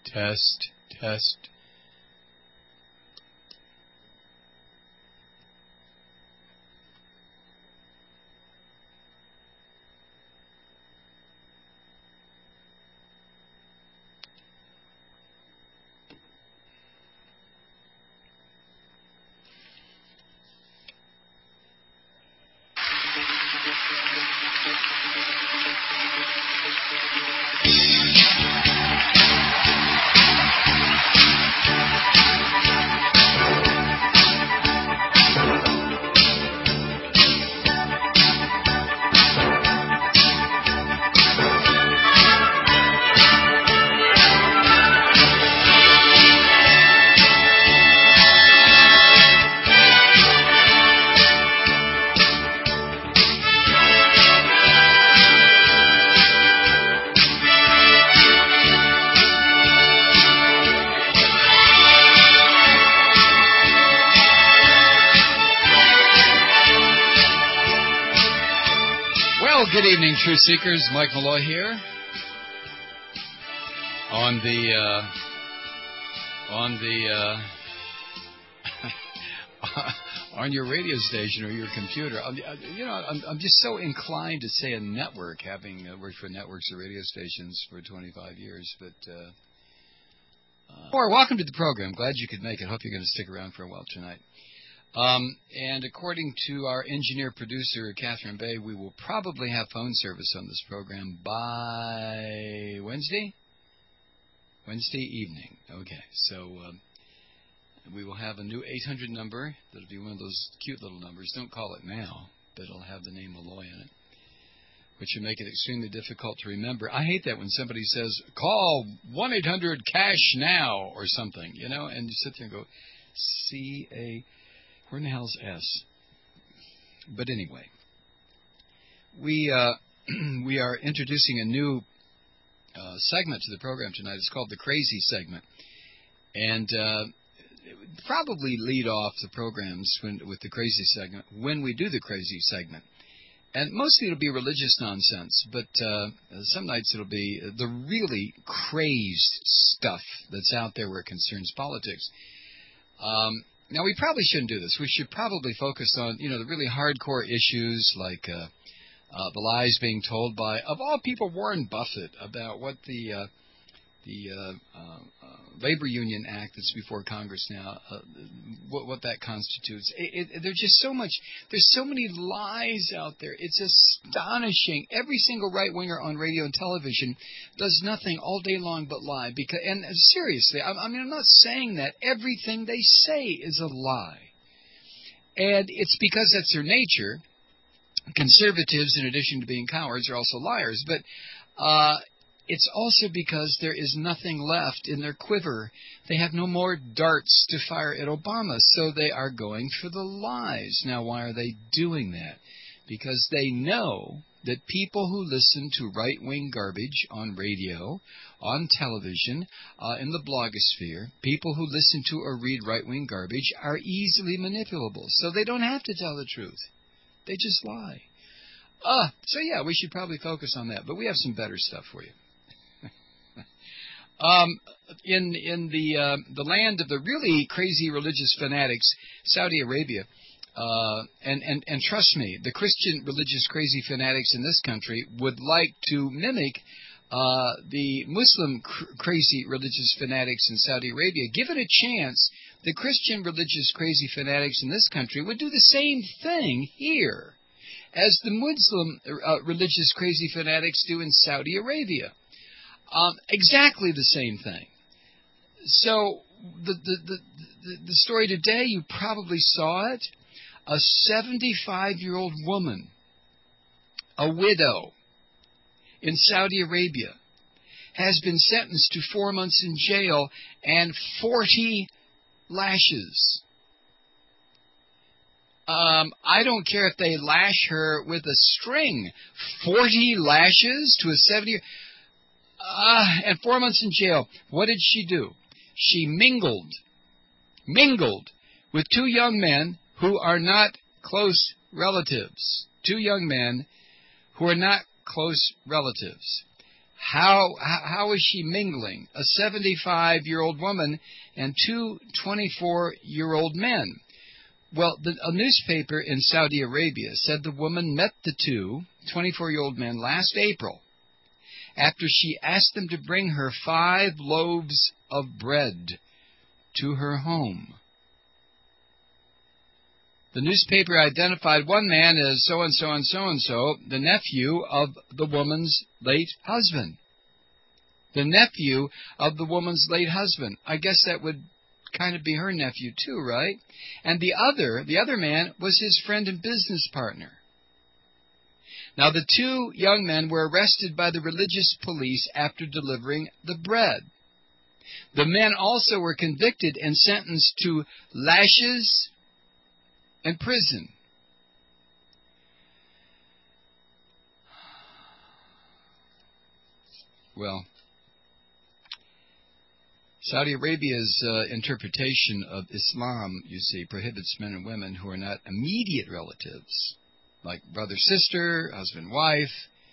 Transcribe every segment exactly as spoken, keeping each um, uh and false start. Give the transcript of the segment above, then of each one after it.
Test, test. Good evening, Truth Seekers. Mike Malloy here on the uh, on the uh, on your radio station or your computer. You know, I'm, I'm just so inclined to say a network, having uh, worked for networks or radio stations for twenty-five years. But uh, uh, or welcome to the program. Glad you could make it. Hope you're going to stick around for a while tonight. Um, and according to our engineer-producer, Catherine Bay, we will probably have phone service on this program by Wednesday? Wednesday evening. Okay, so um, we will have a new eight hundred number. That'll be one of those cute little numbers. Don't call it now, but it'll have the name Malloy in it, which will make it extremely difficult to remember. I hate that when somebody says, call one eight hundred cash now or something, you know, and you sit there and go, C A... Where in the hell's S? But anyway, we uh, we are introducing a new uh, segment to the program tonight. It's called the Crazy Segment, and uh, it would probably lead off the programs when, with the Crazy Segment when we do the Crazy Segment. And mostly it'll be religious nonsense, but uh, some nights it'll be the really crazed stuff that's out there where it concerns politics. Um, Now, we probably shouldn't do this. We should probably focus on, you know, the really hardcore issues like uh, uh, the lies being told by, of all people, Warren Buffett about what the uh, the uh, uh, uh, Labor Union Act that's before Congress now, uh, what, what that constitutes. It, it, there's just so much, there's so many lies out there. It's astonishing. Every single right-winger on radio and television does nothing all day long but lie. Because, and seriously, I, I mean, I'm not saying that. Everything they say is a lie. And it's because that's their nature. Conservatives, in addition to being cowards, are also liars. But uh it's also because there is nothing left in their quiver. They have no more darts to fire at Obama, so they are going for the lies. Now, why are they doing that? Because they know that people who listen to right-wing garbage on radio, on television, uh, in the blogosphere, people who listen to or read right-wing garbage are easily manipulable, so they don't have to tell the truth. They just lie. Uh, so, yeah, we should probably focus on that, but we have some better stuff for you. Um, in in the uh, the land of the really crazy religious fanatics, Saudi Arabia, uh, and, and, and trust me, the Christian religious crazy fanatics in this country would like to mimic uh, the Muslim cr- crazy religious fanatics in Saudi Arabia. Give it a chance, the Christian religious crazy fanatics in this country would do the same thing here as the Muslim uh, religious crazy fanatics do in Saudi Arabia. Um, exactly the same thing. So the, the the the the story today, you probably saw it. A seventy-five-year-old woman, a widow in Saudi Arabia, has been sentenced to four months in jail and forty lashes. Um, I don't care if they lash her with a string. forty lashes to a seventy... Uh, and four months in jail. What did she do? She mingled, mingled with two young men who are not close relatives. Two young men who are not close relatives. How, how how is she mingling? A seventy-five-year-old woman and two twenty-four-year-old men. Well, the, a newspaper in Saudi Arabia said the woman met the two twenty-four-year-old men last April after she asked them to bring her five loaves of bread to her home. The newspaper identified one man as so-and-so and so-and-so, the nephew of the woman's late husband. The nephew of the woman's late husband. I guess that would kind of be her nephew too, right? And the other, the other man was his friend and business partner. Now, the two young men were arrested by the religious police after delivering the bread. The men also were convicted and sentenced to lashes and prison. Well, Saudi Arabia's uh, interpretation of Islam, you see, prohibits men and women who are not immediate relatives, like brother, sister, husband, wife,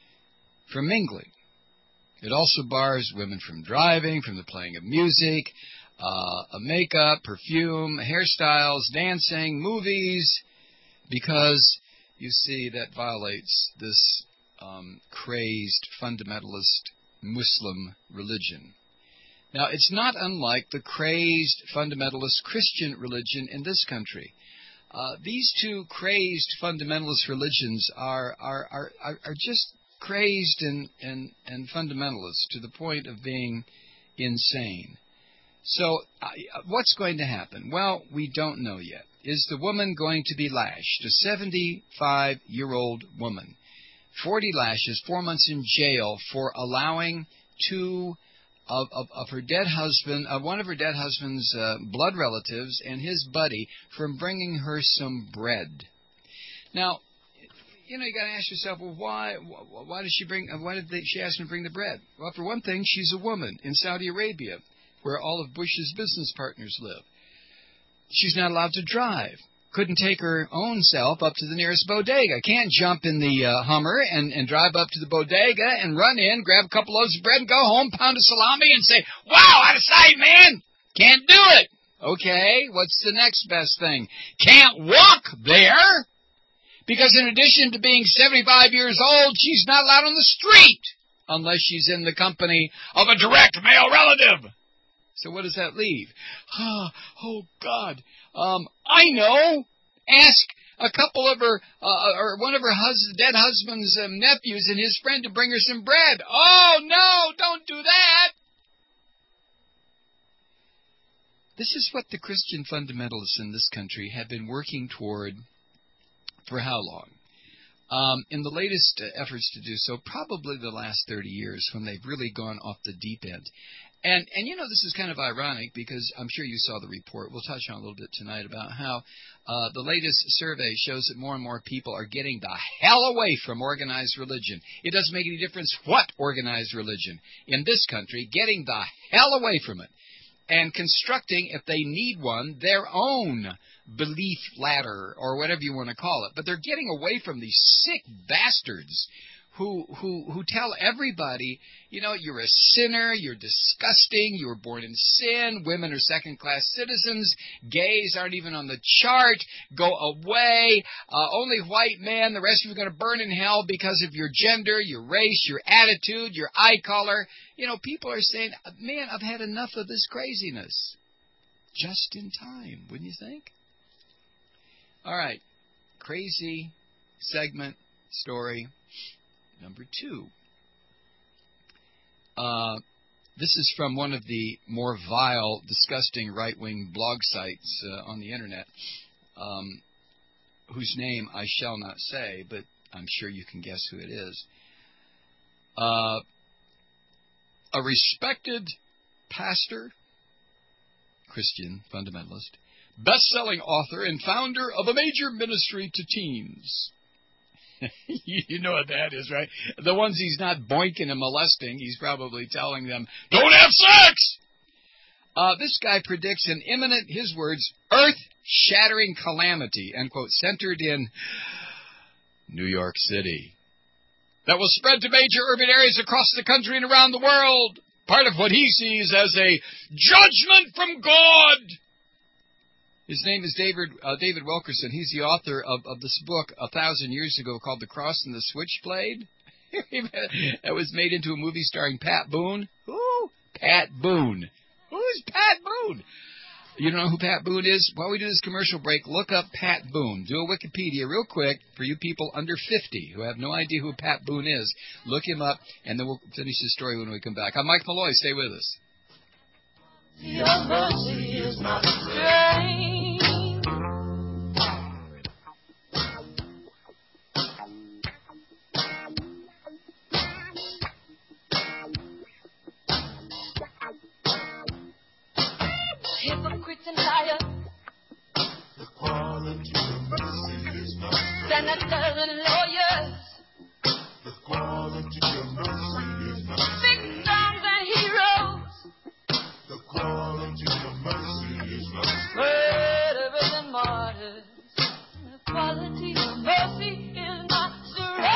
from mingling. It also bars women from driving, from the playing of music, uh, makeup, perfume, hairstyles, dancing, movies, because, you see, that violates this um, crazed fundamentalist Muslim religion. Now, it's not unlike the crazed fundamentalist Christian religion in this country. Uh, these two crazed fundamentalist religions are are are, are just crazed and, and, and fundamentalist to the point of being insane. So uh, what's going to happen? Well, we don't know yet. Is the woman going to be lashed? A seventy-five-year-old woman. forty lashes, four months in jail for allowing two of, of, of her dead husband, of one of her dead husband's uh, blood relatives and his buddy from bringing her some bread. Now, you know, you got to ask yourself, well, why? Why did she bring? Why did they, she ask him to bring the bread? Well, for one thing, she's a woman in Saudi Arabia, where all of Bush's business partners live. She's not allowed to drive. Couldn't take her own self up to the nearest bodega. Can't jump in the uh, Hummer and, and drive up to the bodega and run in, grab a couple loaves of bread and go home, pound a salami and say, wow, out of sight, man. Can't do it. Okay, what's the next best thing? Can't walk there. Because in addition to being seventy-five years old, she's not allowed on the street unless she's in the company of a direct male relative. So what does that leave? Oh, oh God. Um, I know. Ask a couple of her, uh, or one of her hus- dead husband's um, nephews and his friend to bring her some bread. Oh, no, don't do that. This is what the Christian fundamentalists in this country have been working toward for how long? Um, in the latest uh, efforts to do so, probably the last thirty years when they've really gone off the deep end. And, and you know, this is kind of ironic because I'm sure you saw the report. We'll touch on a little bit tonight about how uh, the latest survey shows that more and more people are getting the hell away from organized religion. It doesn't make any difference what organized religion in this country, getting the hell away from it and constructing, if they need one, their own belief ladder or whatever you want to call it. But they're getting away from these sick bastards who who who tell everybody, you know, you're a sinner, you're disgusting, you were born in sin, women are second-class citizens, gays aren't even on the chart, go away, uh, only white men, the rest of you are going to burn in hell because of your gender, your race, your attitude, your eye color. You know, people are saying, man, I've had enough of this craziness. Just in time, wouldn't you think? All right, crazy segment story number two. Uh, this is from one of the more vile, disgusting right-wing blog sites uh, on the Internet, um, whose name I shall not say, but I'm sure you can guess who it is. Uh, a respected pastor, Christian fundamentalist, best-selling author and founder of a major ministry to teens. You know what that is, right? The ones he's not boinking and molesting, he's probably telling them, don't have sex! Uh, this guy predicts an imminent, his words, earth-shattering calamity, end quote, centered in New York City. that will spread to major urban areas across the country and around the world. Part of what he sees as a judgment from God. His name is David uh, David Wilkerson. He's the author of, of this book a thousand years ago called The Cross and the Switchblade. That was made into a movie starring Pat Boone. Who? Pat Boone. Who's Pat Boone? You don't know who Pat Boone is? While we do this commercial break, look up Pat Boone. Do a Wikipedia real quick for you people under fifty who have no idea who Pat Boone is. Look him up, and then we'll finish the story when we come back. I'm Mike Malloy. Stay with us. Your mercy is my strength. Hypocrites and liars, the quality of mercy is my strength. senators and lawyers, The quality of mercy is my strength. victims and heroes, The quality of mercy is my strength. murderers and martyrs. The quality of mercy is my strength.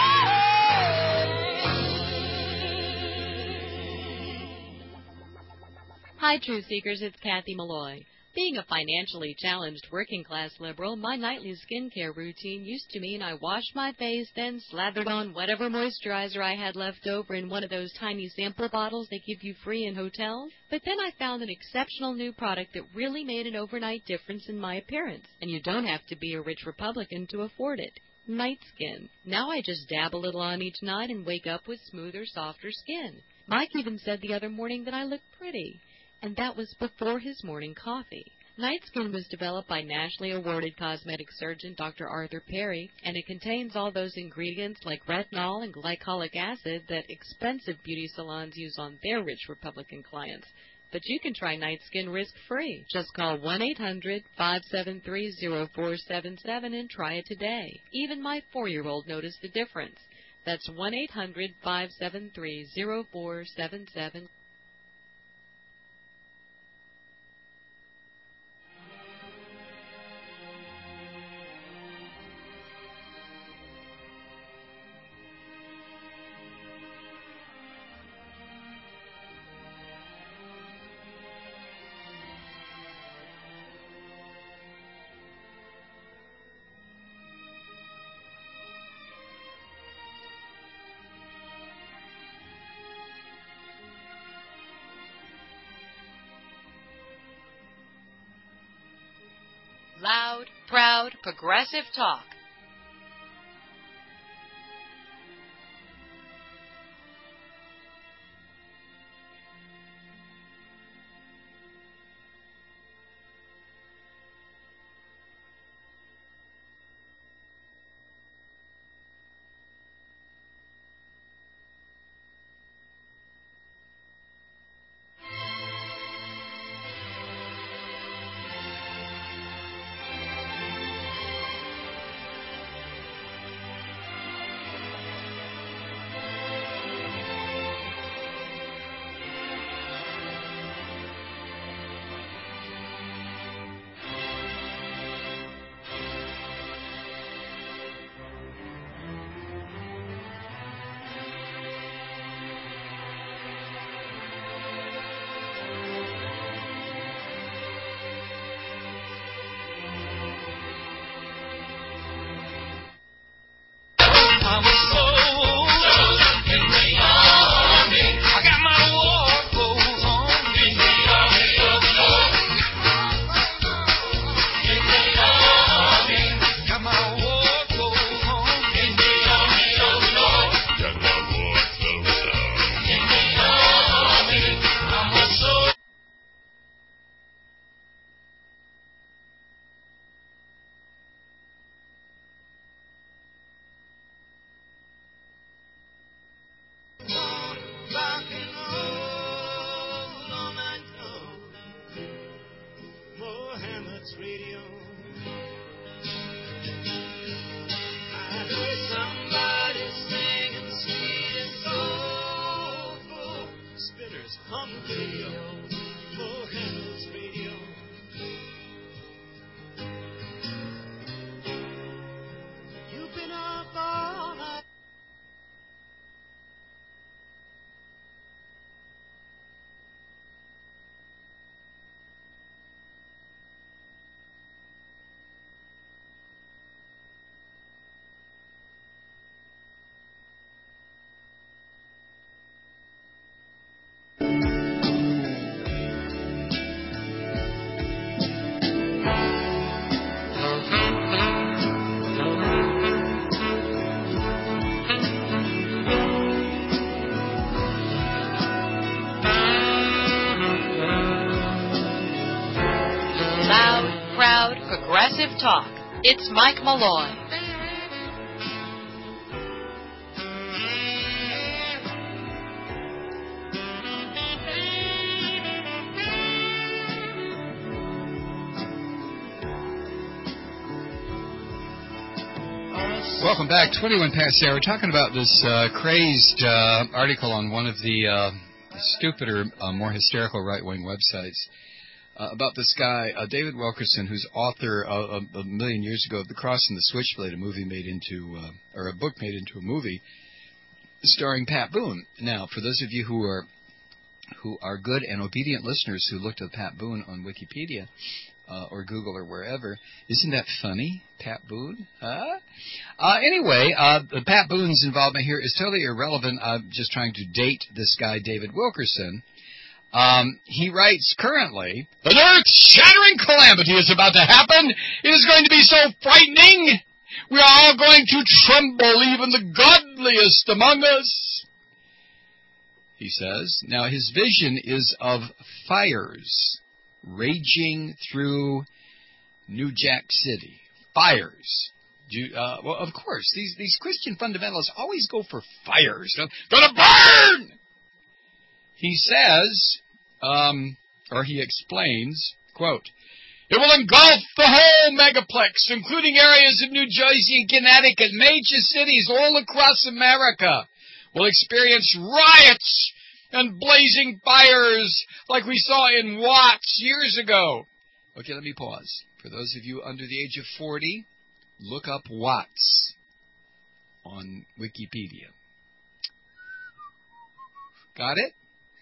Hi, Truth Seekers. It's Kathy Malloy. Being a financially challenged working-class liberal, my nightly skincare routine used to mean I washed my face, then slathered on whatever moisturizer I had left over in one of those tiny sample bottles they give you free in hotels. But then I found an exceptional new product that really made an overnight difference in my appearance, and you don't have to be a rich Republican to afford it. Night Skin. Now I just dab a little on each night and wake up with smoother, softer skin. Mike even said the other morning that I looked pretty. And that was before his morning coffee. Night Skin was developed by nationally awarded cosmetic surgeon Doctor Arthur Perry, and it contains all those ingredients like retinol and glycolic acid that expensive beauty salons use on their rich Republican clients. But you can try Night Skin risk-free. Just call one eight hundred, five seven three, zero four seven seven and try it today. Even my four-year-old noticed the difference. That's one eight hundred, five seven three, zero four seven seven. Loud, proud, progressive talk. Progressive Talk. It's Mike Malloy. Welcome back. twenty-one past the hour. We're talking about this uh, crazed uh, article on one of the uh, stupider, uh, more hysterical right-wing websites uh, about this guy, uh, David Wilkerson, who's author uh, a, a million years ago of The Cross and the Switchblade, a movie made into, uh, or a book made into a movie starring Pat Boone. Now, for those of you who are who are good and obedient listeners who looked at Pat Boone on Wikipedia, Uh, or Google or wherever. Isn't that funny, Pat Boone? Huh? Uh, anyway, uh, Pat Boone's involvement here is totally irrelevant. I'm just trying to date this guy, David Wilkerson. Um, he writes currently, "An earth-shattering calamity is about to happen. It is going to be so frightening. We are all going to tremble, even the godliest among us." He says, now his vision is of fires raging through New Jack City. Fires. Do, uh, well, of course, these, these Christian fundamentalists always go for fires. Gonna burn! He says, um, or he explains, quote, "It will engulf the whole megaplex, including areas of New Jersey and Connecticut. Major cities all across America will experience riots and blazing fires like we saw in Watts years ago." Okay, let me pause. For those of you under the age of forty, look up Watts on Wikipedia. Got it?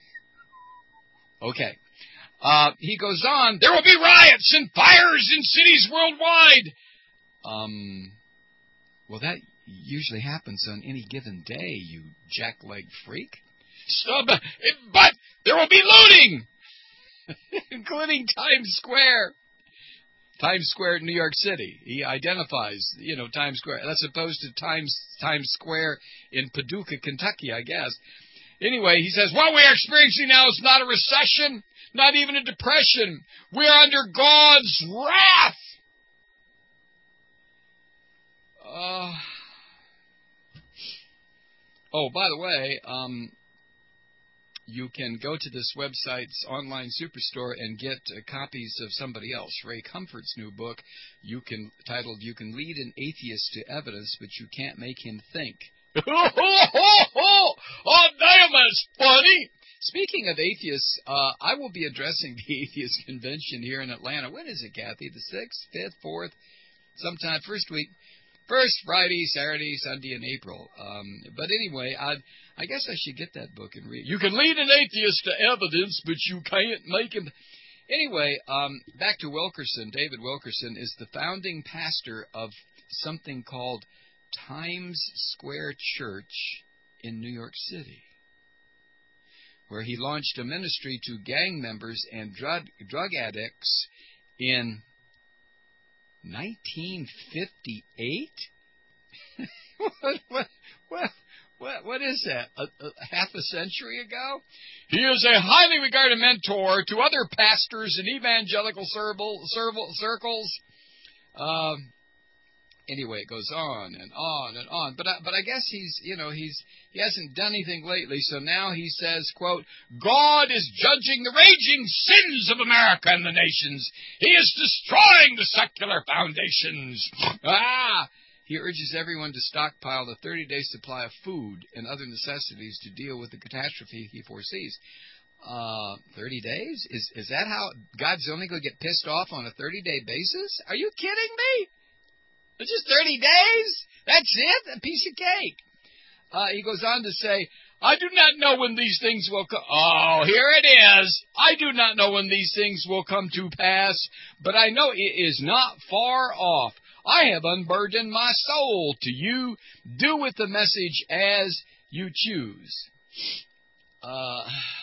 Okay. Uh, he goes on, "There will be riots and fires in cities worldwide." Um, well, that usually happens on any given day, you jack-leg freak. Stop, but there will be looting, including Times Square. Times Square in New York City. He identifies, you know, Times Square. That's opposed to Times Times Square in Paducah, Kentucky, I guess. Anyway, he says, "What we're experiencing now is not a recession, not even a depression. We're under God's wrath." Uh, oh, by the way, um... you can go to this website's online superstore and get uh, copies of somebody else, Ray Comfort's new book, you can titled "You Can Lead an Atheist to Evidence, but You Can't Make Him Think." Oh, damn, that's funny. Speaking of atheists, uh, I will be addressing the Atheist Convention here in Atlanta. When is it, Kathy? The sixth, fifth, fourth? Sometime first week. First Friday, Saturday, Sunday in April. Um, but anyway, I I guess I should get that book and read. You can lead an atheist to evidence, but you can't make him. Anyway, um, back to Wilkerson. David Wilkerson is the founding pastor of something called Times Square Church in New York City, where he launched a ministry to gang members and drug, drug addicts in nineteen fifty-eight? what, what, what, what, what is that? A, a half a century ago? He is a highly regarded mentor to other pastors in evangelical circle, circles. Um, anyway, it goes on and on and on. But I, but I guess he's, you know, he's he hasn't done anything lately. So now he says, quote, "God is judging the raging sins of America and the nations. He is destroying the secular foundations." Ah! He urges everyone to stockpile the thirty-day supply of food and other necessities to deal with the catastrophe he foresees. Uh, thirty days? Is is that how God's only going to get pissed off on a thirty-day basis? Are you kidding me? It's just thirty days? That's it? A piece of cake. Uh, he goes on to say, "I do not know when these things will come." Oh, here it is. "I do not know when these things will come to pass, but I know it is not far off. I have unburdened my soul to you. Do with the message as you choose." Uh,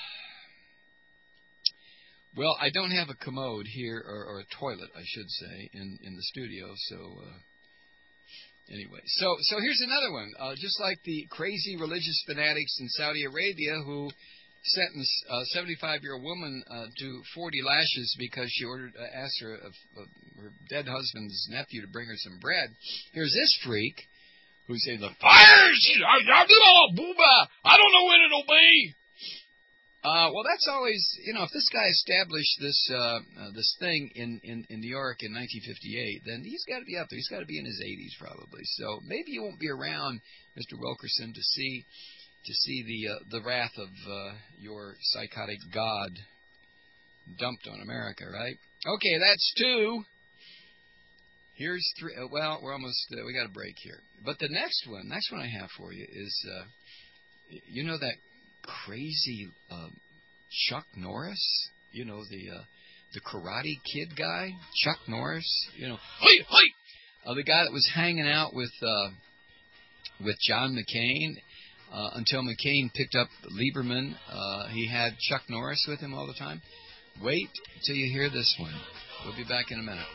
well, I don't have a commode here, or, or a toilet, I should say, in, in the studio, so... Uh, Anyway, so so here's another one. Uh, just like the crazy religious fanatics in Saudi Arabia who sentenced a seventy-five-year-old woman uh, to forty lashes because she ordered uh, asked her, uh, uh, her dead husband's nephew to bring her some bread. Here's this freak who said, "The fire! I don't know when it'll be." Uh, well, that's always, you know, if this guy established this uh, uh, this thing in, in, in New York in nineteen fifty-eight, then he's got to be up there. He's got to be in his eighties probably. So maybe you won't be around, Mister Wilkerson, to see to see the uh, the wrath of uh, your psychotic god dumped on America, right? Okay, that's two. Here's three. Uh, well, we're almost uh, we got a break here. But the next one, next one I have for you is, uh, you know that crazy uh, Chuck Norris, you know the uh, the Karate Kid guy, Chuck Norris, you know, hey, hey! Uh, the guy that was hanging out with uh, with John McCain uh, until McCain picked up Lieberman. Uh, he had Chuck Norris with him all the time. Wait till you hear this one. We'll be back in a minute.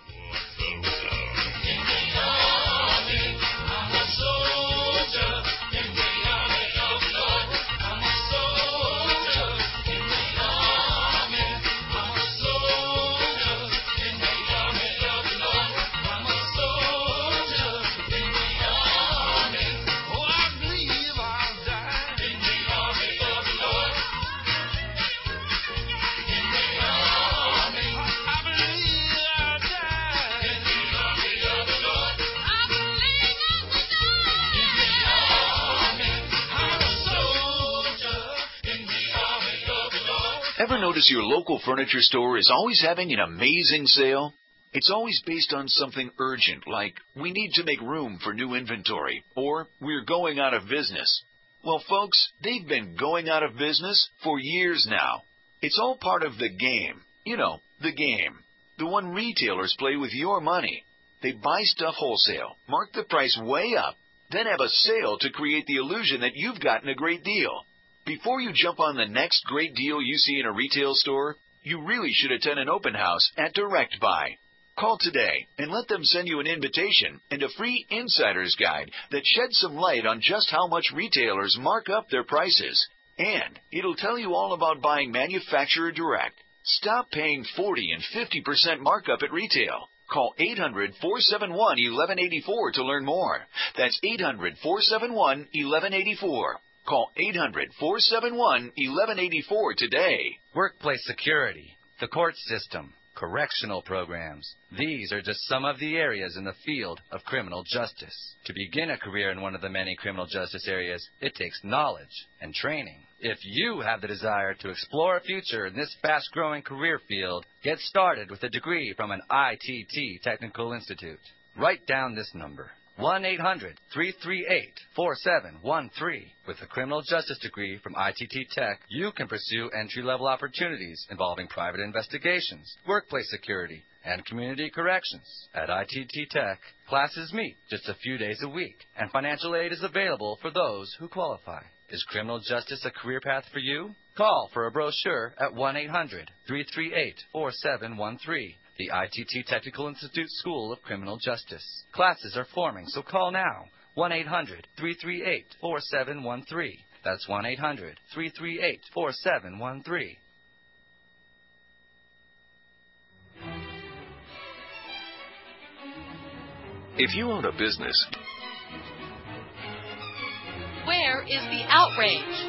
Ever notice your local furniture store is always having an amazing sale? It's always based on something urgent, like we need to make room for new inventory, or we're going out of business. Well, folks, they've been going out of business for years now. It's all part of the game. You know, the game. The one retailers play with your money. They buy stuff wholesale, mark the price way up, then have a sale to create the illusion that you've gotten a great deal. Before you jump on the next great deal you see in a retail store, you really should attend an open house at Direct Buy. Call today and let them send you an invitation and a free insider's guide that sheds some light on just how much retailers mark up their prices. And it'll tell you all about buying manufacturer direct. Stop paying forty and fifty percent markup at retail. Call eight hundred, four seven one, eleven eighty-four to learn more. That's eight hundred, four seven one, eleven eighty-four. Call eight hundred, four seven one, eleven eighty-four today. Workplace security, the court system, correctional programs. These are just some of the areas in the field of criminal justice. To begin a career in one of the many criminal justice areas, it takes knowledge and training. If you have the desire to explore a future in this fast-growing career field, get started with a degree from an I T T Technical Institute. Write down this number. one eight hundred, three three eight, four seven one three. With a criminal justice degree from I T T Tech, you can pursue entry-level opportunities involving private investigations, workplace security, and community corrections. At I T T Tech, classes meet just a few days a week, and financial aid is available for those who qualify. Is criminal justice a career path for you? Call for a brochure at one eight hundred, three three eight, four seven one three. The I T T Technical Institute School of Criminal Justice. Classes are forming, so call now. one eight hundred, three three eight, four seven one three. That's one eight hundred, three three eight, four seven one three. If you own a business, Where is the outrage?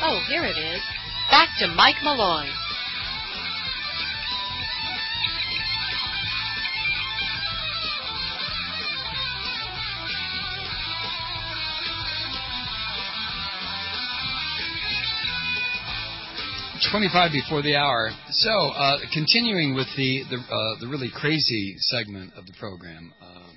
Oh, here it is. Back to Mike Malloy. twenty-five before the hour. So, uh, continuing with the the, uh, the really crazy segment of the program, uh,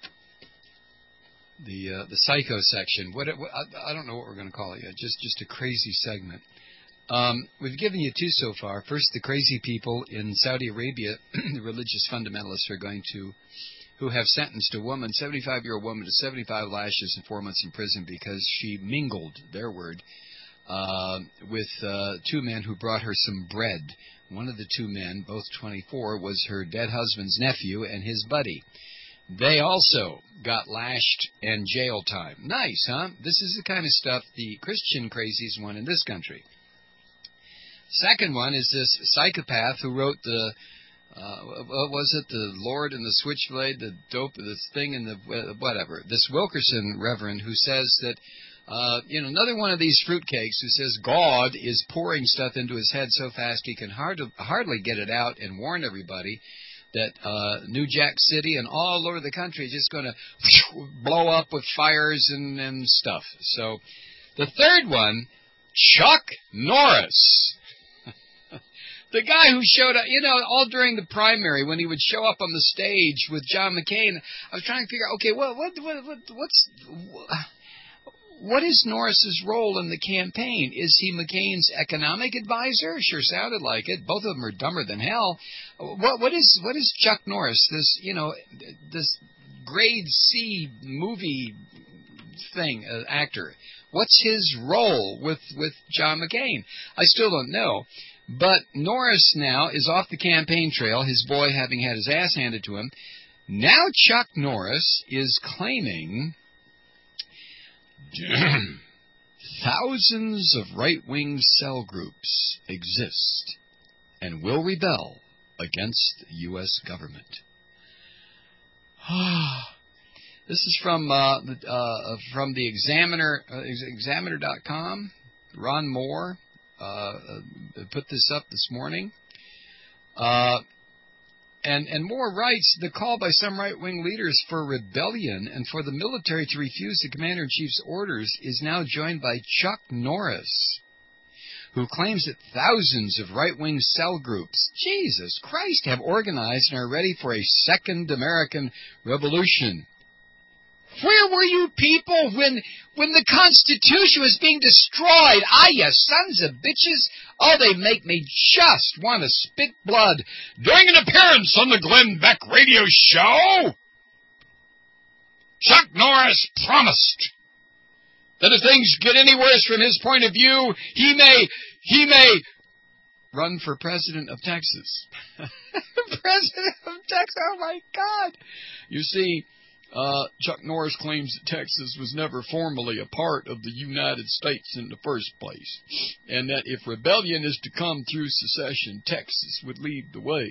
the uh, the psycho section. What, what I, I don't know what we're going to call it yet. Just just a crazy segment. Um, we've given you two so far. First, the crazy people in Saudi Arabia, the religious fundamentalists are going to, who have sentenced a woman, seventy-five-year-old woman, to seventy-five lashes and four months in prison because she mingled, their word, Uh, with uh, two men who brought her some bread. One of the two men, both twenty-four, was her dead husband's nephew and his buddy. They also got lashed and jail time. Nice, huh? This is the kind of stuff the Christian crazies want in this country. Second one is this psychopath who wrote the, uh, what was it, the Lord and the Switchblade, the dope, this thing and the, whatever. This Wilkerson reverend who says that Uh, you know, another one of these fruitcakes who says God is pouring stuff into his head so fast he can hard, hardly get it out, and warn everybody that uh, New Jack City and all over the country is just going to blow up with fires and, and stuff. So the third one, Chuck Norris. The guy who showed up, you know, all during the primary when he would show up on the stage with John McCain. I was trying to figure out, okay, what, what, what, what what's... What, What is Norris's role in the campaign? Is he McCain's economic advisor? Sure sounded like it. Both of them are dumber than hell. What, what is what is Chuck Norris? This you know this grade C movie thing uh, actor. What's his role with with John McCain? I still don't know. But Norris now is off the campaign trail. His boy having had his ass handed to him. Now Chuck Norris is claiming thousands of right-wing cell groups exist and will rebel against the U S government. This is from uh, uh, from the Examiner, uh, Examiner dot com. Ron Moore uh, put this up this morning. Uh, And, and Moore writes, the call by some right-wing leaders for rebellion and for the military to refuse the commander-in-chief's orders is now joined by Chuck Norris, who claims that thousands of right-wing cell groups, Jesus Christ, have organized and are ready for a second American revolution. Where were you people when when the Constitution was being destroyed? Ah, you sons of bitches. Oh, they make me just want to spit blood. During an appearance on the Glenn Beck radio show, Chuck Norris promised that if things get any worse from his point of view, he may, he may run for president of Texas. President of Texas, oh my God. You see, Uh, Chuck Norris claims that Texas was never formally a part of the United States in the first place, and that if rebellion is to come through secession, Texas would lead the way.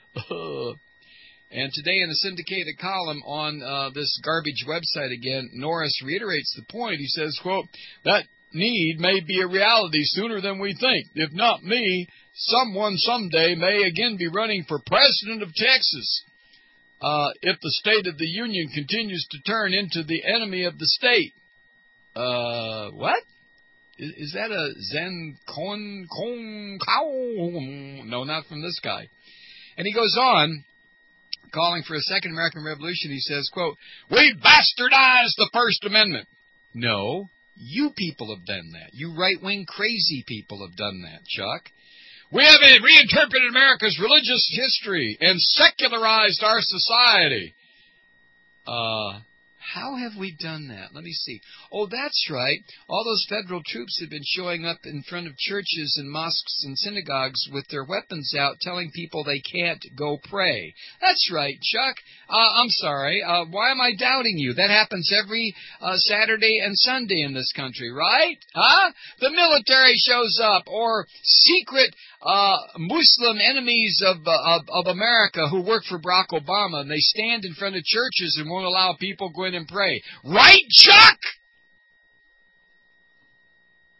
And today in a syndicated column on uh, this garbage website again, Norris reiterates the point. He says, quote, that need may be a reality sooner than we think. If not me, someone someday may again be running for president of Texas. Uh, if the State of the Union continues to turn into the enemy of the state. Uh, what? Is, is that a Zen Kon Kong Cow? No, not from this guy. And he goes on, calling for a second American Revolution. He says, quote, we bastardized the First Amendment. No, you people have done that. You right-wing crazy people have done that, Chuck. We have reinterpreted America's religious history and secularized our society. Uh, how have we done that? Let me see. Oh, that's right. All those federal troops have been showing up in front of churches and mosques and synagogues with their weapons out, telling people they can't go pray. That's right, Chuck. Uh, I'm sorry. Uh, why am I doubting you? That happens every uh, Saturday and Sunday in this country, right? Huh? The military shows up, or secret uh, Muslim enemies of, uh, of of America who work for Barack Obama, and they stand in front of churches and won't allow people to go in and pray. Right, Chuck?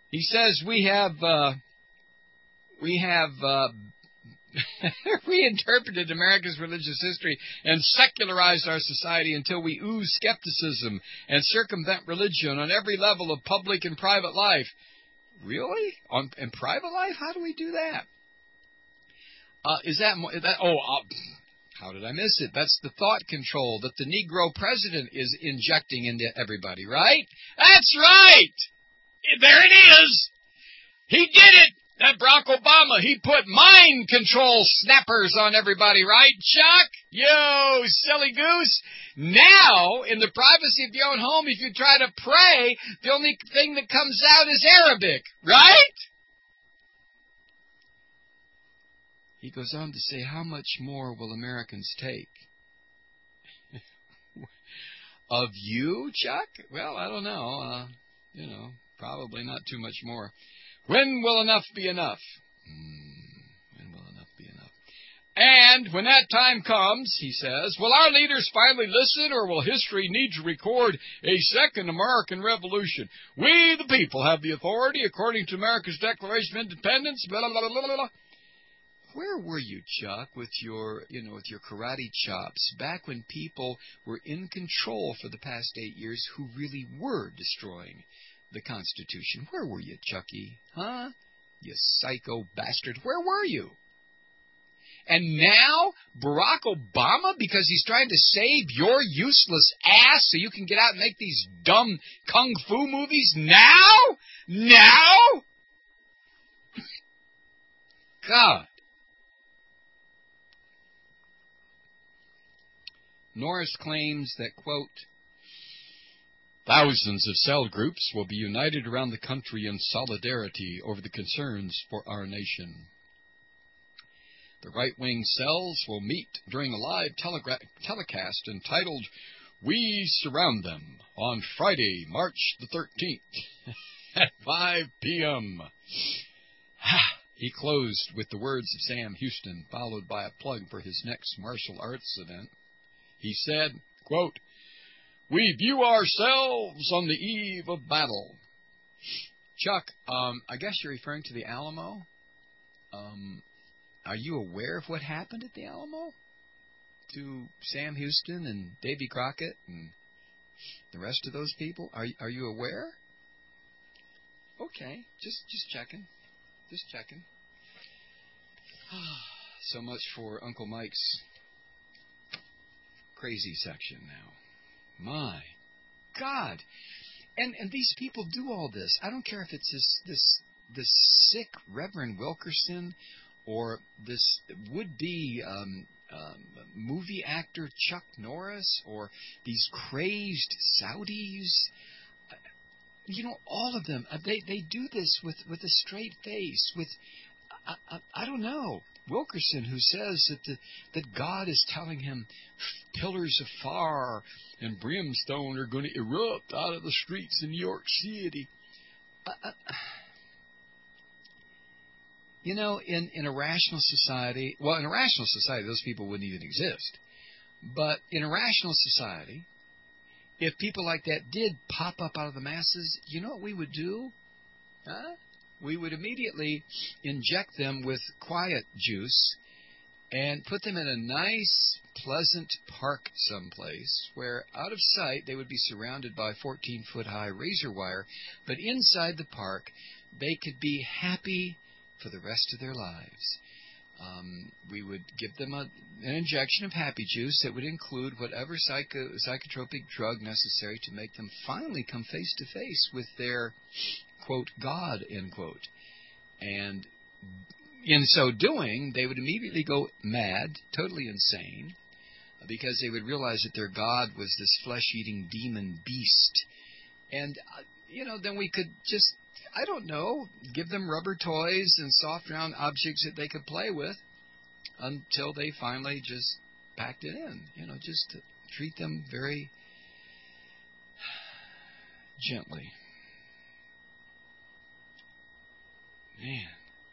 He says we have uh, we have uh, reinterpreted America's religious history and secularized our society until we ooze skepticism and circumvent religion on every level of public and private life. Really? On in private life? How do we do that? Uh, is that, is that oh, uh, how did I miss it? That's the thought control that the Negro president is injecting into everybody, right? That's right! There it is! He did it! That Barack Obama, he put mind control snappers on everybody, right, Chuck? Yo, silly goose. Now, in the privacy of your own home, if you try to pray, the only thing that comes out is Arabic, right? He goes on to say, how much more will Americans take? Of you, Chuck? Well, I don't know. Uh, you know, probably not too much more. When will enough be enough? Hmm, when will enough be enough? And when that time comes, he says, will our leaders finally listen, or will history need to record a second American Revolution? We, the people, have the authority, according to America's Declaration of Independence, blah, blah, blah, blah, blah. Where were you, Chuck, with your, you know, with your karate chops, back when people were in control for the past eight years who really were destroying the Constitution? Where were you, Chucky? Huh? You psycho bastard. Where were you? And now, Barack Obama, because he's trying to save your useless ass so you can get out and make these dumb kung fu movies now? Now? God. Norris claims that, quote, thousands of cell groups will be united around the country in solidarity over the concerns for our nation. The right-wing cells will meet during a live telegra- telecast entitled, We Surround Them, on Friday, March the thirteenth, at five p.m. He closed with the words of Sam Houston, followed by a plug for his next martial arts event. He said, quote, we view ourselves on the eve of battle. Chuck, um, I guess you're referring to the Alamo. Um, are you aware of what happened at the Alamo to Sam Houston and Davy Crockett and the rest of those people? Are are you aware? Okay, just just checking, just checking. So much for Uncle Mike's crazy section now. My God. And and these people do all this. I don't care if it's this this this sick Reverend Wilkerson or this would-be um, um, movie actor Chuck Norris or these crazed Saudis. You know, all of them, they, they do this with, with a straight face, with, I, I, I don't know, Wilkerson, who says that the, that God is telling him pillars of fire and brimstone are going to erupt out of the streets in New York City. Uh, uh, you know, in, in a rational society, well, in a rational society, those people wouldn't even exist. But in a rational society, if people like that did pop up out of the masses, you know what we would do? Huh? We would immediately inject them with quiet juice and put them in a nice, pleasant park someplace where, out of sight, they would be surrounded by fourteen-foot-high razor wire, but inside the park, they could be happy for the rest of their lives. Um, we would give them a, an injection of happy juice that would include whatever psycho, psychotropic drug necessary to make them finally come face to face with their, quote, God, end quote. And in so doing, they would immediately go mad, totally insane, because they would realize that their God was this flesh-eating demon beast. And, uh, you know, then we could just, I don't know, give them rubber toys and soft round objects that they could play with until they finally just packed it in. You know, just to treat them very gently. Man.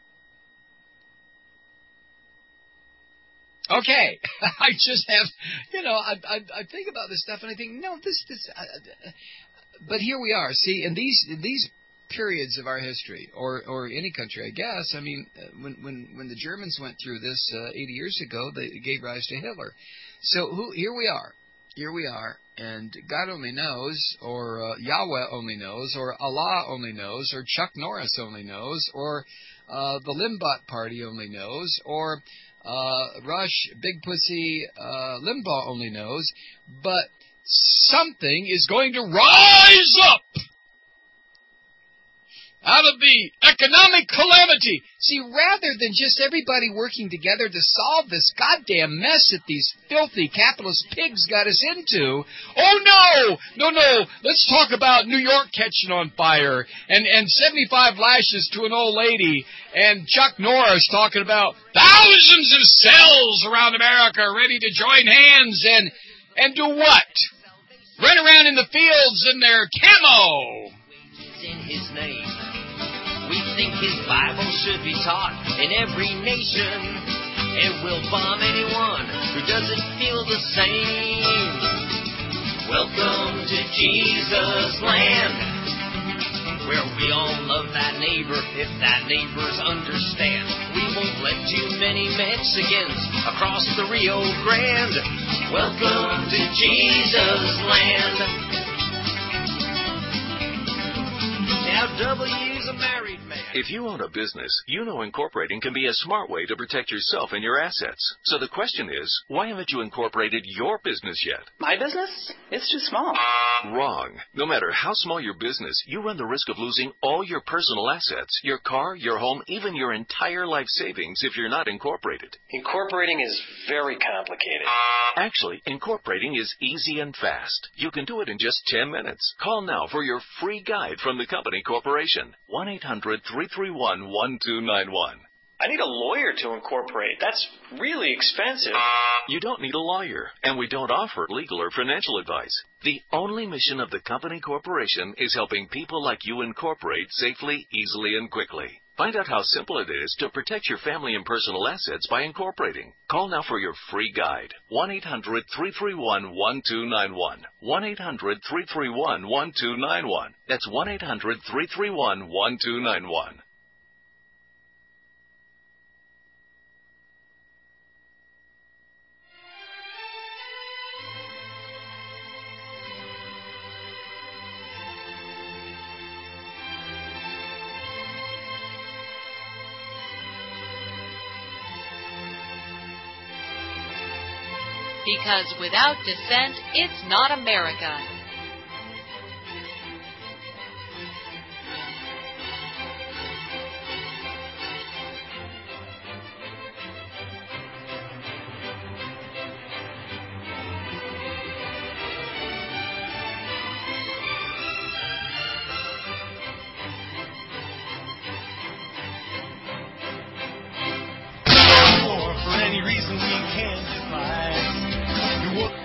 Okay, I just have, you know, I, I I think about this stuff and I think, no, this this. Uh, uh, but here we are. See, and these these periods of our history, or or any country, I guess. I mean, uh, when when when the Germans went through this uh, eighty years ago, they gave rise to Hitler. So who, here we are, here we are, and God only knows, or uh, Yahweh only knows, or Allah only knows, or Chuck Norris only knows, or uh, the Limbaugh Party only knows, or uh, Rush, Big Pussy, uh, Limbaugh only knows, but something is going to rise up out of the economic calamity. See, rather than just everybody working together to solve this goddamn mess that these filthy capitalist pigs got us into, oh no, no, no, let's talk about New York catching on fire, and, and seventy-five lashes to an old lady, and Chuck Norris talking about thousands of cells around America ready to join hands and, and do what? Run around in the fields in their camo. In his name. We think his Bible should be taught in every nation, and we'll bomb anyone who doesn't feel the same. Welcome to Jesus' land, where we all love that neighbor if that neighbors understand. We won't let too many Mexicans across the Rio Grande. Welcome to Jesus' land. Now W's a married man. If you own a business, you know incorporating can be a smart way to protect yourself and your assets. So the question is, why haven't you incorporated your business yet? My business? It's too small. Wrong. No matter how small your business, you run the risk of losing all your personal assets, your car, your home, even your entire life savings if you're not incorporated. Incorporating is very complicated. Actually, incorporating is easy and fast. You can do it in just ten minutes. Call now for your free guide from the company corporation. one eight hundred three three one one two nine one. I need a lawyer to incorporate. That's really expensive. You don't need a lawyer, and we don't offer legal or financial advice. The only mission of the company corporation is helping people like you incorporate safely, easily, and quickly. Find out how simple it is to protect your family and personal assets by incorporating. Call now for your free guide. one eight hundred three three one one two nine one. one eight hundred three three one one two nine one. That's one eight hundred three three one one two nine one. Because without dissent, it's not America. Or for any reason we can't define. You will-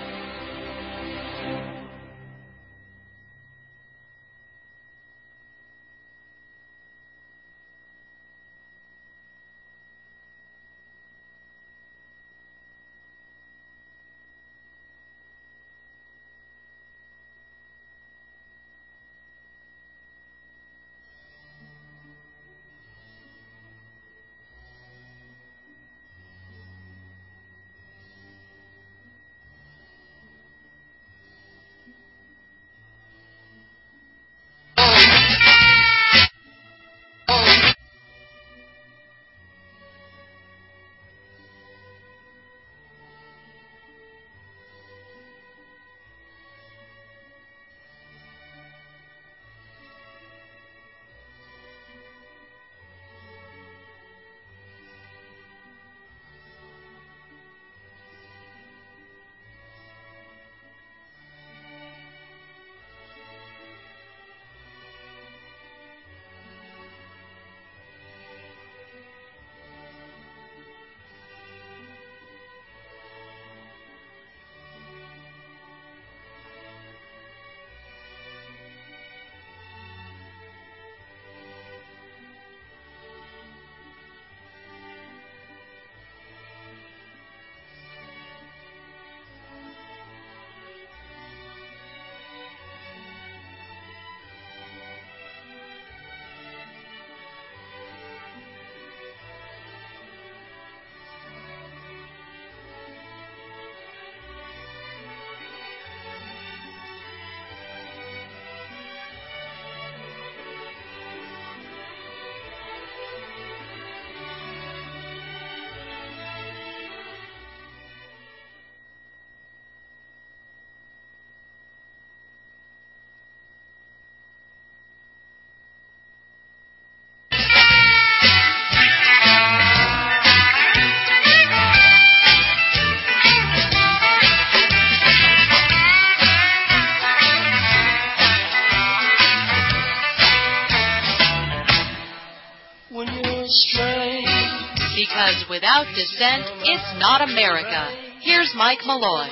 when you're astray. Because without dissent, it's not America. Here's Mike Malloy.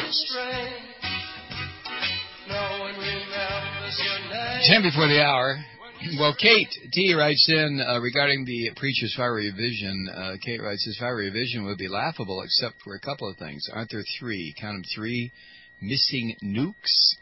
Ten before the hour. Well, Kate T. writes in uh, regarding the preacher's fiery vision. Uh, Kate writes, his fiery vision would be laughable except for a couple of things. Aren't there three? Count them three. Missing nukes.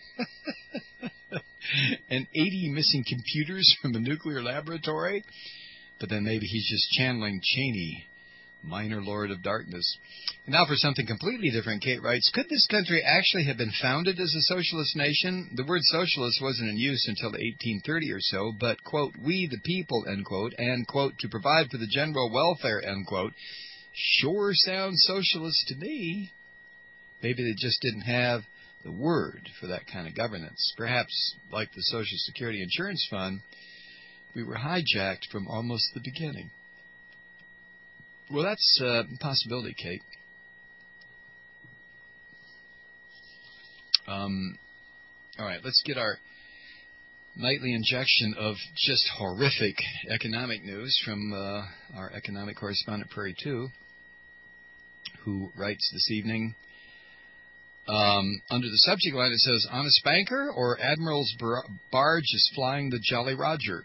And eighty missing computers from a nuclear laboratory. But then maybe he's just channeling Cheney, minor lord of darkness. And now for something completely different, Kate writes, could this country actually have been founded as a socialist nation? The word socialist wasn't in use until eighteen thirty or so, but, quote, we the people, end quote, and, quote, to provide for the general welfare, end quote, sure sounds socialist to me. Maybe they just didn't have the word for that kind of governance. Perhaps, like the Social Security Insurance Fund, we were hijacked from almost the beginning. Well, that's a possibility, Kate. Um, all right, let's get our nightly injection of just horrific economic news from uh, our economic correspondent, Prairie two, who writes this evening. Um, under the subject line, it says, honest banker or Admiral's bar- barge is flying the Jolly Roger?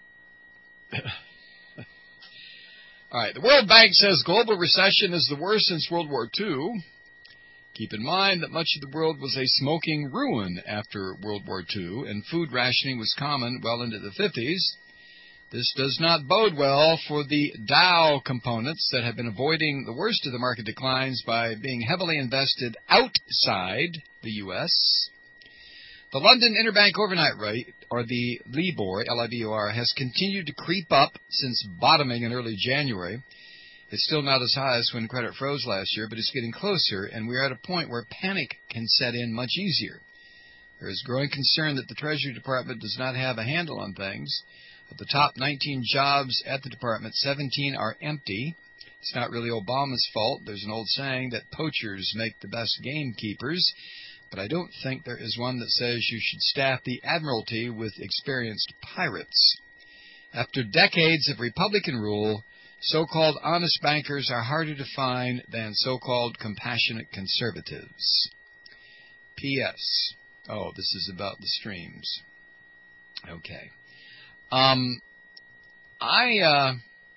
All right, the World Bank says global recession is the worst since World War Two. Keep in mind that much of the world was a smoking ruin after World War Two, and food rationing was common well into the fifties. This does not bode well for the Dow components that have been avoiding the worst of the market declines by being heavily invested outside the U S The London Interbank Overnight Rate, or the LIBOR, L I B O R, has continued to creep up since bottoming in early January. It's still not as high as when credit froze last year, but it's getting closer, and we're at a point where panic can set in much easier. There is growing concern that the Treasury Department does not have a handle on things. Of the top nineteen jobs at the department, seventeen are empty. It's not really Obama's fault. There's an old saying that poachers make the best gamekeepers, but I don't think there is one that says you should staff the Admiralty with experienced pirates. After decades of Republican rule, so-called honest bankers are harder to find than so-called compassionate conservatives. P S Oh, this is about the streams. Okay. Um, I, uh,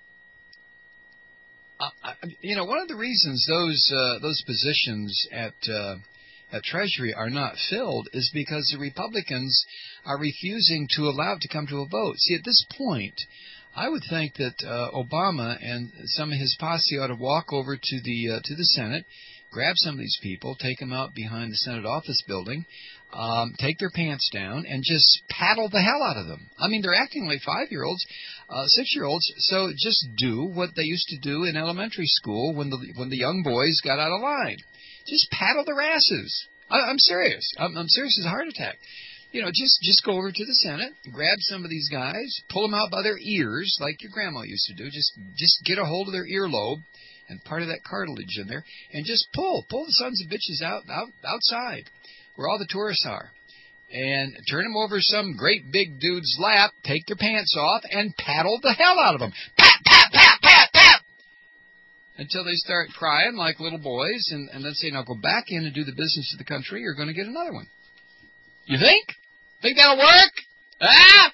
I, you know, one of the reasons those uh, those positions at uh, at Treasury are not filled is because the Republicans are refusing to allow it to come to a vote. See, at this point, I would think that uh, Obama and some of his posse ought to walk over to the uh, to the Senate, grab some of these people, take them out behind the Senate office building, um, take their pants down, and just paddle the hell out of them. I mean, they're acting like five-year-olds, uh, six-year-olds, so just do what they used to do in elementary school when the when the young boys got out of line. Just paddle their asses. I, I'm serious. I'm, I'm serious as a heart attack. You know, just, just go over to the Senate, grab some of these guys, pull them out by their ears like your grandma used to do. Just just get a hold of their earlobe and part of that cartilage in there, and just pull, pull the sons of bitches out, out outside where all the tourists are, and turn them over some great big dude's lap, take their pants off, and paddle the hell out of them. Pat, pat, pat, pat, pat! Until they start crying like little boys, and, and then say, now go back in and do the business of the country, you're going to get another one. You think? Think that'll work? Ah!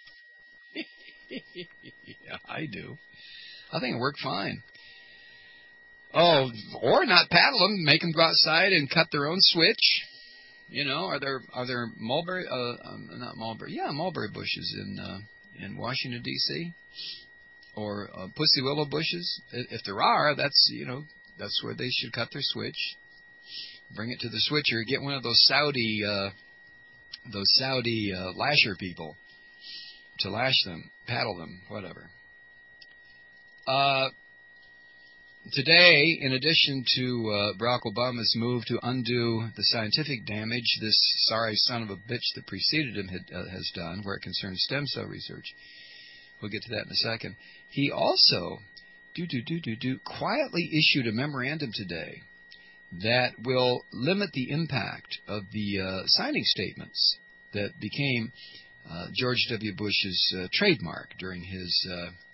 Yeah, I do. I think it worked fine. Oh, or not paddle them, make them go outside and cut their own switch. You know, are there are there mulberry? Uh, um, not mulberry. Yeah, mulberry bushes in uh, in Washington D C or uh, pussy willow bushes. If there are, that's you know that's where they should cut their switch. Bring it to the switcher. Get one of those Saudi uh, those Saudi uh, lasher people to lash them, paddle them, whatever. Uh. Today, in addition to uh, Barack Obama's move to undo the scientific damage this sorry son of a bitch that preceded him had, uh, has done, where it concerns stem cell research, we'll get to that in a second, he also do, do, do, do, do, quietly issued a memorandum today that will limit the impact of the uh, signing statements that became uh, George W. Bush's uh, trademark during his uh,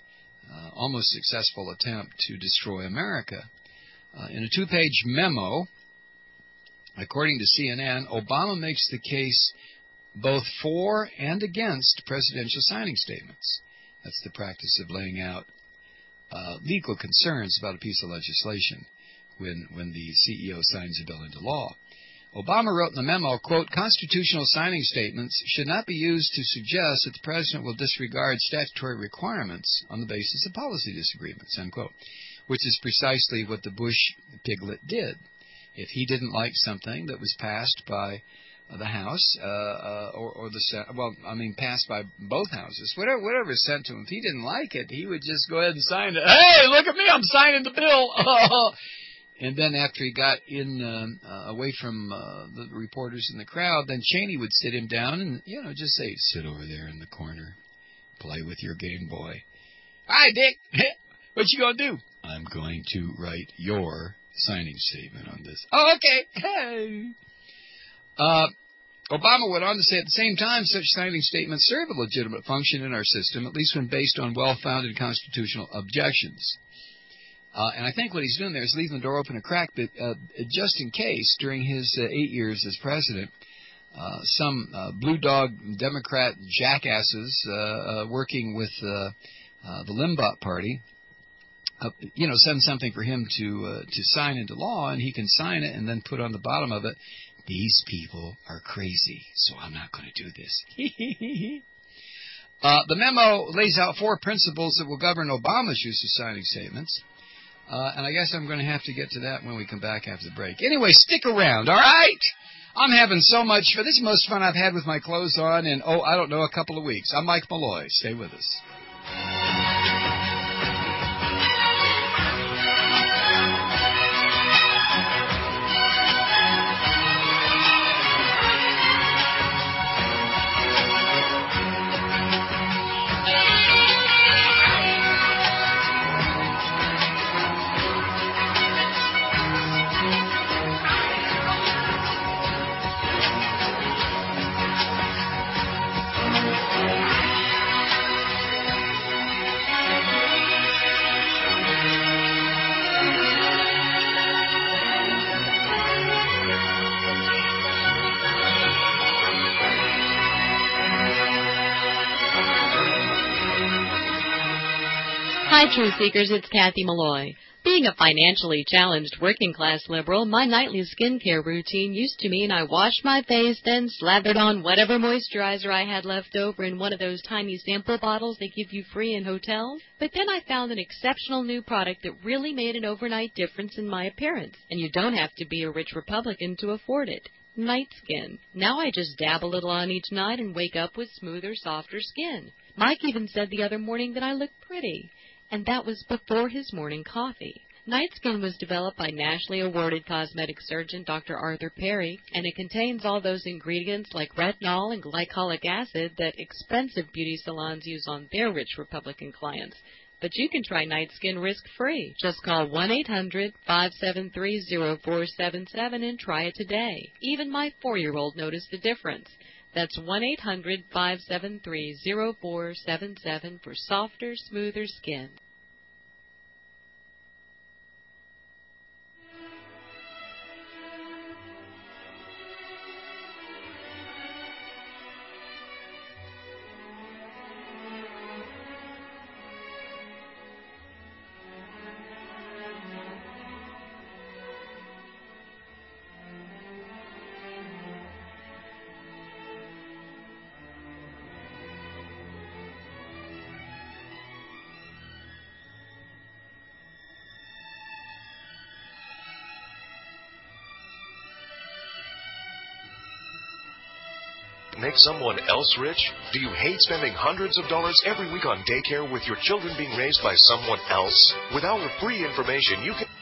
uh, almost successful attempt to destroy America. Uh, in a two-page memo, according to C N N, Obama makes the case both for and against presidential signing statements. That's the practice of laying out uh, legal concerns about a piece of legislation when, when the C E O signs a bill into law. Obama wrote in the memo, quote, constitutional signing statements should not be used to suggest that the president will disregard statutory requirements on the basis of policy disagreements, end quote, which is precisely what the Bush piglet did. If he didn't like something that was passed by the House, uh, uh, or, or the Senate, well, I mean, passed by both houses, whatever, whatever was sent to him, if he didn't like it, he would just go ahead and sign it. Hey, look at me, I'm signing the bill. And then after he got in, uh, uh, away from uh, the reporters in the crowd, then Cheney would sit him down and, you know, just say, sit over there in the corner, play with your Game Boy. Hi, Dick. What you gonna do? I'm going to write your signing statement on this. Oh, okay. Hey. Uh, Obama went on to say, at the same time, such signing statements serve a legitimate function in our system, at least when based on well-founded constitutional objections. Uh, and I think what he's doing there is leaving the door open a crack, but uh, just in case, during his uh, eight years as president, uh, some uh, blue dog Democrat jackasses uh, uh, working with uh, uh, the Limbaugh party, uh, you know, send something for him to uh, to sign into law, and he can sign it and then put on the bottom of it, these people are crazy, so I'm not going to do this. uh, the memo lays out four principles that will govern Obama's use of signing statements. Uh, and I guess I'm going to have to get to that when we come back after the break. Anyway, stick around, all right? I'm having so much fun. This is the most fun I've had with my clothes on in, oh, I don't know, a couple of weeks. I'm Mike Malloy. Stay with us. Hi, Truth Seekers, it's Kathy Malloy. Being a financially challenged working-class liberal, my nightly skincare routine used to mean I washed my face, then slathered on whatever moisturizer I had left over in one of those tiny sample bottles they give you free in hotels. But then I found an exceptional new product that really made an overnight difference in my appearance, and you don't have to be a rich Republican to afford it. Night Skin. Now I just dab a little on each night and wake up with smoother, softer skin. Mike even said the other morning that I looked pretty. And that was before his morning coffee. Night Skin was developed by nationally awarded cosmetic surgeon Doctor Arthur Perry, and it contains all those ingredients like retinol and glycolic acid that expensive beauty salons use on their rich Republican clients. But you can try Night Skin risk-free. Just call one eight hundred, five seven three, zero four seven seven and try it today. Even my four-year-old noticed the difference. That's one eight hundred, five seven three, zero four seven seven for softer, smoother skin. Make someone else rich? Do you hate spending hundreds of dollars every week on daycare with your children being raised by someone else? With our free information, you can...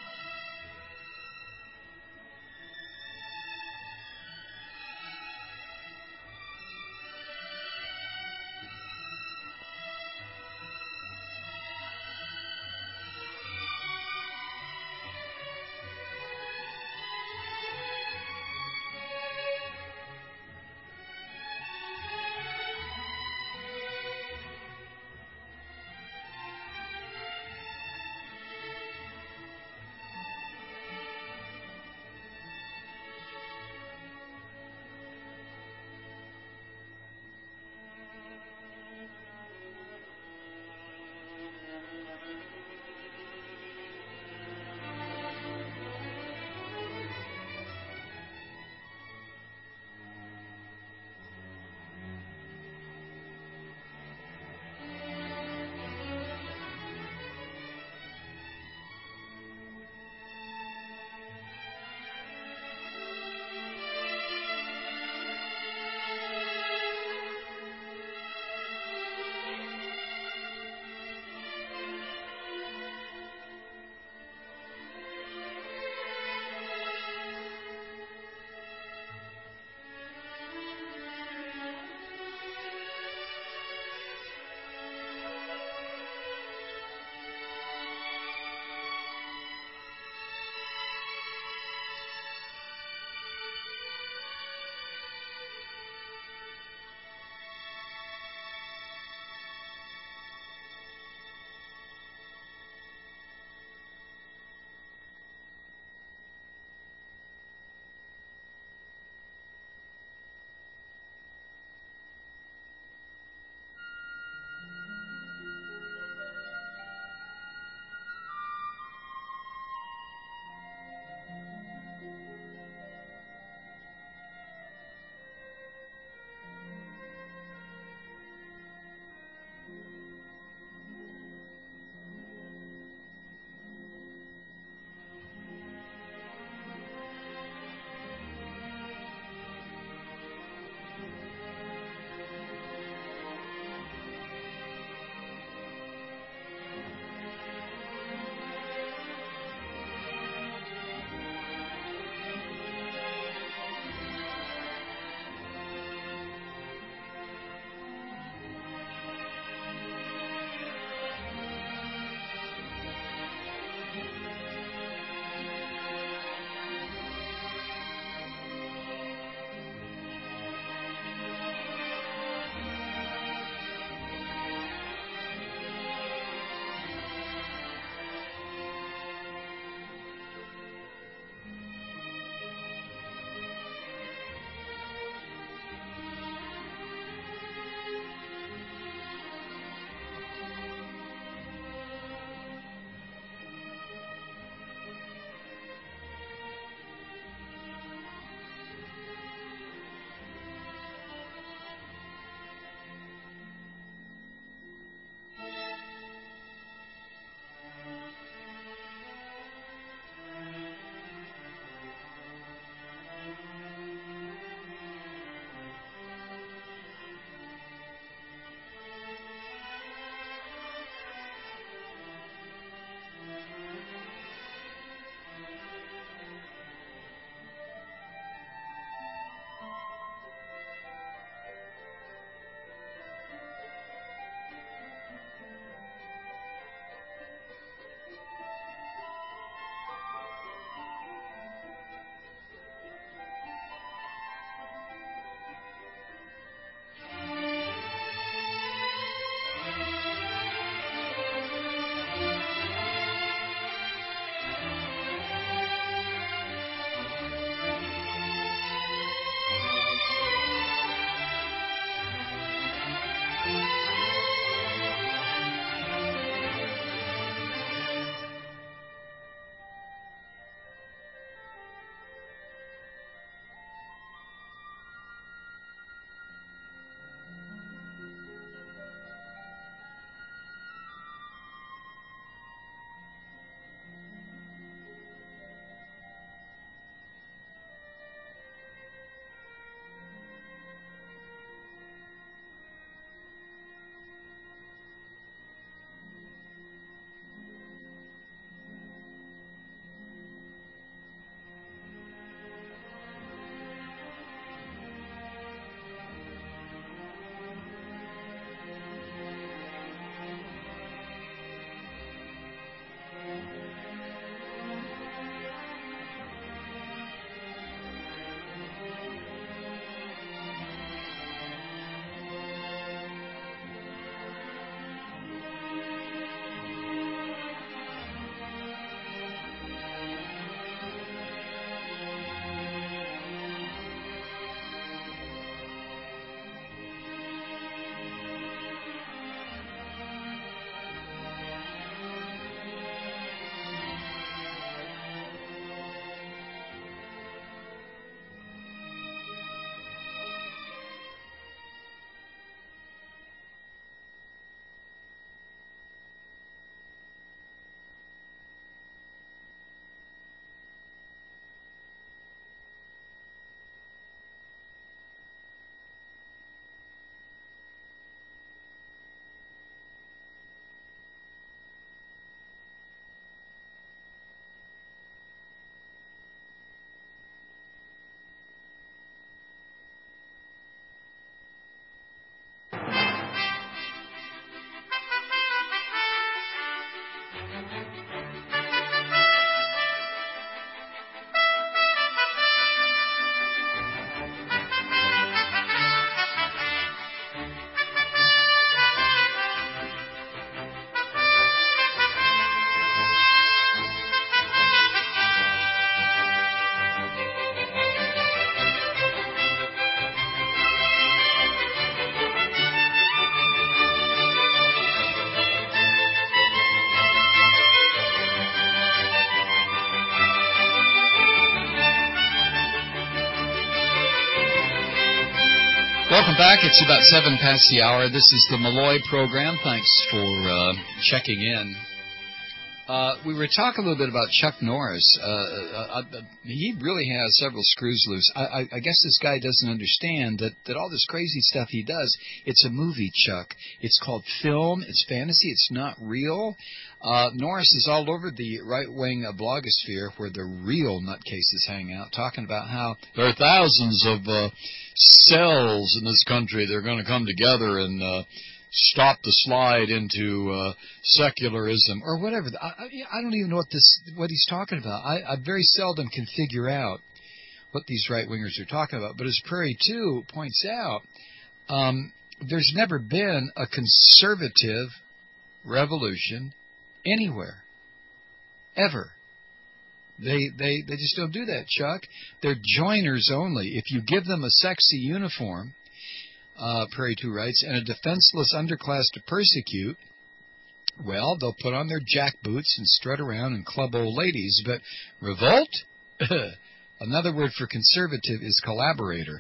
Welcome back. It's about seven past the hour. This is the Malloy program. Thanks for uh, checking in. Uh, we were talking a little bit about Chuck Norris. Uh, uh, uh, he really has several screws loose. I, I, I guess this guy doesn't understand that, that all this crazy stuff he does, it's a movie, Chuck. It's called film. It's fantasy. It's not real. Uh, Norris is all over the right-wing uh, blogosphere where the real nutcases hang out, talking about how there are thousands of uh, cells in this country that are going to come together and uh, stop the slide into uh, secularism or whatever. I, I don't even know what this what he's talking about. I, I very seldom can figure out what these right-wingers are talking about. But as Prairie two points out, um, there's never been a conservative revolution anywhere, ever. They they they just don't do that, Chuck. They're joiners only. If you give them a sexy uniform, uh, Prairie two writes, and a defenseless underclass to persecute, well, they'll put on their jack boots and strut around and club old ladies. But revolt? Another word for conservative is collaborator.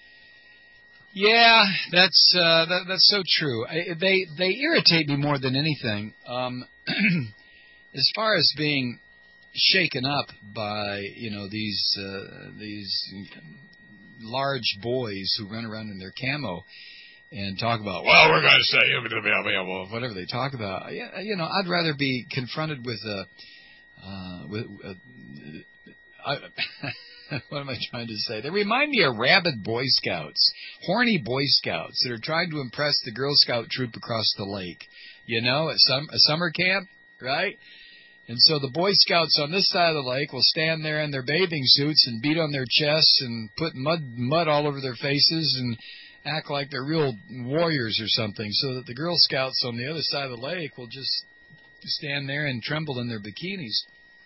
Yeah, that's uh, that, that's so true. I, they they irritate me more than anything. Um, as far as being shaken up by you know these uh, these large boys who run around in their camo and talk about, well, we're going to say whatever they talk about. Yeah, you know, I'd rather be confronted with a uh, with. Uh, I, what am I trying to say? They remind me of rabid Boy Scouts, horny Boy Scouts that are trying to impress the Girl Scout troop across the lake. You know, at some a summer camp, right? And so the Boy Scouts on this side of the lake will stand there in their bathing suits and beat on their chests and put mud mud all over their faces and act like they're real warriors or something, so that the Girl Scouts on the other side of the lake will just stand there and tremble in their bikinis.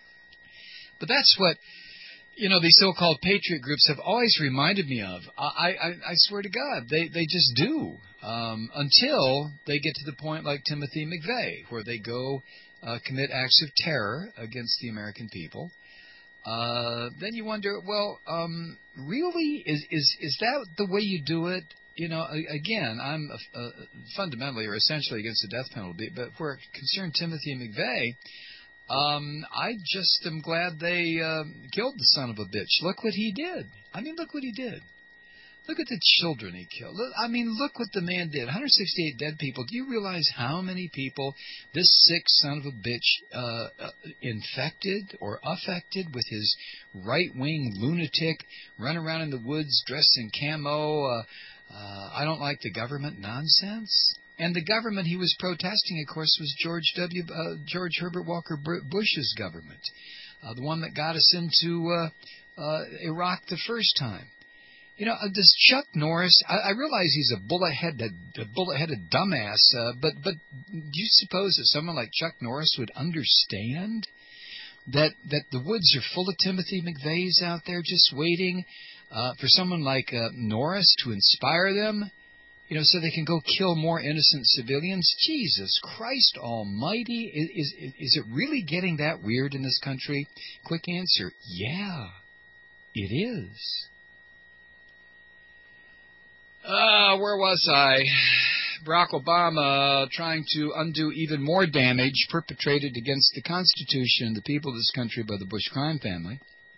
But that's what, you know, these so-called patriot groups have always reminded me of. I, I, I swear to God, they, they just do, um, until they get to the point like Timothy McVeigh, where they go uh, commit acts of terror against the American people. Uh, then you wonder, well, um, really, is, is is that the way you do it? You know, again, I'm uh, fundamentally or essentially against the death penalty, but where it concerned Timothy McVeigh, Um, I just am glad they uh, killed the son of a bitch. Look what he did. I mean, look what he did. Look at the children he killed. Look, I mean, look what the man did. one hundred sixty-eight dead people. Do you realize how many people this sick son of a bitch uh, uh, infected or affected with his right-wing lunatic, run around in the woods dressed in camo, uh, uh, I don't like the government nonsense? And the government he was protesting, of course, was George W. Uh, George Herbert Walker Bush's government, uh, the one that got us into uh, uh, Iraq the first time. You know, uh, does Chuck Norris? I, I realize he's a bullet-headed, a bullet-headed dumbass, uh, but but do you suppose that someone like Chuck Norris would understand that that the woods are full of Timothy McVeighs out there just waiting uh, for someone like uh, Norris to inspire them? You know, so they can go kill more innocent civilians? Jesus Christ almighty. Is, is, is it really getting that weird in this country? Quick answer, yeah, it is. Uh, where was I? Barack Obama trying to undo even more damage perpetrated against the Constitution and the people of this country by the Bush crime family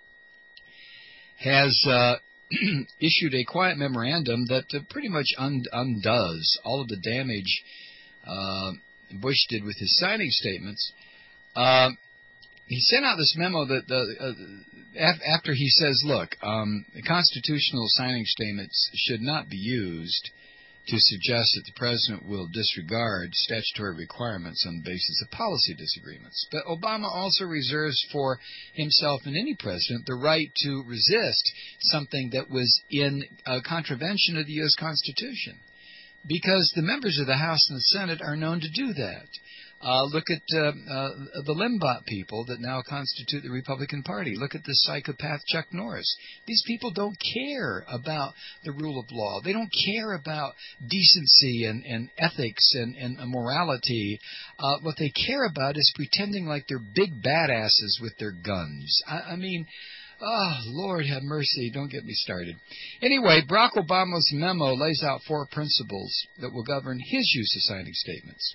has uh, issued a quiet memorandum that uh, pretty much un- undoes all of the damage uh, Bush did with his signing statements. Uh, he sent out this memo that uh, uh, af- after he says, look, um, the constitutional signing statements should not be used to suggest that the president will disregard statutory requirements on the basis of policy disagreements. But Obama also reserves for himself and any president the right to resist something that was in uh, contravention of the U S Constitution, because the members of the House and the Senate are known to do that. Uh, look at uh, uh, the Limbaugh people that now constitute the Republican Party. Look at the psychopath Chuck Norris. These people don't care about the rule of law. They don't care about decency and, and ethics and, and morality. Uh, what they care about is pretending like they're big badasses with their guns. I, I mean, Oh, Lord have mercy. Don't get me started. Anyway, Barack Obama's memo lays out four principles that will govern his use of signing statements.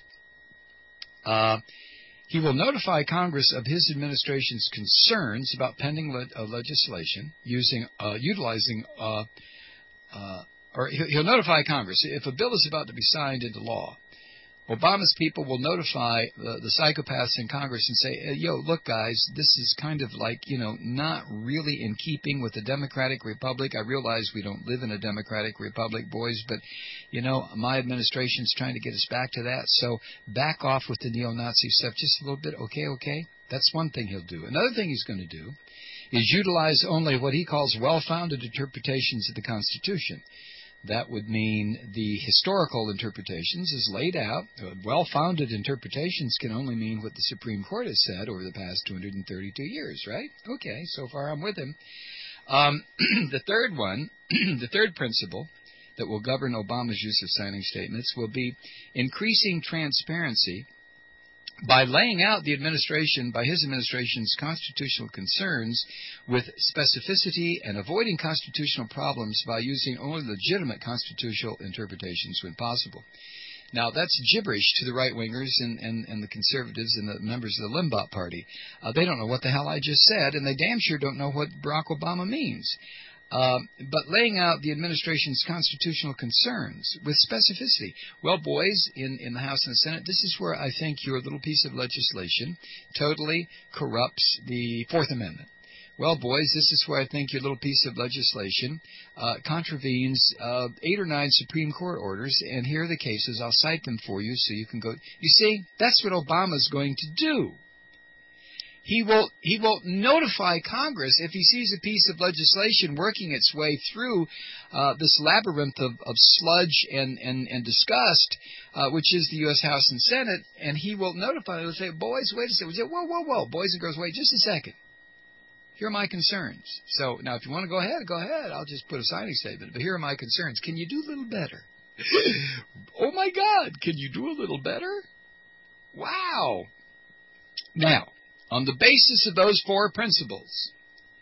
Uh, he will notify Congress of his administration's concerns about pending le- uh, legislation using, uh, utilizing, uh, uh, or he'll, he'll notify Congress if a bill is about to be signed into law. Obama's people will notify the, the psychopaths in Congress and say, hey, yo, look, guys, this is kind of like, you know, not really in keeping with the Democratic Republic. I realize we don't live in a Democratic Republic, boys, but, you know, my administration's trying to get us back to that. So back off with the neo-Nazi stuff just a little bit. Okay, okay? That's one thing he'll do. Another thing he's going to do is utilize only what he calls well-founded interpretations of the Constitution. That would mean the historical interpretations as laid out. Well-founded interpretations can only mean what the Supreme Court has said over the past two hundred thirty-two years, right? Okay, so far I'm with him. Um, the third one, the third principle that will govern Obama's use of signing statements will be increasing transparency by laying out the administration, by his administration's constitutional concerns with specificity and avoiding constitutional problems by using only legitimate constitutional interpretations when possible. Now, that's gibberish to the right-wingers and, and, and the conservatives and the members of the Limbaugh Party. Uh, they don't know what the hell I just said, and they damn sure don't know what Barack Obama means. Uh, but laying out the administration's constitutional concerns with specificity. Well, boys, in, in the House and the Senate, this is where I think your little piece of legislation totally corrupts the Fourth Amendment. Well, boys, this is where I think your little piece of legislation uh, contravenes uh, eight or nine Supreme Court orders, and here are the cases. I'll cite them for you so you can go. You see, that's what Obama's going to do. He will he will notify Congress if he sees a piece of legislation working its way through uh, this labyrinth of, of sludge and, and, and disgust, uh, which is the U S House and Senate, and he will notify them and say, boys, wait a second. Whoa, whoa, whoa, boys and girls, wait just a second. Here are my concerns. So now if you want to go ahead, go ahead. I'll just put a signing statement. But here are my concerns. Can you do a little better? Oh, my God. Can you do a little better? Wow. Now, on the basis of those four principles,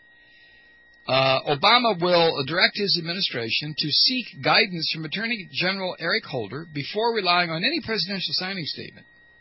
uh, Obama will direct his administration to seek guidance from Attorney General Eric Holder before relying on any presidential signing statement.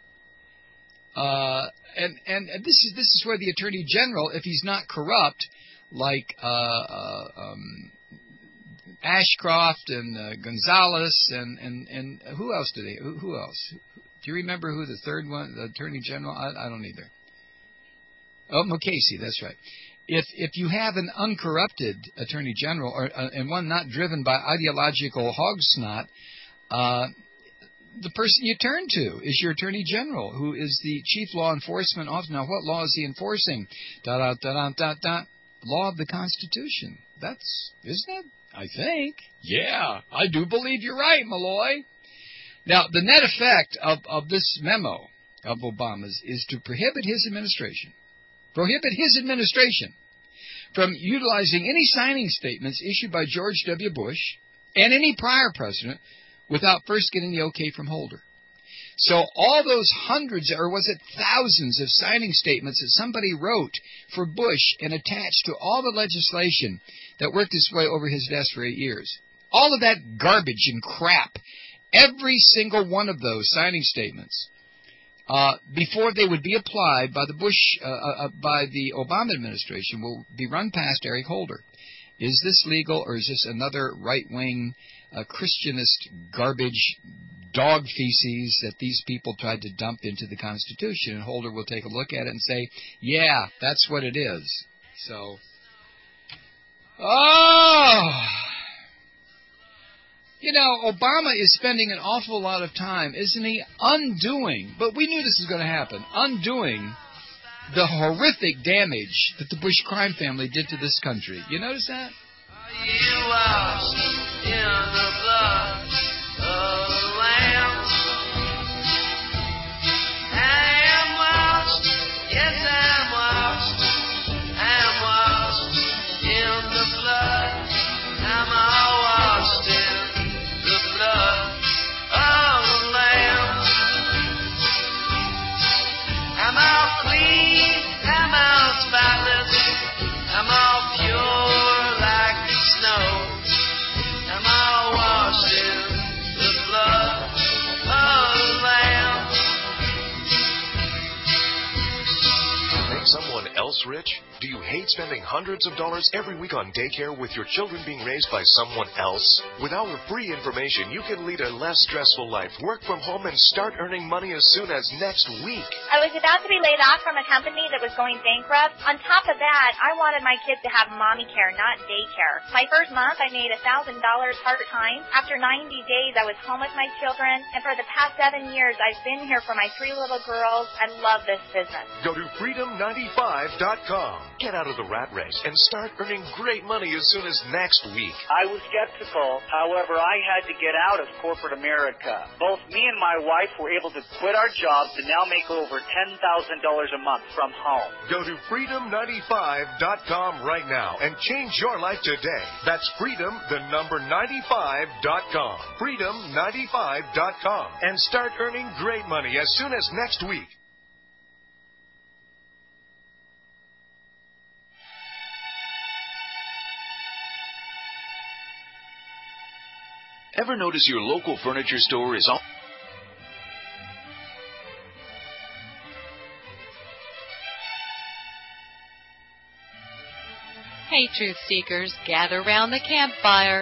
Uh, and, and, and this is this is where the Attorney General, if he's not corrupt, like uh, uh, um, Ashcroft and uh, Gonzalez and, and, and who else did they? Who, who else? Do you remember who the third one, the Attorney General? I, I don't either. Oh, Mukasey, that's right. If if you have an uncorrupted Attorney General or uh, and one not driven by ideological hog snot, uh, the person you turn to is your Attorney General, who is the chief law enforcement officer. Now, what law is he enforcing? Da da da da da da. Law of the Constitution. That's isn't it? I think. Yeah, I do believe you're right, Malloy. Now, the net effect of of this memo of Obama's is to prohibit his administration. Prohibit his administration from utilizing any signing statements issued by George W. Bush and any prior president without first getting the okay from Holder. So all those hundreds, or was it thousands of signing statements that somebody wrote for Bush and attached to all the legislation that worked its way over his desk for eight years, all of that garbage and crap, every single one of those signing statements, Uh, before they would be applied by the Bush, uh, uh, by the Obama administration, will be run past Eric Holder. Is this legal, or is this another right-wing uh, Christianist garbage, dog feces that these people tried to dump into the Constitution? And Holder will take a look at it and say, yeah, that's what it is. So, oh... You know, Obama is spending an awful lot of time, isn't he, undoing, but we knew this was going to happen, undoing the horrific damage that the Bush crime family did to this country. You notice that? Are you washed in the blood of the Lamb? I am washed, yes I am washed, I am washed in the blood, I'm all washed in the blood of the Lamb. I'm all clean, I'm all spotless, I'm all pure. someone else rich? Do you hate spending hundreds of dollars every week on daycare with your children being raised by someone else? With our free information, you can lead a less stressful life, work from home, and start earning money as soon as next week. I was about to be laid off from a company that was going bankrupt. On top of that, I wanted my kids to have mommy care, not daycare. My first month, I made one thousand dollars part-time. After ninety days, I was home with my children, and for the past seven years, I've been here for my three little girls. I love this business. Go to freedom ninety-five dot com. Get out of the rat race and start earning great money as soon as next week. I was skeptical. However, I had to get out of corporate America. Both me and my wife were able to quit our jobs and now make over ten thousand dollars a month from home. Go to freedom ninety-five dot com right now and change your life today. That's freedom, the number ninety-five dot com. freedom ninety-five dot com. And start earning great money as soon as next week. Ever notice your local furniture store is all... Hey, truth seekers, gather round the campfire.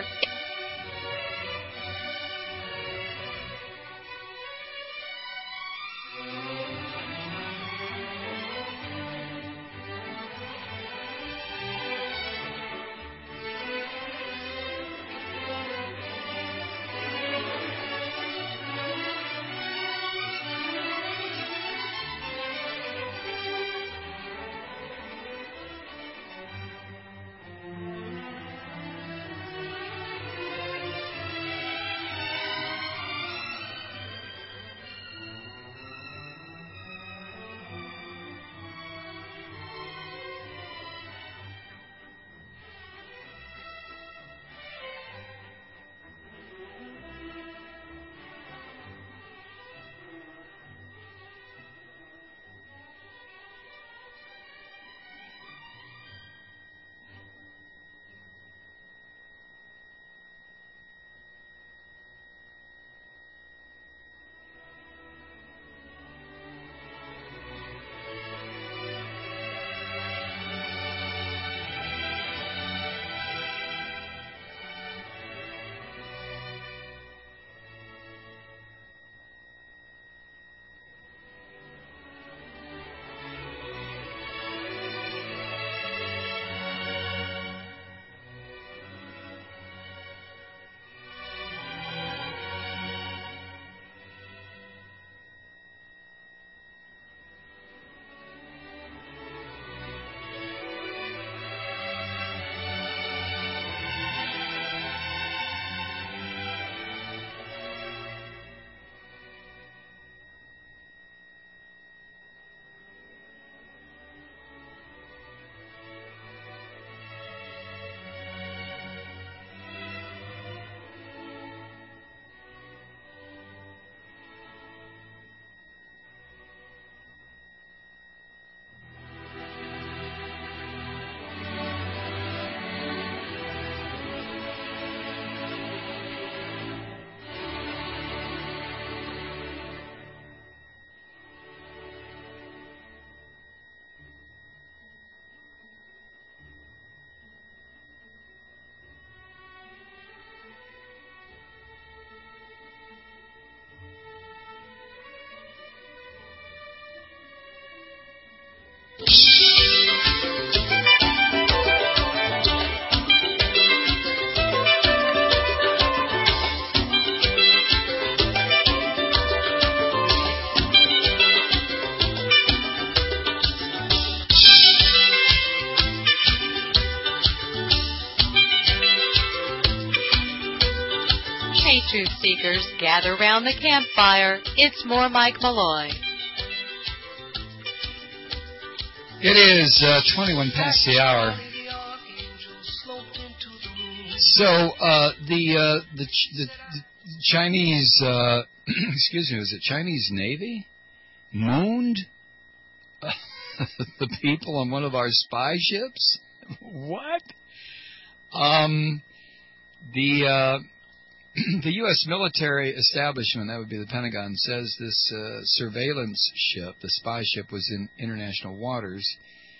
Truth seekers, gather round the campfire. It's more Mike Malloy. It is uh, twenty-one past the hour. So uh, the, uh, the, the the Chinese, uh, excuse me, was it Chinese Navy mooned the people on one of our spy ships? What? Um, the. Uh, The U S military establishment, that would be the Pentagon, says this uh, surveillance ship, the spy ship, was in international waters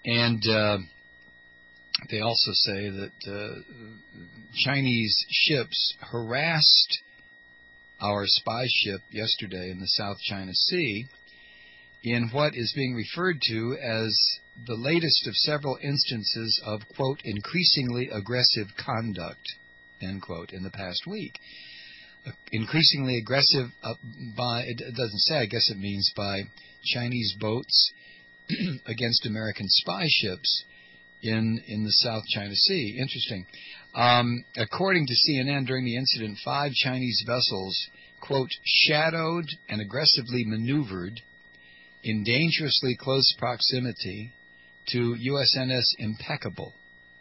And uh, they also say that uh, Chinese ships harassed our spy ship yesterday in the South China Sea in what is being referred to as the latest of several instances of, quote, increasingly aggressive conduct, end quote, in the past week. Uh, increasingly aggressive uh, by, it doesn't say, I guess it means by Chinese boats against American spy ships in, in the South China Sea. Interesting. Um, according to C N N, during the incident, five Chinese vessels, quote, shadowed and aggressively maneuvered in dangerously close proximity to U S N S Impeccable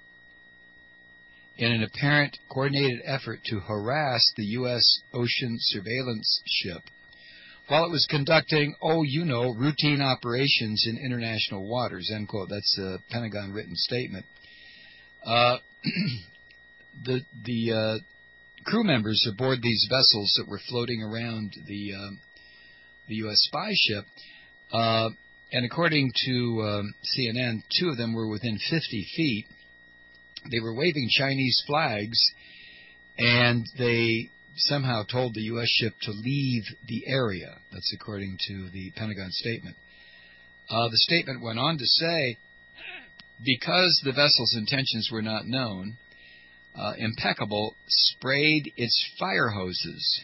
in an apparent coordinated effort to harass the U S ocean surveillance ship while it was conducting, oh, you know, routine operations in international waters, end quote. That's a Pentagon written statement. Uh, the the uh, crew members aboard these vessels that were floating around the uh, the U S spy ship, uh, and according to um, C N N, two of them were within fifty feet. They were waving Chinese flags, and they somehow told the U S ship to leave the area. That's according to the Pentagon statement. Uh, the statement went on to say, because the vessel's intentions were not known, uh, Impeccable sprayed its fire hoses,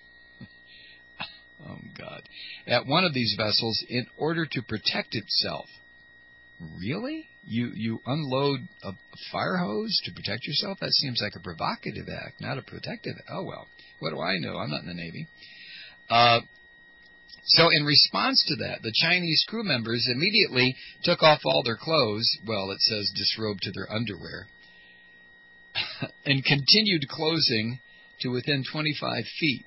oh, God, at one of these vessels in order to protect itself. Really? You you unload a, a fire hose to protect yourself? That seems like a provocative act, not a protective. Oh, well, what do I know? I'm not in the Navy. Uh, so in response to that, the Chinese crew members immediately took off all their clothes, well, it says disrobed to their underwear, and continued closing to within twenty-five feet.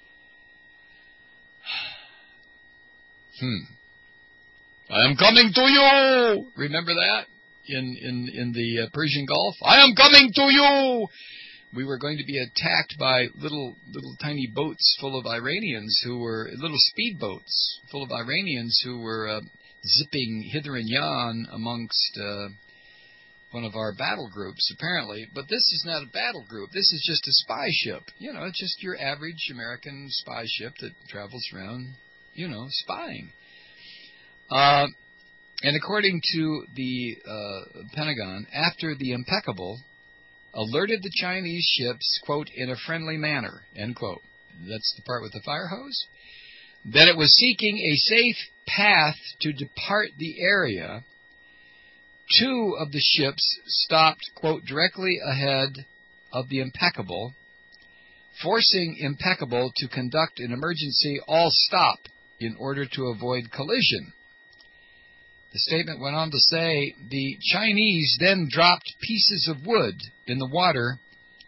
Hmm. I am coming to you! Remember that in in, in the uh, Persian Gulf? I am coming to you! We were going to be attacked by little little tiny boats full of Iranians who were, little speedboats full of Iranians who were uh, zipping hither and yon amongst uh, one of our battle groups, apparently. But this is not a battle group. This is just a spy ship. You know, it's just your average American spy ship that travels around, you know, spying. Uh, and according to the uh, Pentagon, after the Impeccable alerted the Chinese ships, quote, in a friendly manner, end quote. That's the part with the fire hose. That it was seeking a safe path to depart the area, two of the ships stopped, quote, directly ahead of the Impeccable, forcing Impeccable to conduct an emergency all-stop in order to avoid collision. The statement went on to say, the Chinese then dropped pieces of wood in the water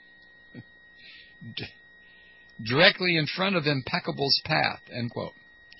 d- directly in front of Impeccable's path, end quote.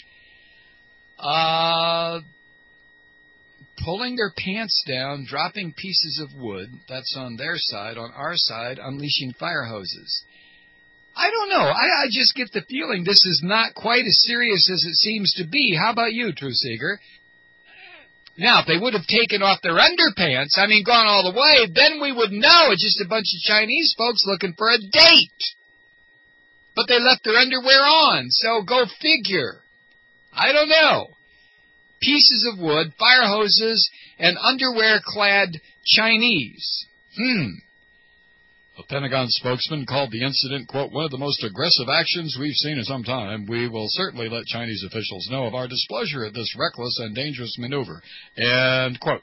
Uh, pulling their pants down, dropping pieces of wood, that's on their side. On our side, unleashing fire hoses. I don't know. I, I just get the feeling this is not quite as serious as it seems to be. How about you, True Seeger? Now, if they would have taken off their underpants, I mean, gone all the way, then we would know it's just a bunch of Chinese folks looking for a date. But they left their underwear on, so go figure. I don't know. Pieces of wood, fire hoses, and underwear-clad Chinese. Hmm. A Pentagon spokesman called the incident, quote, one of the most aggressive actions we've seen in some time. We will certainly let Chinese officials know of our displeasure at this reckless and dangerous maneuver, end quote.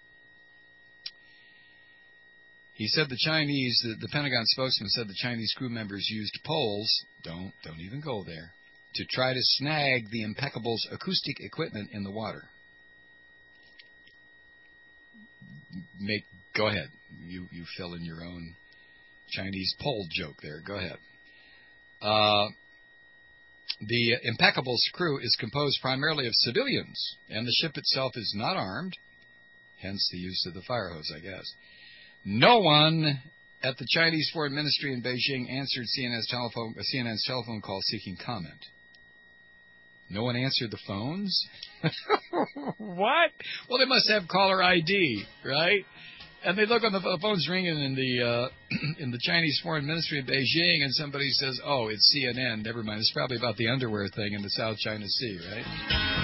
He said the Chinese, the, the Pentagon spokesman said the Chinese crew members used poles, don't, don't even go there, to try to snag the Impeccable's acoustic equipment in the water. Make, go ahead. You, you fill in your own Chinese pole joke there. Go ahead. Uh, the Impeccable's crew is composed primarily of civilians, and the ship itself is not armed, hence the use of the fire hose, I guess. No one at the Chinese Foreign Ministry in Beijing answered C N N's telephone, uh, C N N's telephone call seeking comment. No one answered the phones? What? Well, they must have caller I D, right? And they look on the, the phone's ringing in the uh, in the Chinese Foreign Ministry of Beijing, and somebody says, "Oh, it's C N N." Never mind. It's probably about the underwear thing in the South China Sea, right?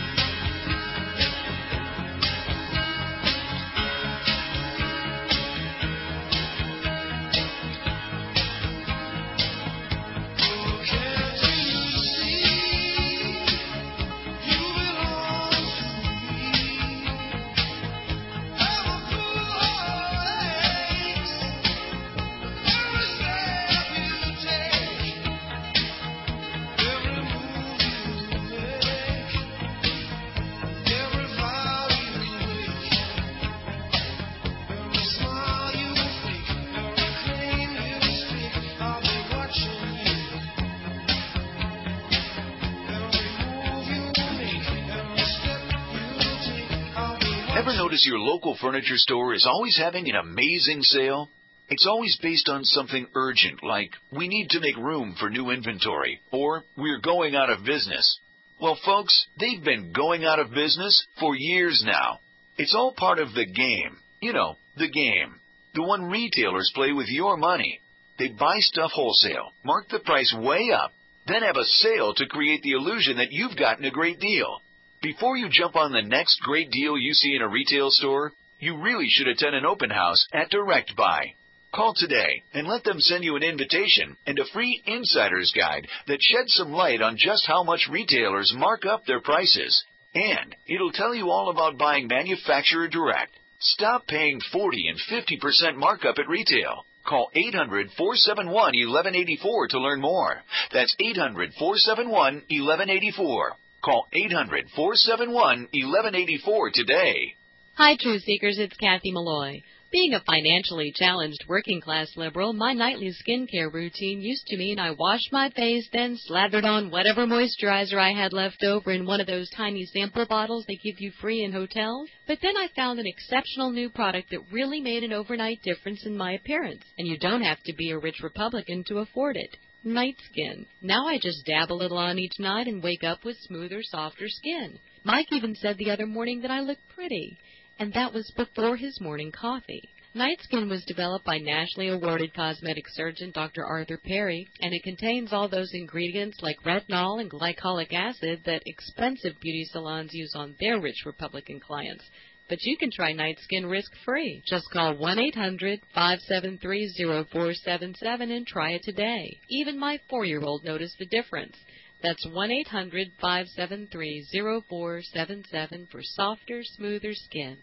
Ever notice your local furniture store is always having an amazing sale? It's always based on something urgent, like we need to make room for new inventory, or we're going out of business. Well, folks, they've been going out of business for years now. It's all part of the game. You know, the game. The one retailers play with your money. They buy stuff wholesale, mark the price way up, then have a sale to create the illusion that you've gotten a great deal. Before you jump on the next great deal you see in a retail store, you really should attend an open house at Direct Buy. Call today and let them send you an invitation and a free insider's guide that sheds some light on just how much retailers mark up their prices. And it'll tell you all about buying manufacturer direct. Stop paying forty and fifty percent markup at retail. Call eight hundred, four seven one, one one eight four to learn more. That's eight hundred, four seven one, one one eight four. Call eight hundred, four seven one, one one eight four today. Hi, Truth Seekers. It's Kathy Malloy. Being a financially challenged working-class liberal, my nightly skincare routine used to mean I washed my face, then slathered on whatever moisturizer I had left over in one of those tiny sample bottles they give you free in hotels. But then I found an exceptional new product that really made an overnight difference in my appearance, and you don't have to be a rich Republican to afford it. Night Skin. Now I just dab a little on each night and wake up with smoother, softer skin. Mike even said the other morning that I looked pretty. And that was before his morning coffee. Night Skin was developed by nationally awarded cosmetic surgeon Doctor Arthur Perry, and it contains all those ingredients like retinol and glycolic acid that expensive beauty salons use on their rich Republican clients. But you can try Night Skin risk-free. Just call one eight hundred, five seven three, zero four seven seven and try it today. Even my four-year-old noticed the difference. That's one eight hundred, five seven three, zero four seven seven for softer, smoother skin.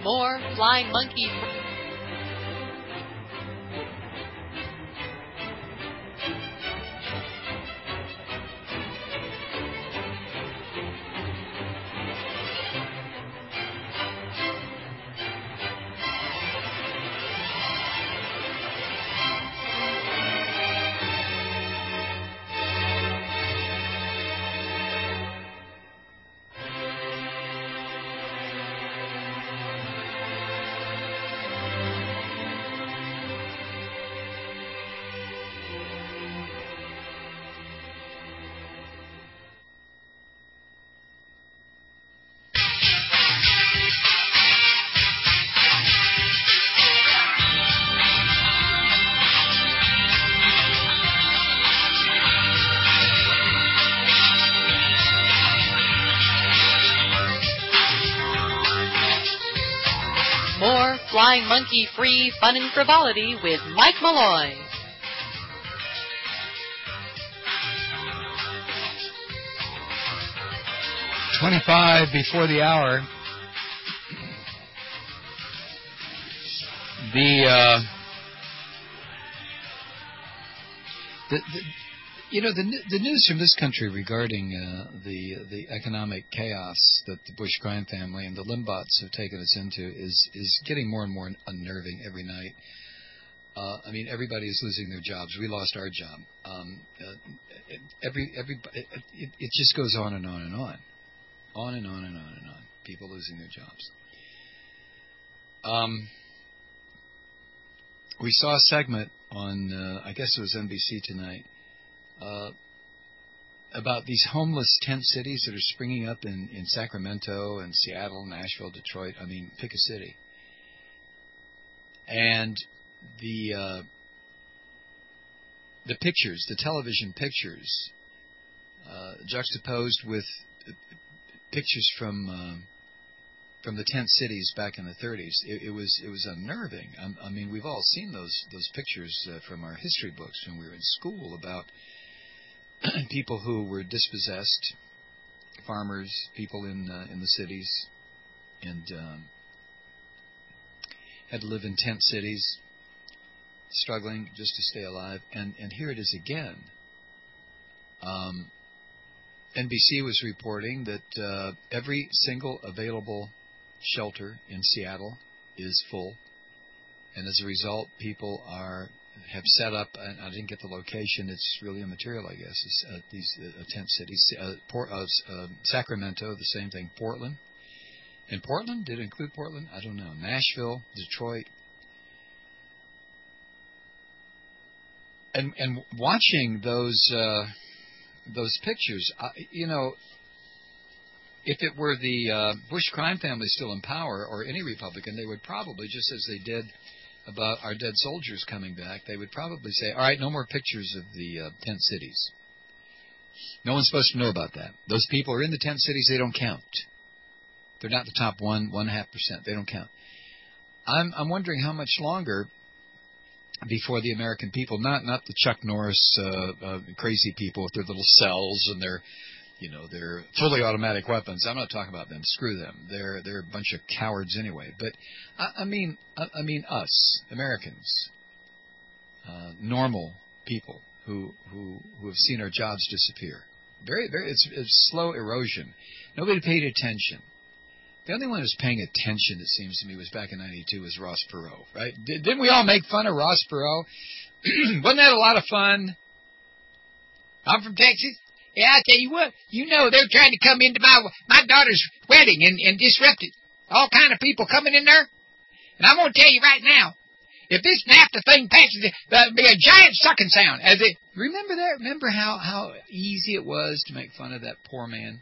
More Flying Monkey. More Flying Monkey free fun and frivolity with Mike Malloy. Twenty-five before the hour. The, uh, the, the you know the the news from this country regarding uh, the the economic chaos that the Bush crime family and the Limbots have taken us into is is getting more and more unnerving every night. Uh, I mean, everybody is losing their jobs. We lost our job. Um, uh, every every it, it, it just goes on and on and on, on and on and on and on. People losing their jobs. Um, we saw a segment on uh, I guess it was N B C tonight. Uh, about these homeless tent cities that are springing up in, in Sacramento and Seattle, Nashville, Detroit. I mean, pick a city. And the uh, the pictures, the television pictures, uh, juxtaposed with pictures from uh, from the tent cities back in the thirties, it, it was it was unnerving. I, I mean, we've all seen those those pictures uh, from our history books when we were in school about people who were dispossessed, farmers, people in uh, in the cities, and um, had to live in tent cities, struggling just to stay alive. And, and here it is again. Um, N B C was reporting that uh, every single available shelter in Seattle is full, and as a result, people are have set up, and I didn't get the location, it's really immaterial, I guess, it's, uh, these uh, tent cities. Uh, Port, uh, uh, Sacramento, the same thing. Portland. In Portland? Did it include Portland? I don't know. Nashville, Detroit. And and watching those uh, those pictures, uh, you know, if it were the uh, Bush crime family still in power, or any Republican, they would probably, just as they did about our dead soldiers coming back, they would probably say, all right, no more pictures of the uh, tent cities. No one's supposed to know about that. Those people are in the tent cities, they don't count. They're not the top one, one half percent. They don't count. I'm I'm wondering how much longer before the American people, not not the Chuck Norris uh, uh, crazy people with their little cells and their, you know, their fully automatic weapons. I'm not talking about them. Screw them. They're they're a bunch of cowards anyway. But I, I mean, I, I mean us Americans, uh, normal people who who who have seen our jobs disappear. Very very. It's, it's slow erosion. Nobody paid attention. The only one who was paying attention, it seems to me, was back in ninety-two, was Ross Perot, right? Didn't we all make fun of Ross Perot? Wasn't that a lot of fun? I'm from Texas. Yeah, I tell you what, you know they're trying to come into my my daughter's wedding and, and disrupt it. All kind of people coming in there. And I'm going to tell you right now, if this NAFTA thing passes, there'll be a giant sucking sound. As it remember that? Remember how, how easy it was to make fun of that poor man?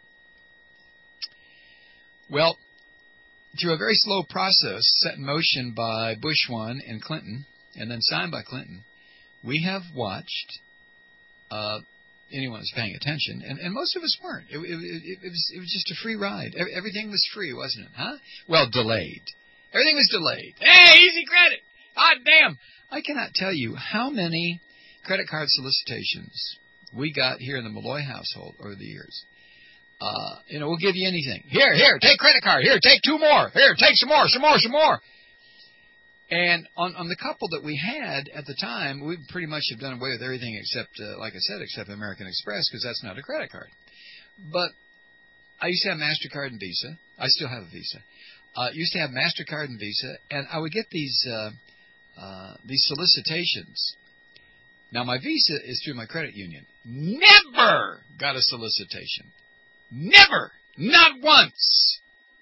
Well, through a very slow process set in motion by Bush one and Clinton, and then signed by Clinton, we have watched uh, anyone who's paying attention, and, and most of us weren't. It, it, it, it, was, it was just a free ride. Everything was free, wasn't it? Huh? Well, delayed. Everything was delayed. Hey, easy credit. Hot damn. I cannot tell you how many credit card solicitations we got here in the Malloy household over the years. Uh, you know, we'll give you anything. Here, here, take credit card. Here, take two more. Here, take some more, some more, some more. And on, on the couple that we had at the time, we pretty much have done away with everything except, uh, like I said, except American Express, because that's not a credit card. But I used to have MasterCard and Visa. I still have a Visa. I uh, used to have MasterCard and Visa, and I would get these uh, uh, these solicitations. Now, my Visa is through my credit union. Never got a solicitation. Never. Not once.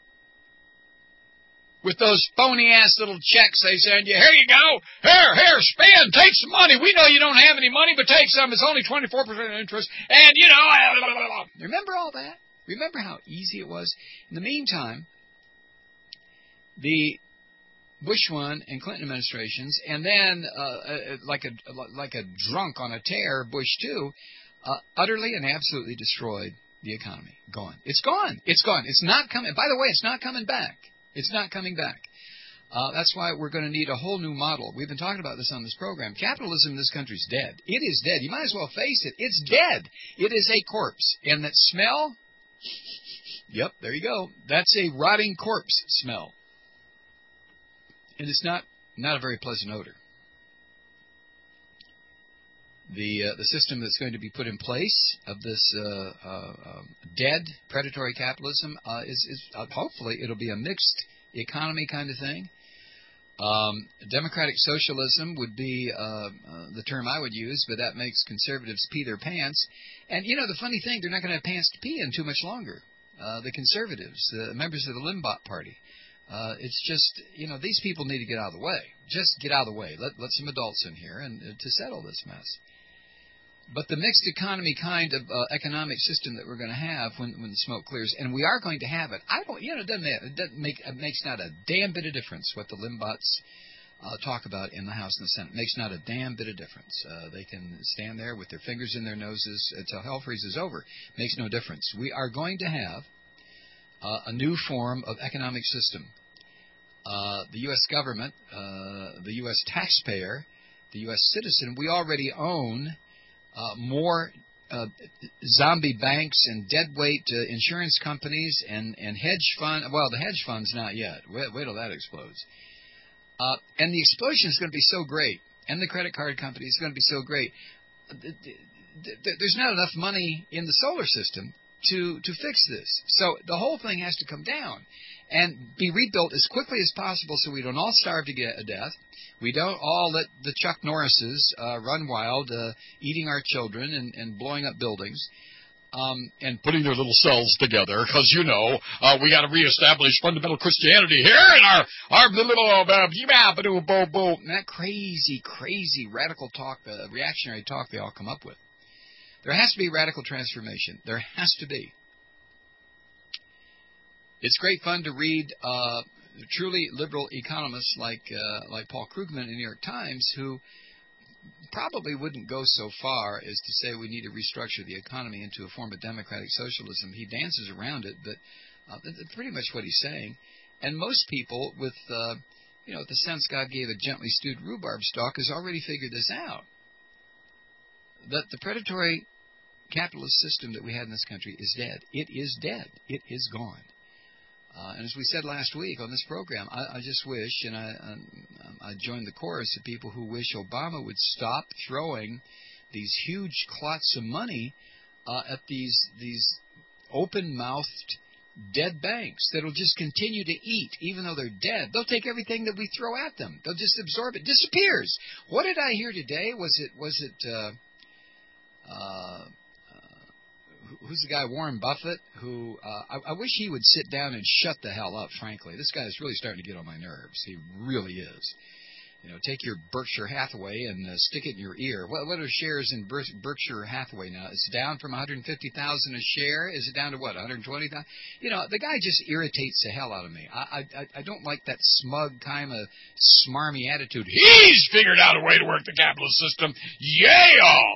With those phony-ass little checks they send you. Here you go. Here, here, spend. Take some money. We know you don't have any money, but take some. It's only twenty-four percent interest. And, you know, blah, blah, blah. Remember all that? Remember how easy it was? In the meantime, the Bush one and Clinton administrations, and then uh, like a like a drunk on a tear, Bush two, uh, utterly and absolutely destroyed the economy. Gone. It's gone. It's gone. It's not coming. By the way, it's not coming back. It's not coming back. Uh, that's why we're going to need a whole new model. We've been talking about this on this program. Capitalism in this country is dead. It is dead. You might as well face it. It's dead. It is a corpse. And that smell, yep, there you go. That's a rotting corpse smell. And it's not, not a very pleasant odor. The uh, the system that's going to be put in place of this uh, uh, um, dead predatory capitalism uh, is, is uh, hopefully it'll be a mixed economy kind of thing. Um, democratic socialism would be uh, uh, the term I would use, but that makes conservatives pee their pants. And you know the funny thing, they're not going to have pants to pee in too much longer. Uh, the conservatives, the members of the Limbach Party. Uh, it's just, you know, these people need to get out of the way. Just get out of the way. Let let some adults in here and uh, to settle this mess. But the mixed economy kind of uh, economic system that we're going to have when, when the smoke clears, and we are going to have it. I don't, you know, it doesn't, it doesn't make it makes not a damn bit of difference what the Limbachs uh, talk about in the House and the Senate. It makes not a damn bit of difference. Uh, they can stand there with their fingers in their noses until hell freezes over. Makes no difference. We are going to have uh, a new form of economic system. Uh, the U S government, uh, the U S taxpayer, the U S citizen, we already own Uh, more uh, zombie banks and deadweight uh, insurance companies and, and hedge fund. Well, the hedge funds not yet. Wait, wait till that explodes. Uh, and the explosion is going to be so great, and the credit card company is going to be so great. There's not enough money in the solar system to to fix this. So the whole thing has to come down and be rebuilt as quickly as possible so we don't all starve to get a death. We don't all let the Chuck Norrises uh, run wild, uh, eating our children and, and blowing up buildings. Um, and putting their little cells together, because, you know, uh, we got to reestablish fundamental Christianity here in our, our little, uh, that crazy, crazy radical talk, uh, reactionary talk they all come up with. There has to be radical transformation. There has to be. It's great fun to read uh, truly liberal economists like uh, like Paul Krugman in the New York Times, who probably wouldn't go so far as to say we need to restructure the economy into a form of democratic socialism. He dances around it, but uh, that's pretty much what he's saying. And most people with, uh, you know, the sense God gave a gently stewed rhubarb stalk has already figured this out. That the predatory capitalist system that we had in this country is dead. It is dead. It is gone. Uh, and as we said last week on this program, I, I just wish, and I, um, I joined the chorus of people who wish Obama would stop throwing these huge clots of money uh, at these these open-mouthed dead banks that'll just continue to eat, even though they're dead. They'll take everything that we throw at them. They'll just absorb it. Disappears. What did I hear today? Was it was it? Uh, uh, Who's the guy, Warren Buffett, who uh, I, I wish he would sit down and shut the hell up, frankly. This guy is really starting to get on my nerves. He really is. You know, take your Berkshire Hathaway and uh, stick it in your ear. What, what are shares in Ber- Berkshire Hathaway now? It's down from one hundred fifty thousand a share. Is it down to what, one hundred twenty thousand? You know, the guy just irritates the hell out of me. I, I, I don't like that smug kind of smarmy attitude. He's figured out a way to work the capitalist system. Yeah!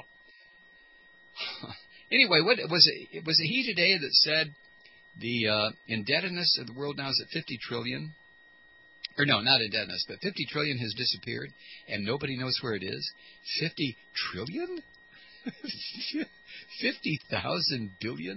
Anyway, what was it? Was it he today that said the uh, indebtedness of the world now is at fifty trillion? Or no, not indebtedness, but fifty trillion has disappeared, and nobody knows where it is. Fifty trillion? Fifty thousand billion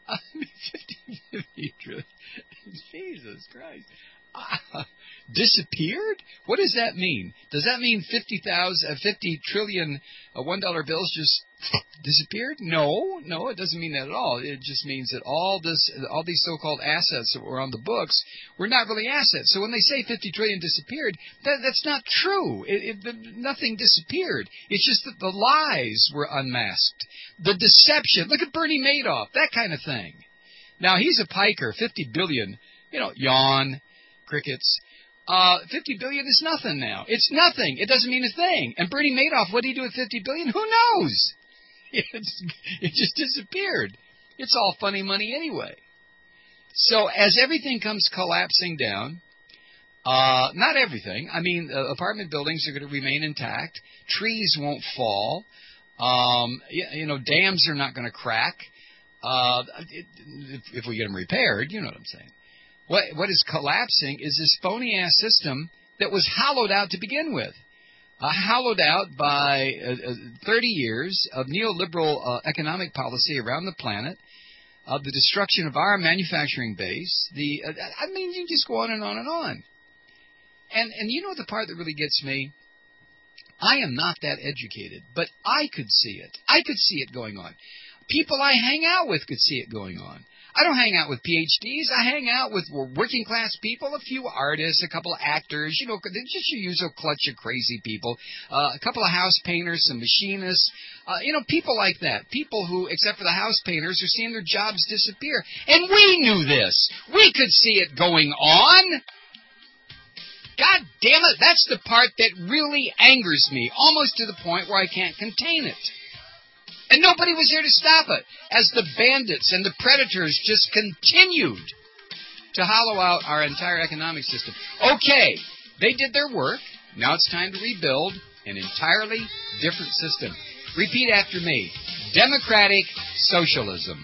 I mean, fifty, fifty trillion. Jesus Christ. Uh, disappeared? What does that mean? Does that mean fifty thousand, uh, fifty trillion uh, one dollar bills just disappeared? No, no, it doesn't mean that at all. It just means that all this, all these so-called assets that were on the books were not really assets. So when they say fifty trillion disappeared, that, that's not true. It, it, nothing disappeared. It's just that the lies were unmasked. The deception. Look at Bernie Madoff, that kind of thing. Now, he's a piker, fifty billion, you know, yawn. Crickets. Uh, fifty billion is nothing now. It's nothing. It doesn't mean a thing. And Bernie Madoff, what did he do with fifty billion? Who knows? It's, it just disappeared. It's all funny money anyway. So as everything comes collapsing down, uh, not everything. I mean, uh, apartment buildings are going to remain intact. Trees won't fall. Um, you, you know, dams are not going to crack. Uh, it, if, if we get them repaired, you know what I'm saying. What, what is collapsing is this phony-ass system that was hollowed out to begin with. Uh, hollowed out by uh, uh, thirty years of neoliberal uh, economic policy around the planet, of the destruction of our manufacturing base. The uh, I mean, you just go on and on and on. And, and you know the part that really gets me? I am not that educated, but I could see it. I could see it going on. People I hang out with could see it going on. I don't hang out with P H Ds. I hang out with working class people, a few artists, a couple of actors, you know, just your usual clutch of crazy people, uh, a couple of house painters, some machinists, uh, you know, people like that. People who, except for the house painters, are seeing their jobs disappear. And we knew this. We could see it going on. God damn it, that's the part that really angers me, almost to the point where I can't contain it. And nobody was there to stop it, as the bandits and the predators just continued to hollow out our entire economic system. Okay, they did their work. Now it's time to rebuild an entirely different system. Repeat after me. Democratic socialism.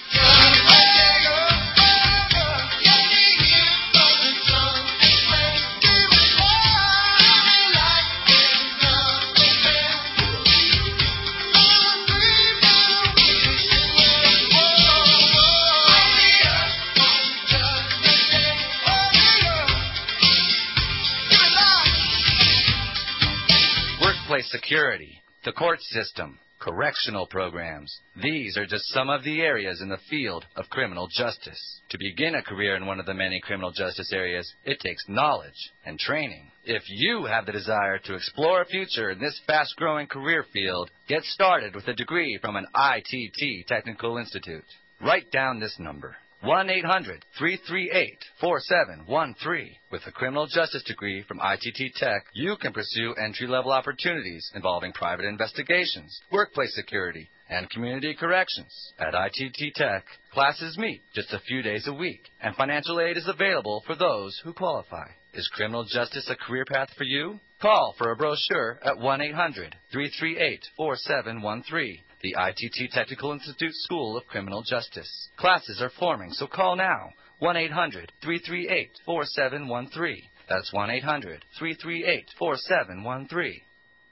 Workplace security, the court system, correctional programs. These are just some of the areas in the field of criminal justice. To begin a career in one of the many criminal justice areas, it takes knowledge and training. If you have the desire to explore a future in this fast-growing career field, get started with a degree from an I T T Technical Institute. Write down this number. one eight hundred three three eight four seven one three. With a criminal justice degree from I T T Tech, you can pursue entry-level opportunities involving private investigations, workplace security, and community corrections. At I T T Tech, classes meet just a few days a week, and financial aid is available for those who qualify. Is criminal justice a career path for you? Call for a brochure at one eight hundred three three eight four seven one three. The I T T Technical Institute School of Criminal Justice. Classes are forming, so call now. one eight hundred three three eight four seven one three. That's one eight hundred three three eight four seven one three.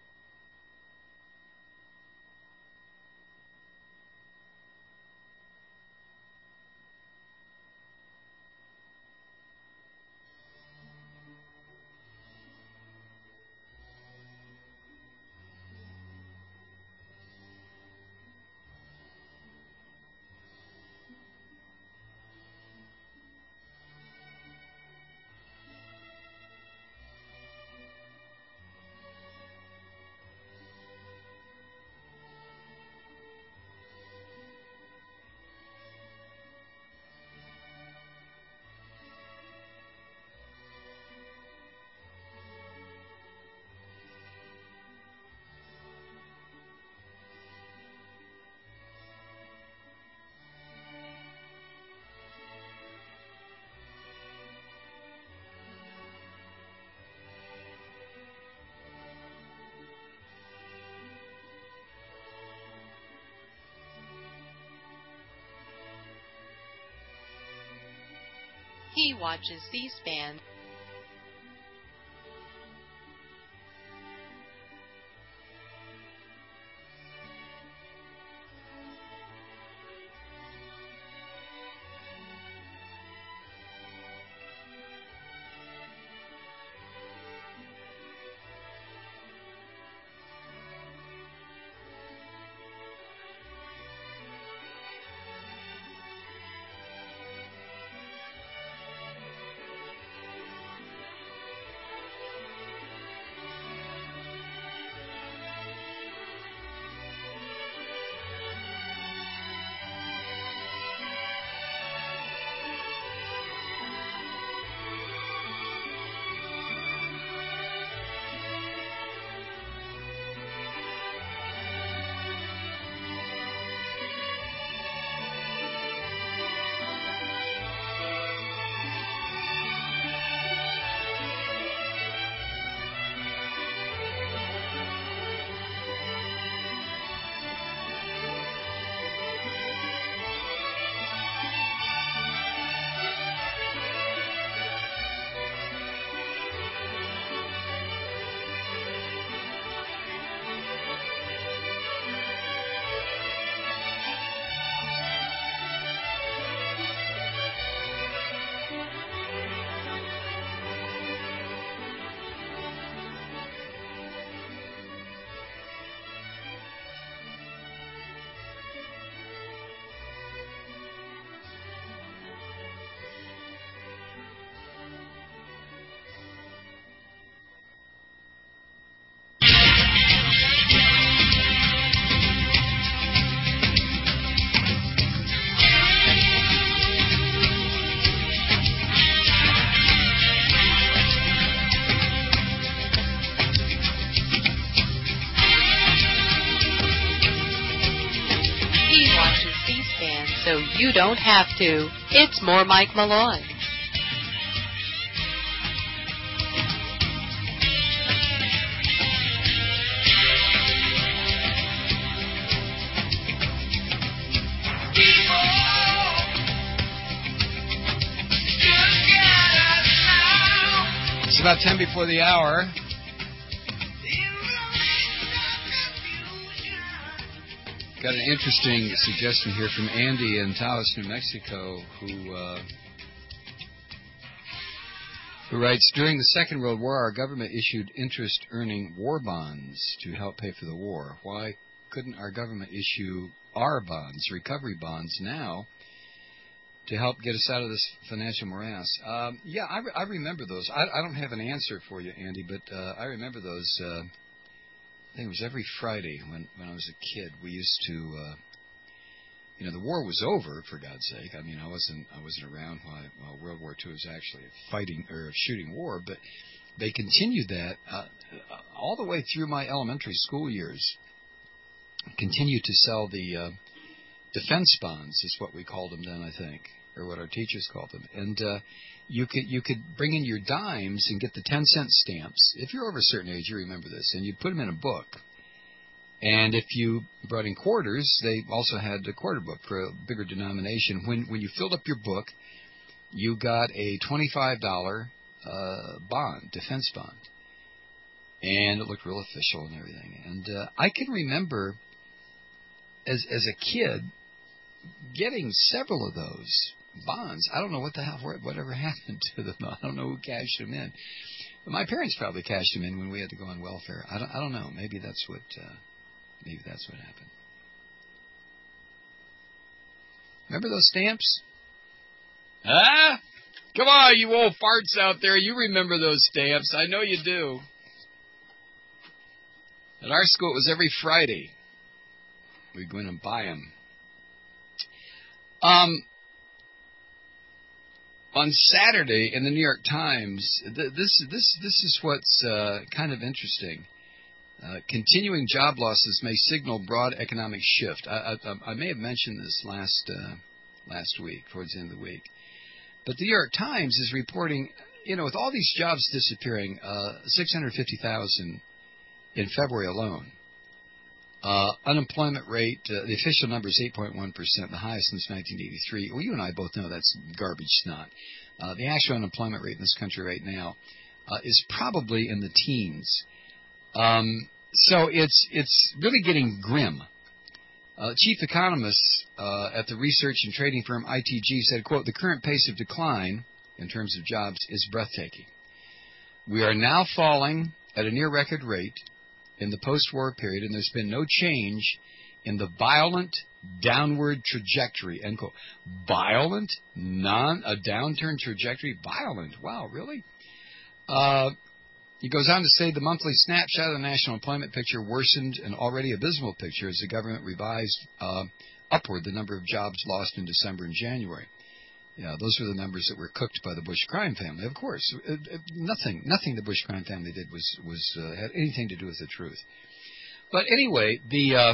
He watches C-SPAN. so you don't have to. It's more Mike Malloy. It's about ten before the hour. Got an interesting suggestion here from Andy in Taos, New Mexico, who uh, who writes, during the Second World War, our government issued interest-earning war bonds to help pay for the war. Why couldn't our government issue our bonds, recovery bonds, now to help get us out of this financial morass? Um, yeah, I, re- I remember those. I, I don't have an answer for you, Andy, but uh, I remember those. Uh, I think it was every Friday when, when I was a kid. We used to, uh, you know, the war was over, for God's sake. I mean, I wasn't I wasn't around while, while World War Two was actually a fighting or a shooting war, but they continued that uh, all the way through my elementary school years. Continued to sell the uh, defense bonds, is what we called them then, I think, or what our teachers called them. And uh, you could you could bring in your dimes and get the ten cent stamps. If you're over a certain age, you remember this, and you'd put them in a book. And if you brought in quarters, they also had a quarter book for a bigger denomination. When when you filled up your book, you got a twenty-five dollar uh, bond, defense bond, and it looked real official and everything. And uh, I can remember, as as a kid, getting several of those bonds. I don't know what the hell, whatever happened to them. I don't know who cashed them in. But my parents probably cashed them in when we had to go on welfare. I don't, I don't know. Maybe that's what, uh, maybe that's what happened. Remember those stamps? Ah, come on, you old farts out there. You remember those stamps. I know you do. At our school, it was every Friday. We'd go in and buy them. Um, on Saturday in the New York Times, th- this this this is what's uh, kind of interesting. Uh, continuing job losses may signal broad economic shift. I, I, I may have mentioned this last uh, last week, towards the end of the week. But the New York Times is reporting, you know, with all these jobs disappearing, uh, six hundred fifty thousand in February alone. Uh, unemployment rate, uh, the official number is eight point one percent, the highest since nineteen eighty-three. Well, you and I both know that's garbage snot. Uh, the actual unemployment rate in this country right now uh, is probably in the teens. Um, so it's it's really getting grim. Uh, chief economist uh, at the research and trading firm I T G said, quote, the current pace of decline in terms of jobs is breathtaking. We are now falling at a near record rate in the post-war period, and there's been no change in the violent downward trajectory, end quote. Violent, non, a downturn trajectory, violent. Wow, really? Uh, he goes on to say the monthly snapshot of the national employment picture worsened an already abysmal picture as the government revised uh, upward the number of jobs lost in December and January. Yeah, those were the numbers that were cooked by the Bush crime family. Of course, uh, uh, nothing, nothing the Bush crime family did was was uh, had anything to do with the truth. But anyway, the uh,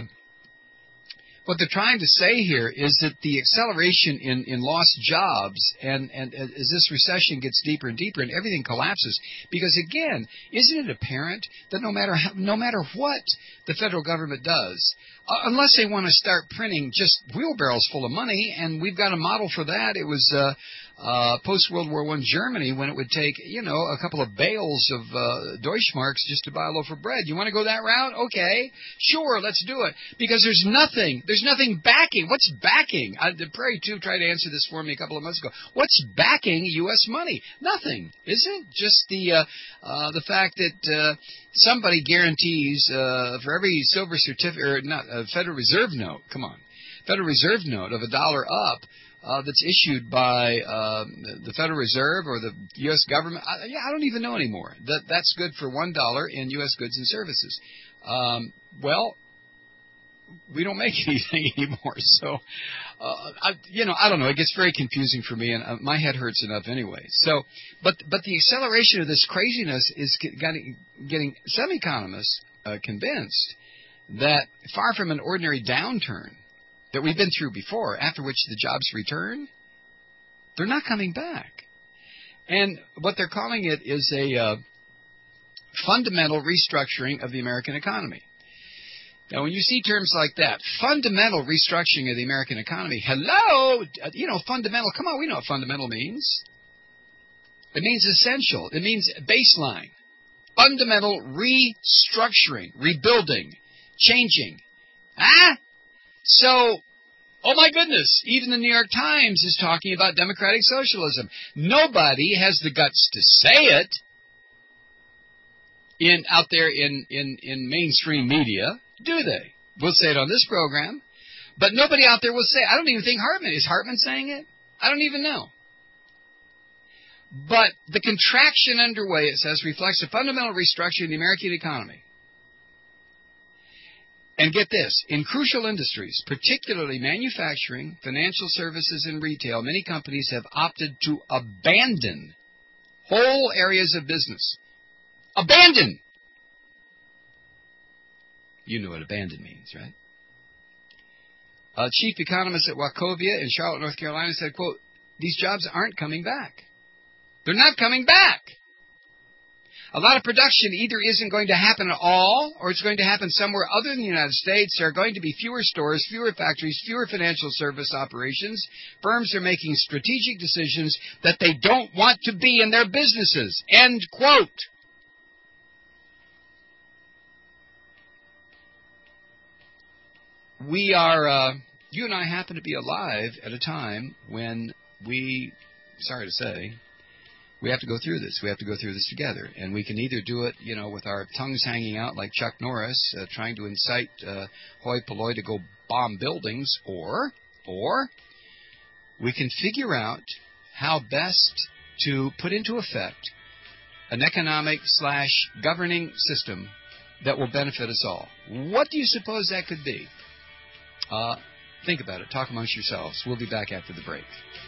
what they're trying to say here is that the acceleration in, in lost jobs and, and as this recession gets deeper and deeper and everything collapses, because again, isn't it apparent that no matter how, no matter what the federal government does, uh, unless they want to start printing just wheelbarrows full of money, and we've got a model for that. It was uh, uh, post-World War One Germany when it would take, you know, a couple of bales of uh, Deutschmarks just to buy a loaf of bread. You want to go that route? Okay, sure, let's do it. Because there's nothing, there's nothing backing. What's backing? I, the Prairie Tube tried to answer this for me a couple of months ago. What's backing U S money? Nothing, is it? Just the uh, uh, the fact that uh, somebody guarantees uh, for every silver certificate, or not, a Federal Reserve note, come on, Federal Reserve note of a dollar up, Uh, that's issued by uh, the Federal Reserve or the U S government. I, yeah, I don't even know anymore. That that's good for one dollar in U S goods and services. Um, well, we don't make anything anymore, so uh, I, you know, I don't know. It gets very confusing for me, and uh, my head hurts enough anyway. So, but but the acceleration of this craziness is getting getting some economists uh, convinced that far from an ordinary downturn. that we've been through before, after which the jobs return, they're not coming back. And what they're calling it is a uh, fundamental restructuring of the American economy. Now, when you see terms like that, fundamental restructuring of the American economy, hello, you know, fundamental, come on, we know what fundamental means. It means essential. It means baseline. Fundamental restructuring, rebuilding, changing. Ah? So, oh my goodness, even the New York Times is talking about democratic socialism. Nobody has the guts to say it in out there in, in, in mainstream media, do they? We'll say it on this program, but nobody out there will say, I don't even think Hartman, is Hartman saying it? I don't even know. But the contraction underway, it says, reflects a fundamental restructuring of the American economy. And get this, in crucial industries, particularly manufacturing, financial services, and retail, many companies have opted to abandon whole areas of business. Abandon! You know what abandon means, right? A chief economist at Wachovia in Charlotte, North Carolina said, quote, these jobs aren't coming back. They're not coming back. A lot of production either isn't going to happen at all, or it's going to happen somewhere other than the United States. There are going to be fewer stores, fewer factories, fewer financial service operations. Firms are making strategic decisions that they don't want to be in their businesses. End quote. We are, uh, you and I happen to be alive at a time when we, sorry to say, we have to go through this. We have to go through this together. And we can either do it, you know, with our tongues hanging out like Chuck Norris, uh, trying to incite uh, hoi polloi to go bomb buildings, or, or we can figure out how best to put into effect an economic slash governing system that will benefit us all. What do you suppose that could be? Uh, think about it. Talk amongst yourselves. We'll be back after the break.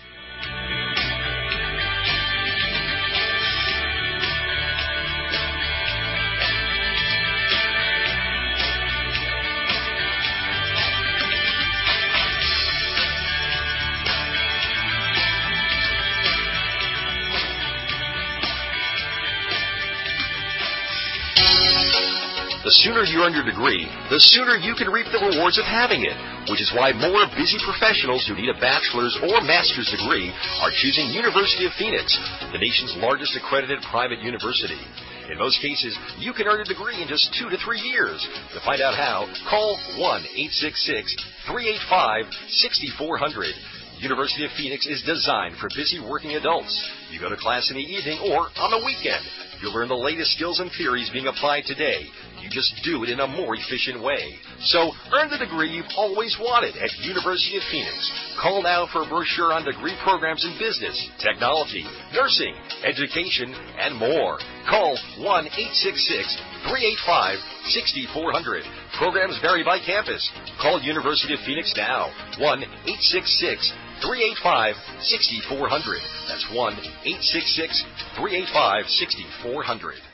The sooner you earn your degree, the sooner you can reap the rewards of having it, which is why more busy professionals who need a bachelor's or master's degree are choosing University of Phoenix, the nation's largest accredited private university. In most cases, you can earn a degree in just two to three years. To find out how, call one eight six six, three eight five, six four zero zero. University of Phoenix is designed for busy working adults. You go to class in the evening or on the weekend. You'll learn the latest skills and theories being applied today. You just do it in a more efficient way. So earn the degree you've always wanted at University of Phoenix. Call now for a brochure on degree programs in business, technology, nursing, education, and more. Call one eight six six, three eight five, six four zero zero. Programs vary by campus. Call University of Phoenix now. one eight six six, three eight five, six four zero zero. That's one eight six six, three eight five, six four zero zero.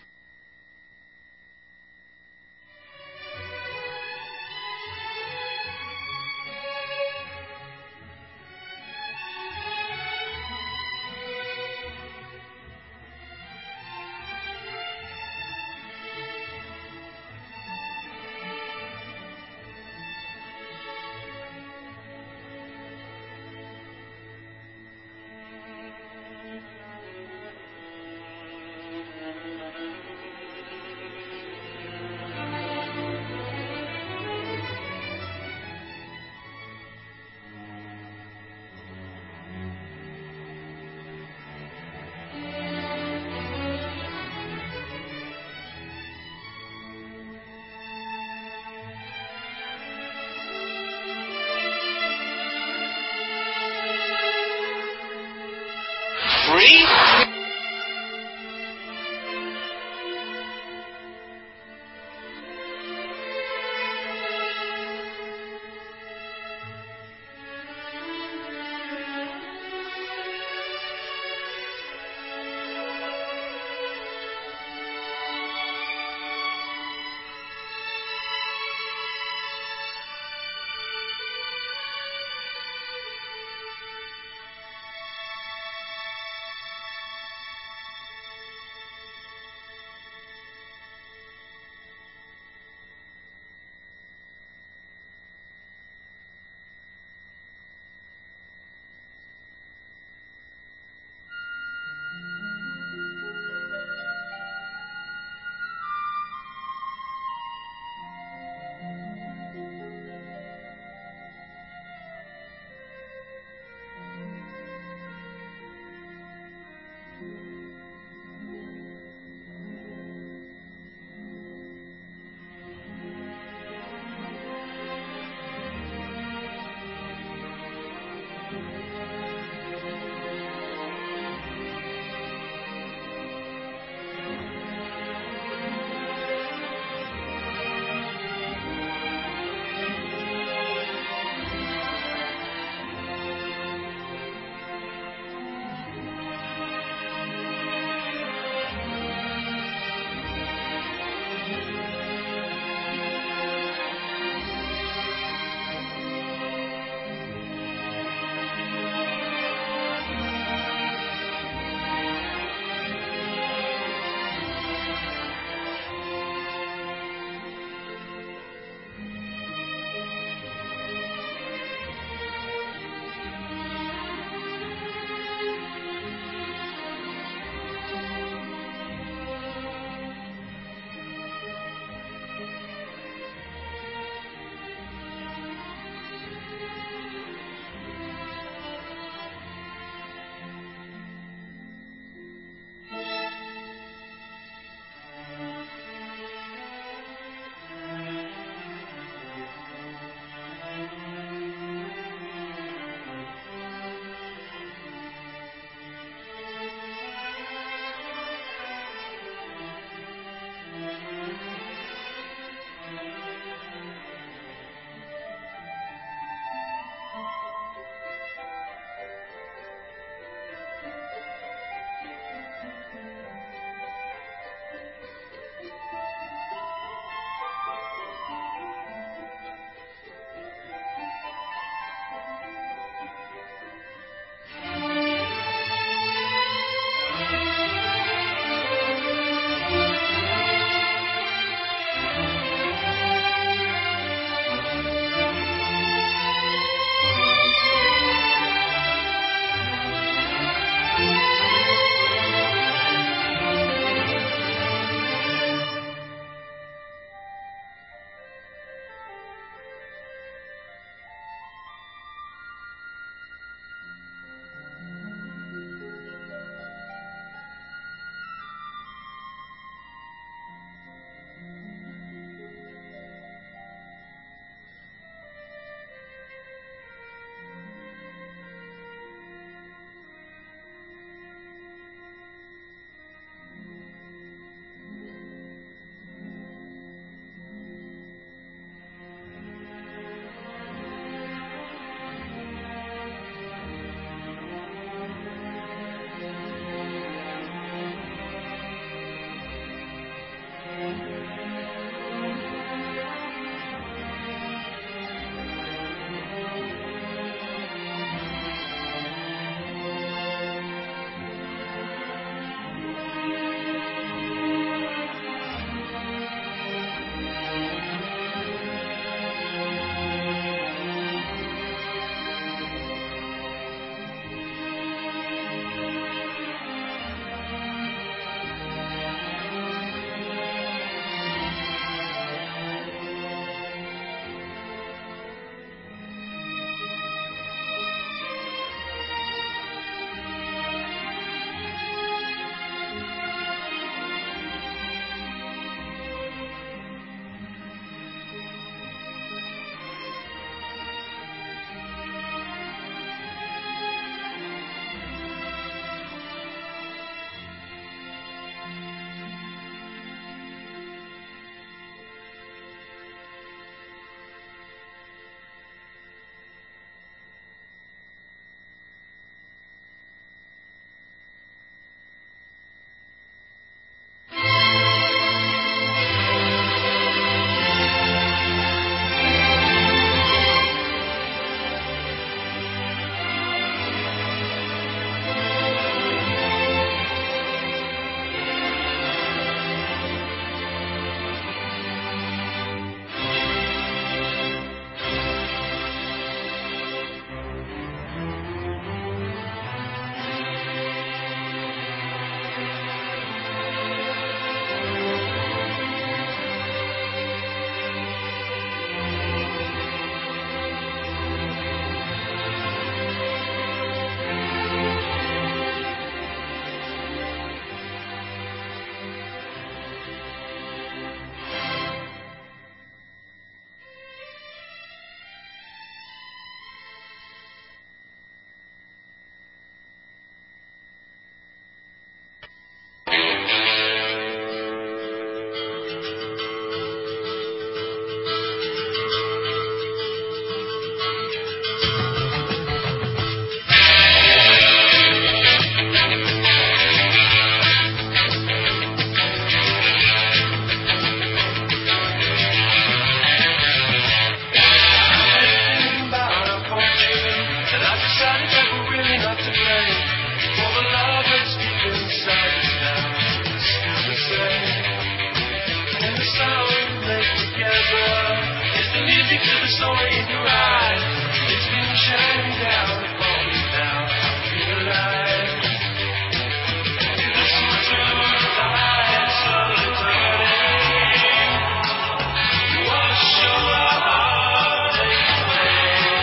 see through the story in your eyes. It's been shining down upon you now. Realize. You listen to the light slowly turning. You wanna show our heartache away.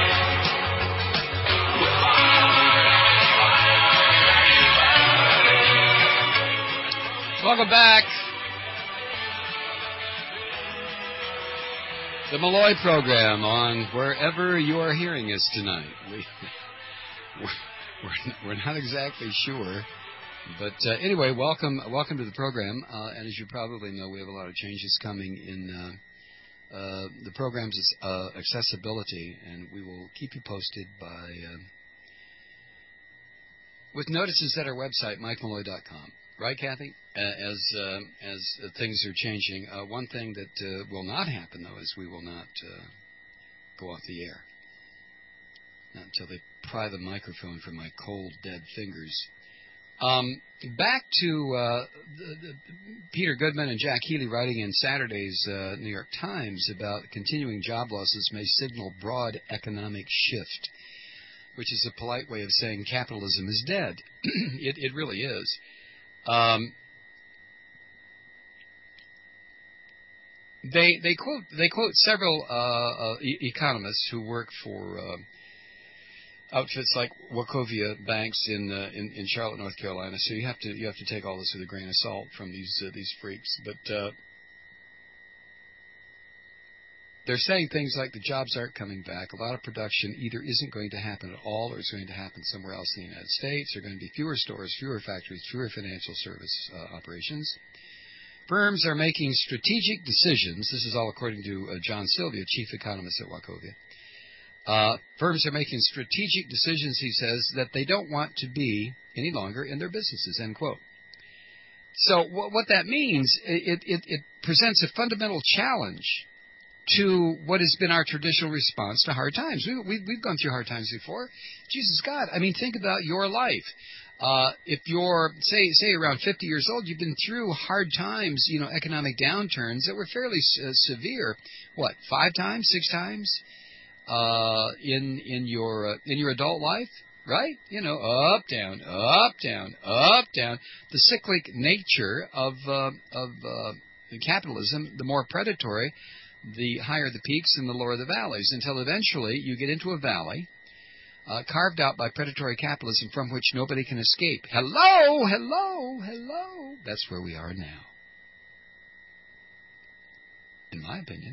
Welcome back. The Malloy program on wherever you are hearing us tonight. We, we're, we're not exactly sure. But uh, anyway, welcome welcome to the program. Uh, and as you probably know, we have a lot of changes coming in uh, uh, the program's uh, accessibility. And we will keep you posted by uh, with notices at our website, mike malloy dot com. Right, Kathy? Uh, as uh, as uh, things are changing, uh, one thing that uh, will not happen, though, is we will not uh, go off the air. Not until they pry the microphone from my cold, dead fingers. Um, back to uh, the, the, Peter Goodman and Jack Healy writing in Saturday's uh, New York Times about continuing job losses may signal broad economic shift, which is a polite way of saying capitalism is dead. it, it really is. Um, they they quote they quote several uh, uh, e- economists who work for uh, outfits like Wachovia Banks in, uh, in in Charlotte, North Carolina. So you have to you have to take all this with a grain of salt from these uh, these freaks. But uh, they're saying things like the jobs aren't coming back. A lot of production either isn't going to happen at all or it's going to happen somewhere else in the United States. There are going to be fewer stores, fewer factories, fewer financial service uh, operations. Firms are making strategic decisions. This is all according to uh, John Sylvia, chief economist at Wachovia. Uh, firms are making strategic decisions, he says, that they don't want to be any longer in their businesses, end quote. So w- what that means, it, it, it presents a fundamental challenge to what has been our traditional response to hard times. We, we, we've gone through hard times before. Jesus God, I mean, think about your life. Uh, if you're, say, say around fifty years old, you've been through hard times, you know, economic downturns that were fairly uh, severe. What, five times, six times uh, in in your uh, in your adult life, right? You know, up, down, up, down, up, down. The cyclic nature of uh, of uh, capitalism, the more predatory, the higher the peaks and the lower the valleys, until eventually you get into a valley uh, carved out by predatory capitalism from which nobody can escape. Hello, hello, hello. That's where we are now, in my opinion.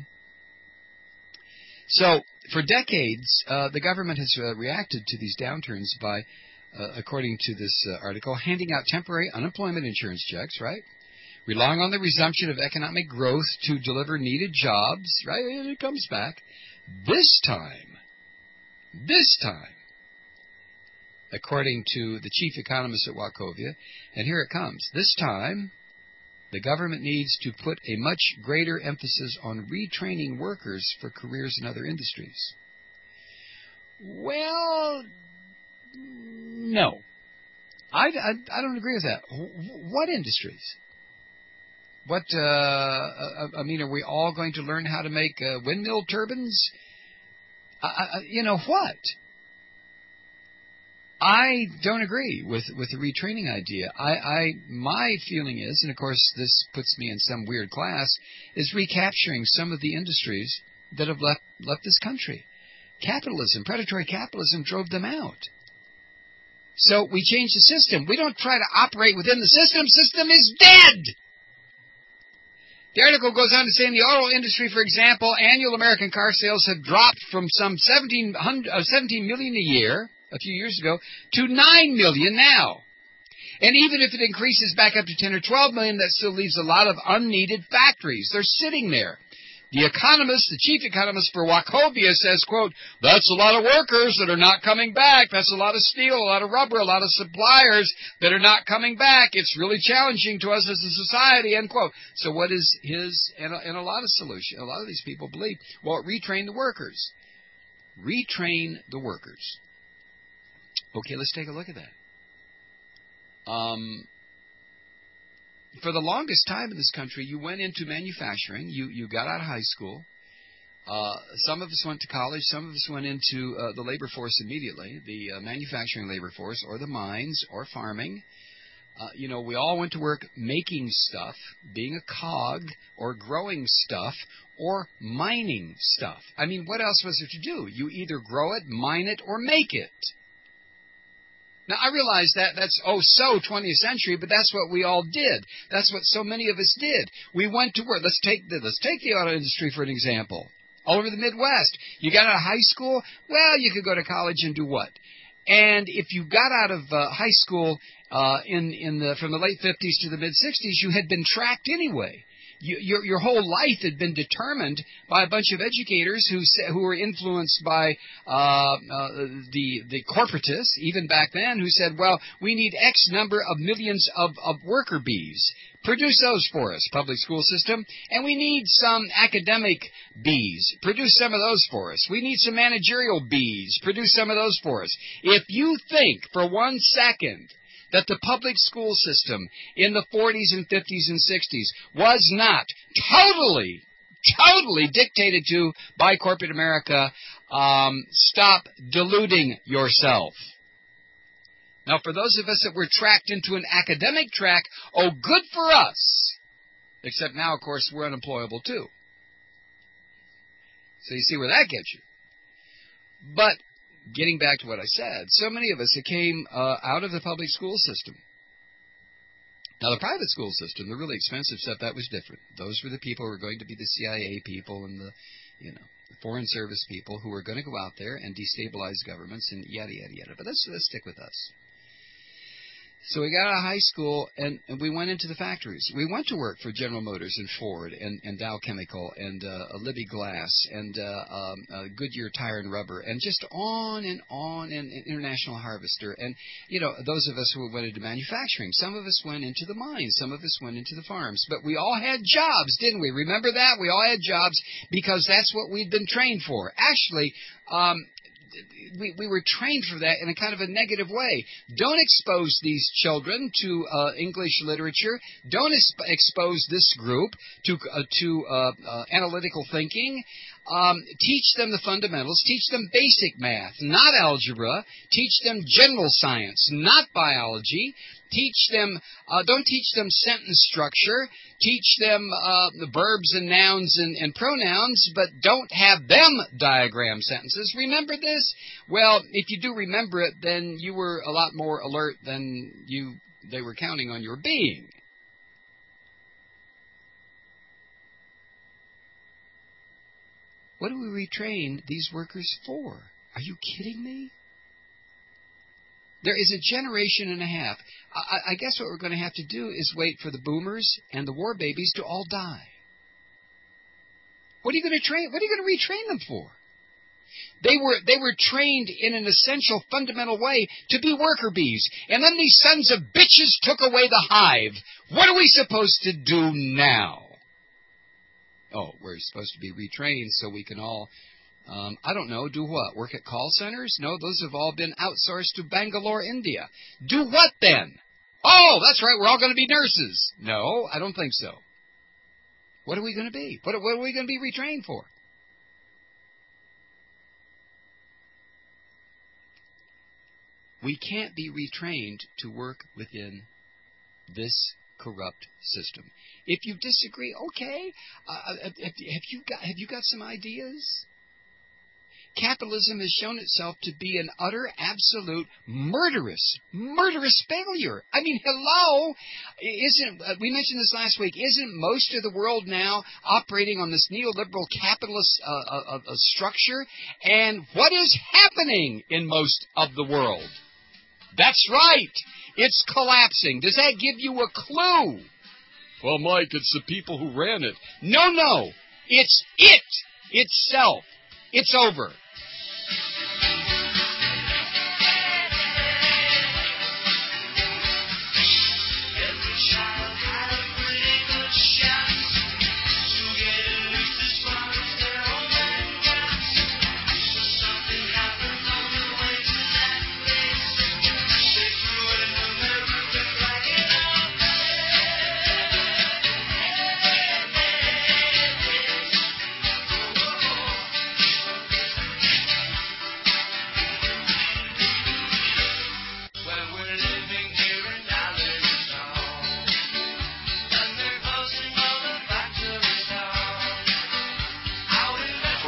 So, for decades, uh, the government has uh, reacted to these downturns by, uh, according to this uh, article, handing out temporary unemployment insurance checks, right? Relying on the resumption of economic growth to deliver needed jobs, right? And it comes back. This time, this time, according to the chief economist at Wachovia, and here it comes. This time, the government needs to put a much greater emphasis on retraining workers for careers in other industries. Well, no. I, I, I don't agree with that. What industries? What, uh, I mean, are we all going to learn how to make uh, windmill turbines? I, I, you know what? I don't agree with, with the retraining idea. I, I, my feeling is, and of course this puts me in some weird class, is recapturing some of the industries that have left, left this country. Capitalism, predatory capitalism drove them out. So we change the system. We don't try to operate within the system. System is dead. The article goes on to say in the auto industry, for example, annual American car sales have dropped from some seventeen million a year a few years ago to nine million now. And even if it increases back up to ten or twelve million, that still leaves a lot of unneeded factories. They're sitting there. The economist, the chief economist for Wachovia says, quote, that's a lot of workers that are not coming back. That's a lot of steel, a lot of rubber, a lot of suppliers that are not coming back. It's really challenging to us as a society, end quote. So what is his, and a, and a lot of solution, a lot of these people believe, well, retrain the workers. Retrain the workers. Okay, let's take a look at that. Um... For the longest time in this country, you went into manufacturing, you, you got out of high school, Uh, some of us went to college. Some of us went into uh, the labor force immediately, the uh, manufacturing labor force, or the mines, or farming. Uh, you know, we all went to work making stuff, being a cog, or growing stuff, or mining stuff. I mean, what else was there to do? You either grow it, mine it, or make it. Now, I realize that that's, oh, so twentieth century, but that's what we all did. That's what so many of us did. We went to work. Let's take the, let's take the auto industry for an example. All over the Midwest. You got out of high school? Well, you could go to college and do what? And if you got out of uh, high school uh, in in the from the late fifties to the mid sixties, you had been tracked anyway. You, your your whole life had been determined by a bunch of educators who who were influenced by uh, uh, the the corporatists, even back then, who said, well, we need X number of millions of, of worker bees. Produce those for us, public school system. And we need some academic bees. Produce some of those for us. We need some managerial bees. Produce some of those for us. If you think for one second that the public school system in the forties and fifties and sixties was not totally, totally dictated to by corporate America, um, stop deluding yourself. Now, for those of us that were tracked into an academic track, oh, good for us. Except now, of course, we're unemployable, too. So you see where that gets you. But getting back to what I said, so many of us that came uh, out of the public school system. Now, the private school system, the really expensive stuff, that was different. Those were the people who were going to be the C I A people and the, you know, the foreign service people who were going to go out there and destabilize governments and yada, yada, yada. But let's, let's stick with us. So we got out of high school, and, and we went into the factories. We went to work for General Motors and Ford and, and Dow Chemical and uh, Libby Glass and uh, um, uh, Goodyear Tire and Rubber and just on and on and, and International Harvester. And, you know, those of us who went into manufacturing, some of us went into the mines, some of us went into the farms. But we all had jobs, didn't we? Remember that? We all had jobs because that's what we'd been trained for. Actually, um, We, we were trained for that in a kind of a negative way. Don't expose these children to uh, English literature. Don't es- expose this group to uh, to uh, uh, analytical thinking. Um, teach them the fundamentals. Teach them basic math, not algebra. Teach them general science, not biology. Teach them, uh, don't teach them sentence structure. Teach them uh, the verbs and nouns and, and pronouns, but don't have them diagram sentences. Remember this? Well, if you do remember it, then you were a lot more alert than you they were counting on your being. What do we retrain these workers for? Are you kidding me? There is a generation and a half. I, I guess what we're going to have to do is wait for the boomers and the war babies to all die. What are you going to train? What are you going to retrain them for? They were they were trained in an essential, fundamental way to be worker bees, and then these sons of bitches took away the hive. What are we supposed to do now? Oh, we're supposed to be retrained so we can all, um, I don't know, do what? Work at call centers? No, those have all been outsourced to Bangalore, India. Do what then? Oh, that's right, we're all going to be nurses. No, I don't think so. What are we going to be? What, what are we going to be retrained for? We can't be retrained to work within this corrupt system. If you disagree, okay. Uh, have, have you got have you got some ideas? Capitalism has shown itself to be an utter, absolute, murderous, murderous failure. I mean, hello, isn't uh, we mentioned this last week? Isn't most of the world now operating on this neoliberal capitalist uh, uh, uh, structure? And what is happening in most of the world? That's right. It's collapsing. Does that give you a clue? Well, Mike, it's the people who ran it. No, no. It's it itself. It's over.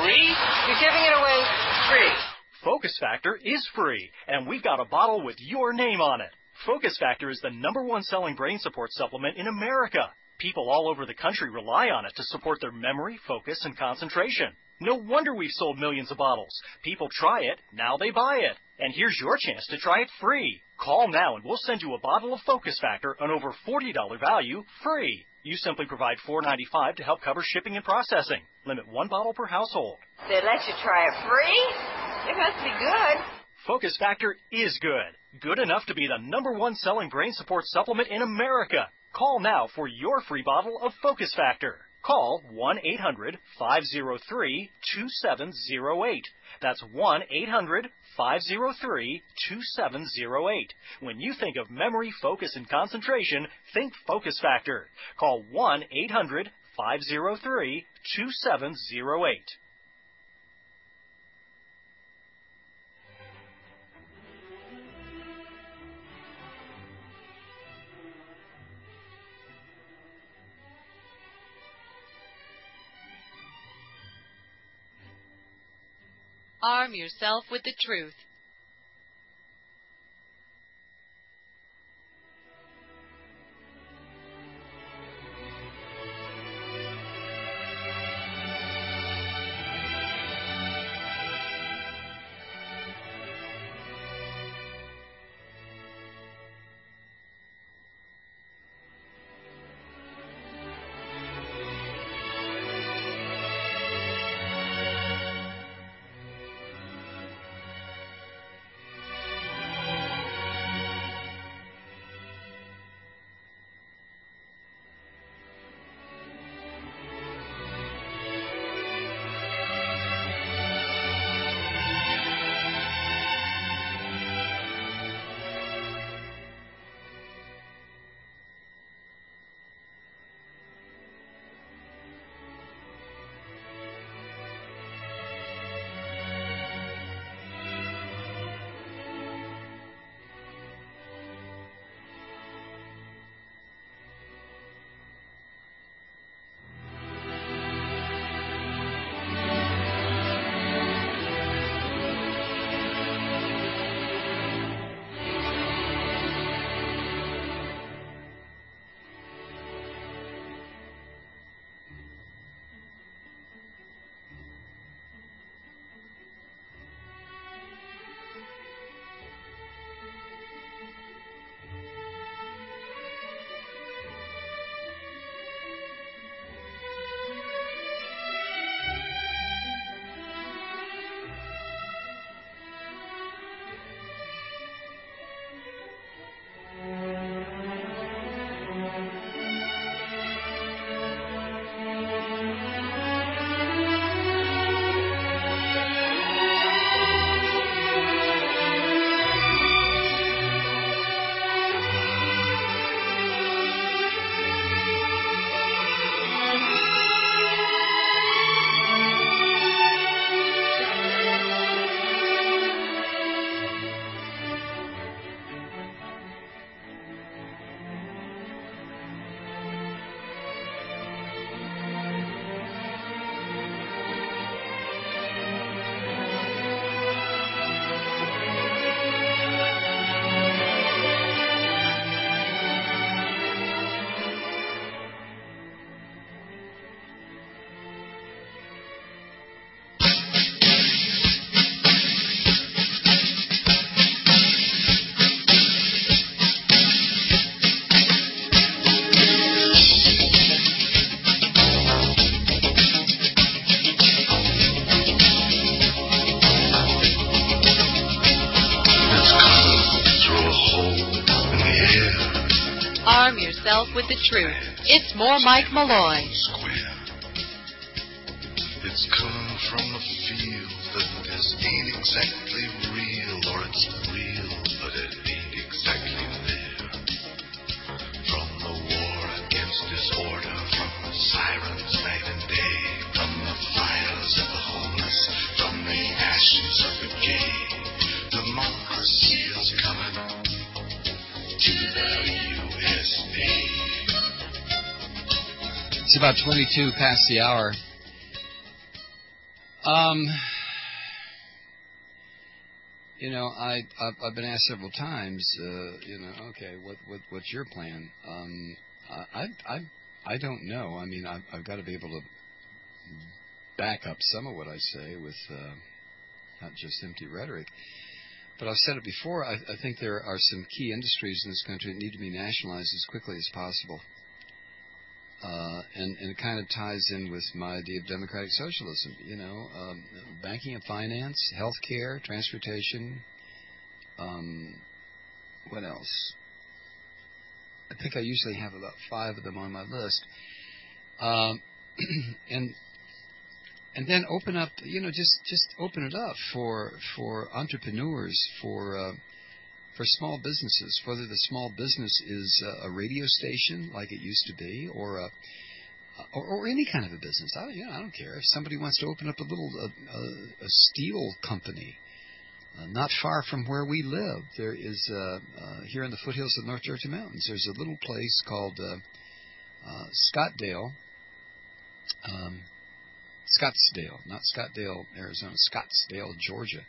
free? You're giving it away free. Focus Factor is free, and we've got a bottle with your name on it. Focus Factor is the number one selling brain support supplement in America. People all over the country rely on it to support their memory, focus, and concentration. No wonder we've sold millions of bottles. People try it, now they buy it. And here's your chance to try it free. Call now and we'll send you a bottle of Focus Factor, an over forty dollars value, free. You simply provide four dollars and ninety-five cents to help cover shipping and processing. Limit one bottle per household. They let you try it free? It must be good. Focus Factor is good. Good enough to be the number one selling brain support supplement in America. Call now for your free bottle of Focus Factor. Call one eight hundred five oh three two seven oh eight. That's one eight hundred five oh three two seven oh eight. When you think of memory, focus, and concentration, think Focus Factor. Call one eight hundred five oh three two seven oh eight. Arm yourself with the truth. With the truth. It's more Mike Malloy. Square. It's coming from a field that this ain't exactly real, or it's real, but it ain't exactly there. From the war against disorder, from the sirens night and day, from the fires of the homeless, from the ashes of the gay, democracy is coming to the U S A. It's about twenty-two past the hour. Um, you know, I I've, I've been asked several times. Uh, you know, okay, what what what's your plan? Um, I I I don't know. I mean, I've, I've got to be able to back up some of what I say with uh, not just empty rhetoric. But I've said it before. I, I think there are some key industries in this country that need to be nationalized as quickly as possible. Uh, and, and it kind of ties in with my idea of democratic socialism. You know, um, banking and finance, healthcare, transportation. Um, what else? I think I usually have about five of them on my list. Um, and and then open up, you know, just, just open it up for for entrepreneurs, for uh, for small businesses, whether the small business is uh, a radio station like it used to be, or a or, or any kind of a business. I, you know, I don't care if somebody wants to open up a little uh, a, a steel company. Uh, not far from where we live, there is, uh, uh, here in the foothills of the North Georgia Mountains, there's a little place called uh, uh, Scottsdale, um, Scottsdale, not Scottsdale, Arizona, Scottsdale, Georgia,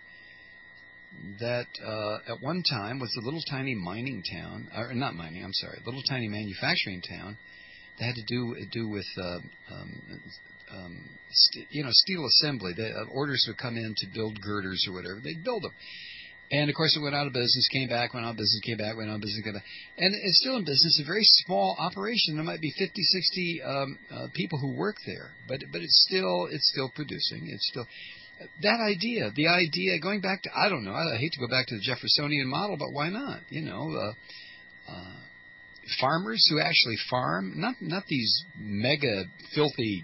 that uh, at one time was a little tiny mining town, or not mining, I'm sorry, a little tiny manufacturing town that had to do do with uh, um, Um, st- you know, steel assembly. They, uh, orders would come in to build girders or whatever. They'd build them. And, of course, it went out of business, came back, went out of business, came back, went out of business, came back. And it's still in business, a very small operation. There might be fifty, sixty um, uh, people who work there. But but it's still it's still producing. It's still that idea, the idea, going back to, I don't know, I hate to go back to the Jeffersonian model, but why not? You know, uh, uh, farmers who actually farm, not not these mega filthy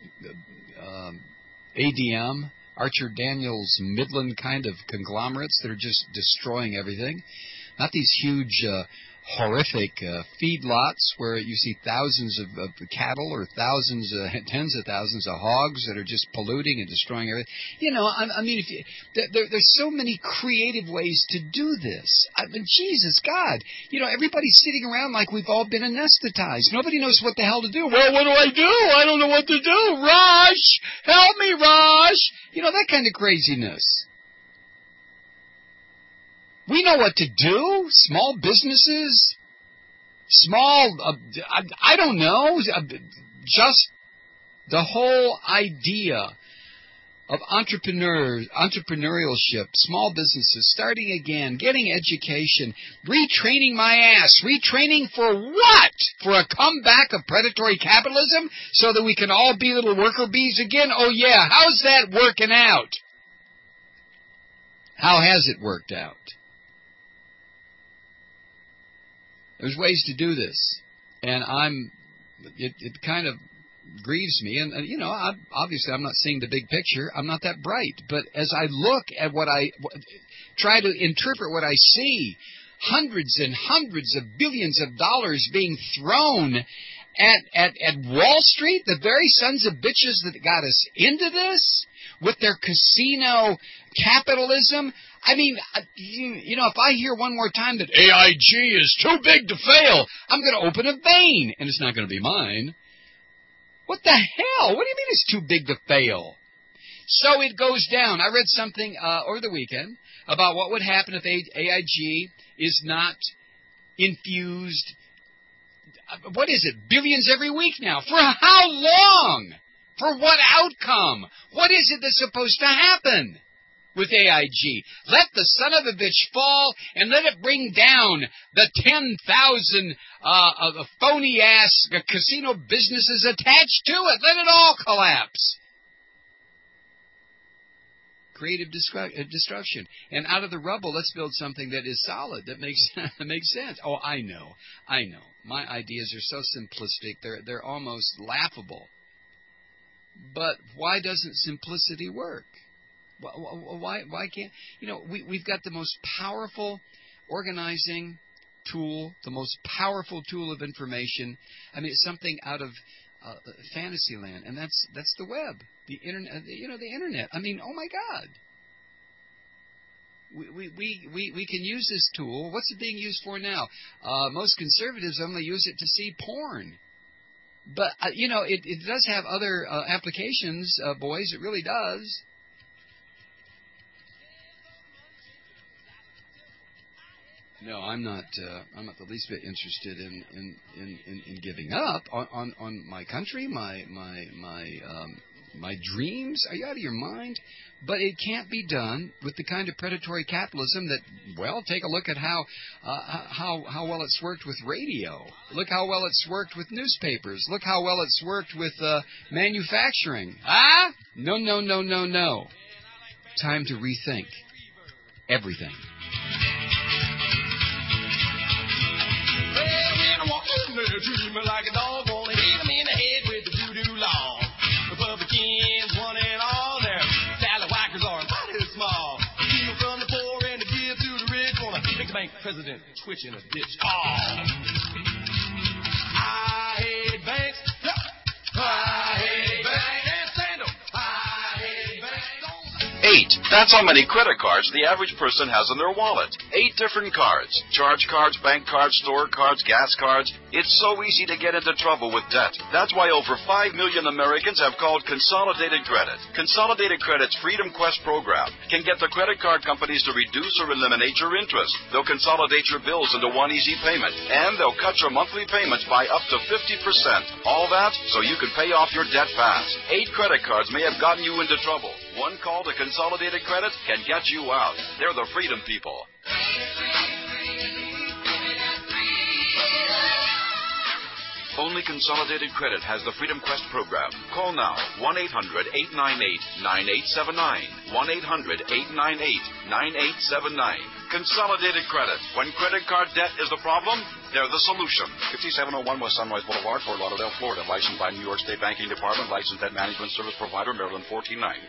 um, A D M, Archer Daniels Midland kind of conglomerates that are just destroying everything. Not these huge, uh, horrific uh, feedlots where you see thousands of, of cattle or thousands, uh, tens of thousands of hogs that are just polluting and destroying everything. You know, I, I mean, if you, there, there's so many creative ways to do this. I mean, Jesus, God, you know, everybody's sitting around like we've all been anesthetized. Nobody knows what the hell to do. Well, what do I do? I don't know what to do. Rush! Help me, Rush! You know, that kind of craziness. We know what to do. Small businesses, small, uh, I, I don't know, uh, just the whole idea of entrepreneurs, entrepreneurship, small businesses, starting again, getting education, retraining my ass. Retraining for what? For a comeback of predatory capitalism so that we can all be little worker bees again? Oh, yeah. How's that working out? How has it worked out? There's ways to do this, and I'm. It, it kind of grieves me, and, and you know, I'm, obviously, I'm not seeing the big picture. I'm not that bright, but as I look at what I try to interpret what I see, hundreds and hundreds of billions of dollars being thrown at at at Wall Street, the very sons of bitches that got us into this with their casino capitalism. I mean, you, you know, if I hear one more time that A I G is too big to fail, I'm going to open a vein, and it's not going to be mine. What the hell? What do you mean it's too big to fail? So it goes down. I read something uh, over the weekend about what would happen if A I G is not infused. What is it? Billions every week now. For how long? For what outcome? What is it that's supposed to happen with A I G? Let the son of a bitch fall and let it bring down the ten thousand uh, uh, phony-ass casino businesses attached to it. Let it all collapse. Creative destruction. And out of the rubble, let's build something that is solid, that makes that makes sense. Oh, I know. I know. My ideas are so simplistic, they're they're almost laughable. But why doesn't simplicity work? Why why can't, you know, we, we've got the most powerful organizing tool, the most powerful tool of information. I mean, it's something out of uh, fantasy land, and that's that's the web, the internet, you know, the internet. I mean, oh my God. We, we, we, we, we can use this tool. What's it being used for now? Uh, most conservatives only use it to see porn. But, uh, you know, it, it does have other uh, applications, uh, boys. It really does. No, I'm not. Uh, I'm not the least bit interested in in, in, in, in giving up on, on, on my country, my my my um, my dreams. Are you out of your mind? But it can't be done with the kind of predatory capitalism that. Well, take a look at how uh, how how well it's worked with radio. Look how well it's worked with newspapers. Look how well it's worked with uh, manufacturing. Ah, no, no, no, no, no. Time to rethink everything. Treat me like a dog, wanna hit him in the head with the voodoo law. Republicans, one and all, their tallywhackers are mighty small. Steal from the poor and to give to the rich, wanna make the bank president twitch in a ditch. Oh. I hate banks, I hate banks, and stand 'em. I hate banks. Eight. That's how many credit cards the average person has in their wallet. Eight different cards. Charge cards, bank cards, store cards, gas cards. It's so easy to get into trouble with debt. That's why over five million Americans have called Consolidated Credit. Consolidated Credit's Freedom Quest program can get the credit card companies to reduce or eliminate your interest. They'll consolidate your bills into one easy payment, and they'll cut your monthly payments by up to fifty percent. All that so you can pay off your debt fast. Eight credit cards may have gotten you into trouble. One call to Consolidated Credit can get you out. They're the freedom people. Only Consolidated Credit has the Freedom Quest program. Call now, one eight hundred, eight nine eight, nine eight seven nine. one eight hundred, eight nine eight, nine eight seven nine. Consolidated Credit. When credit card debt is the problem, they're the solution. fifty-seven oh one West Sunrise Boulevard, Fort Lauderdale, Florida. Licensed by New York State Banking Department. Licensed Debt Management Service Provider, Maryland fourteen nine.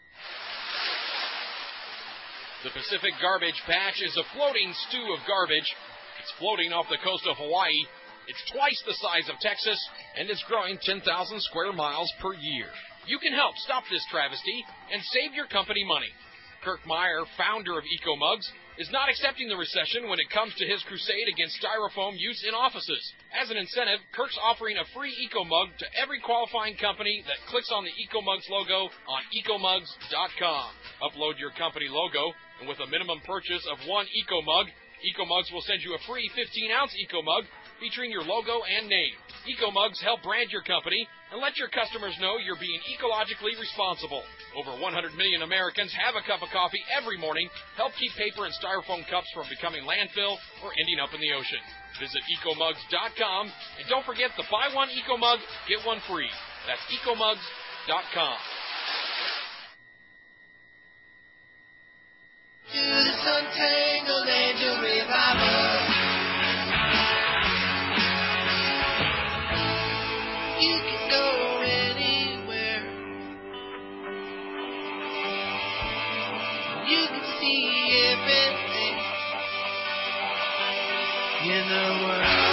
The Pacific Garbage Patch is a floating stew of garbage. It's floating off the coast of Hawaii. It's twice the size of Texas, and it's growing ten thousand square miles per year. You can help stop this travesty and save your company money. Kirk Meyer, founder of EcoMugs, is not accepting the recession when it comes to his crusade against styrofoam use in offices. As an incentive, Kirk's offering a free EcoMug to every qualifying company that clicks on the EcoMugs logo on ecomugs dot com. Upload your company logo, and with a minimum purchase of one EcoMug, EcoMugs will send you a free fifteen ounce EcoMug featuring your logo and name. EcoMugs help brand your company and let your customers know you're being ecologically responsible. Over one hundred million Americans have a cup of coffee every morning. Help keep paper and styrofoam cups from becoming landfill or ending up in the ocean. Visit ecomugs dot com, and don't forget the buy one EcoMug, get one free. That's ecomugs dot com. To this untangled angel revival, you can go anywhere. You can see everything in the world.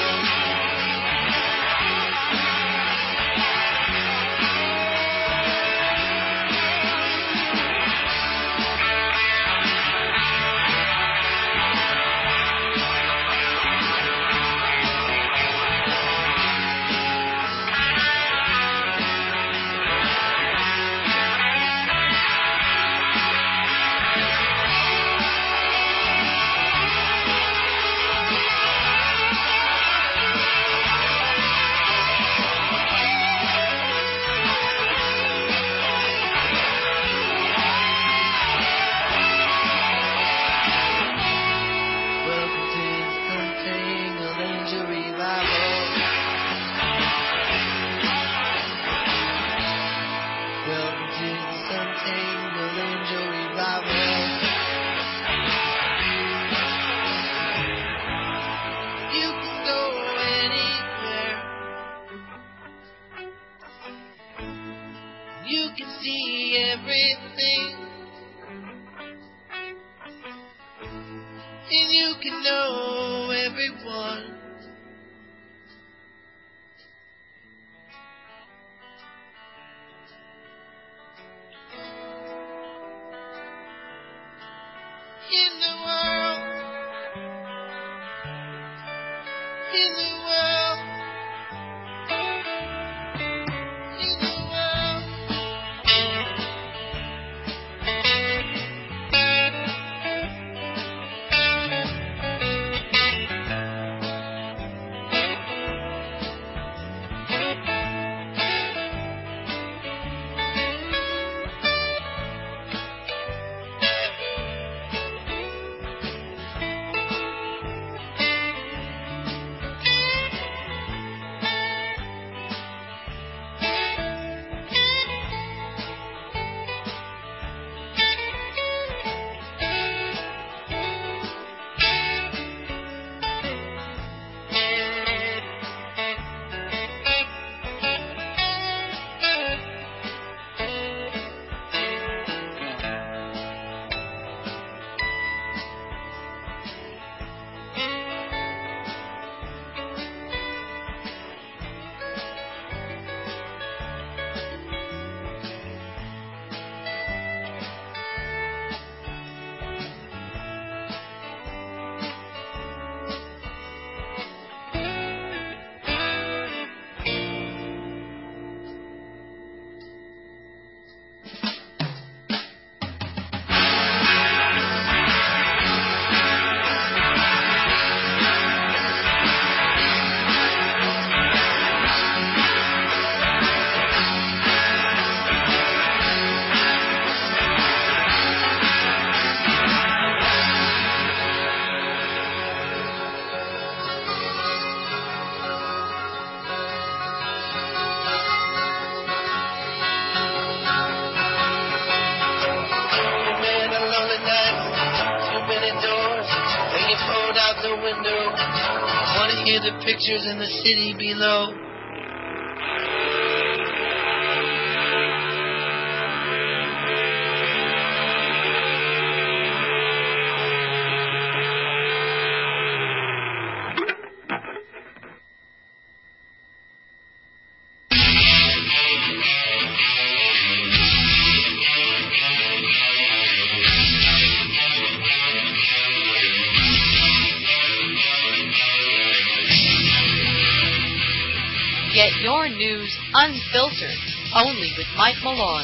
You can see everything, and you can know everyone. In the world, in the world, in the world. window. I want to hear the pictures in the city below. Get your news unfiltered, only with Mike Malloy.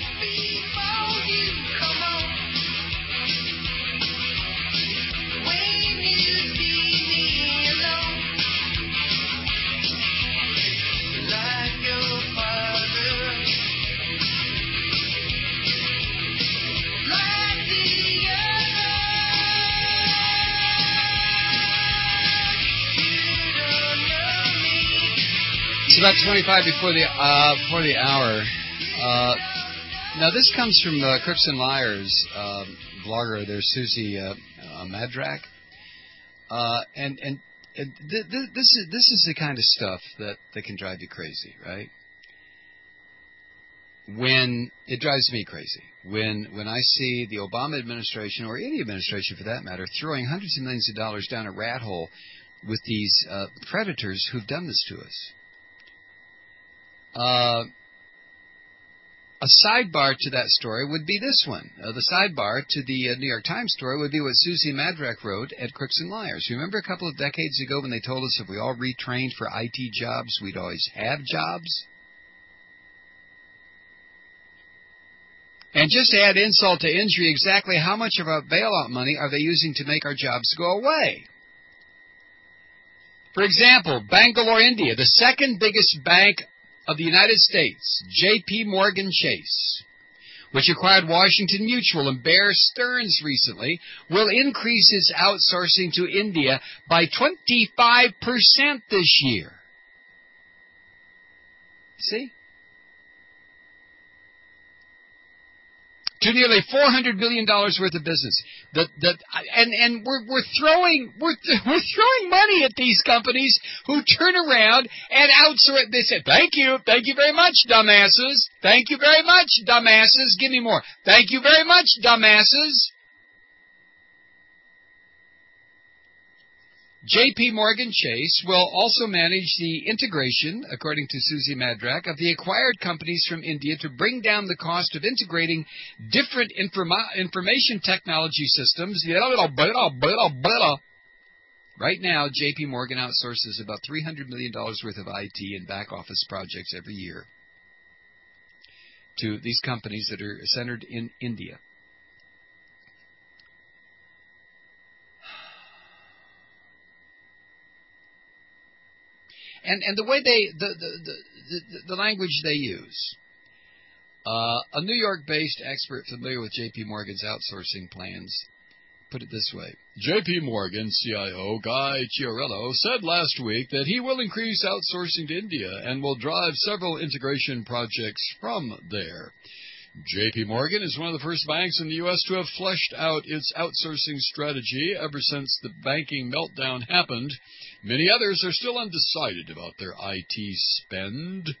It's about twenty-five before the uh, before the hour. Uh, now this comes from uh, Crooks and Liars um, blogger. There's Susie uh, uh, Madrak, uh, and and, and th- th- this is this is the kind of stuff that, that can drive you crazy, right? When it drives me crazy, when when I see the Obama administration, or any administration for that matter, throwing hundreds of millions of dollars down a rat hole with these uh, predators who've done this to us. Uh, a sidebar to that story would be this one. Uh, the sidebar to the uh, New York Times story would be what Susie Madrak wrote at Crooks and Liars. Remember a couple of decades ago when they told us if we all retrained for I T jobs, we'd always have jobs? And just to add insult to injury, exactly how much of our bailout money are they using to make our jobs go away? For example, Bangalore, India, the second biggest bank of the United States, J P Morgan Chase, which acquired Washington Mutual and Bear Stearns recently, will increase its outsourcing to India by twenty-five percent this year. See? To nearly four hundred million dollars worth of business. The, the, and and we're, we're throwing we're, we're throwing money at these companies who turn around and outsource. They say, thank you, thank you very much, dumbasses. Thank you very much, dumbasses. Give me more. Thank you very much, dumbasses. J P Morgan Chase will also manage the integration, according to Susie Madrak, of the acquired companies from India to bring down the cost of integrating different informa- information technology systems. Right now, J P Morgan outsources about three hundred million dollars worth of I T and back office projects every year to these companies that are centered in India. And and the way they the the the, the language they use, uh, a New York-based expert familiar with J P Morgan's outsourcing plans put it this way: J P Morgan C I O Guy Chiarello said last week that he will increase outsourcing to India and will drive several integration projects from there. J P Morgan is one of the first banks in the U S to have fleshed out its outsourcing strategy ever since the banking meltdown happened. Many others are still undecided about their I T spend.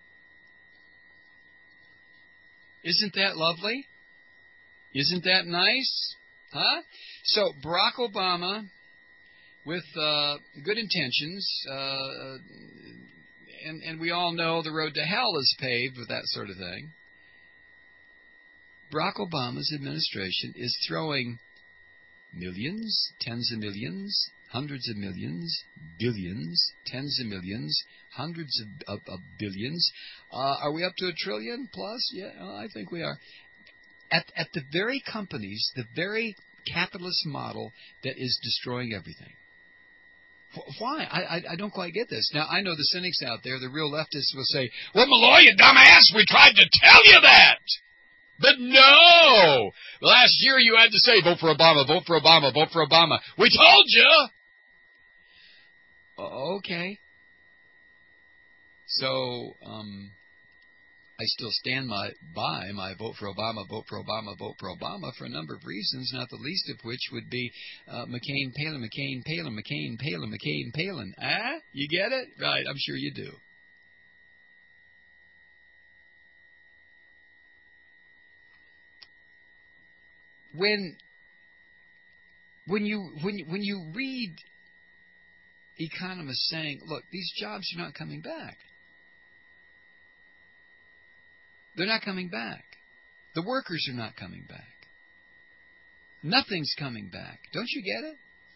Isn't that lovely? Isn't that nice? Huh? So Barack Obama, with uh, good intentions, uh, and, and we all know the road to hell is paved with that sort of thing. Barack Obama's administration is throwing millions, tens of millions, hundreds of millions, billions, tens of millions, hundreds of, of, of billions. Uh, are we up to a trillion plus? Yeah, I think we are. At, at the very companies, the very capitalist model that is destroying everything. Why? I, I, I don't quite get this. Now, I know the cynics out there, the real leftists will say, well, Malloy, you dumbass, we tried to tell you that. But no! Last year you had to say, vote for Obama, vote for Obama, vote for Obama. We told you! Okay. So, um, I still stand my, by my vote for Obama, vote for Obama, vote for Obama for a number of reasons, not the least of which would be uh, McCain, Palin, McCain, Palin, McCain, Palin, McCain, Palin. Ah, you get it? Right, I'm sure you do. When when you when you, when you read economists saying, look, these jobs are not coming back. They're not coming back. The workers are not coming back. Nothing's coming back. Don't you get it?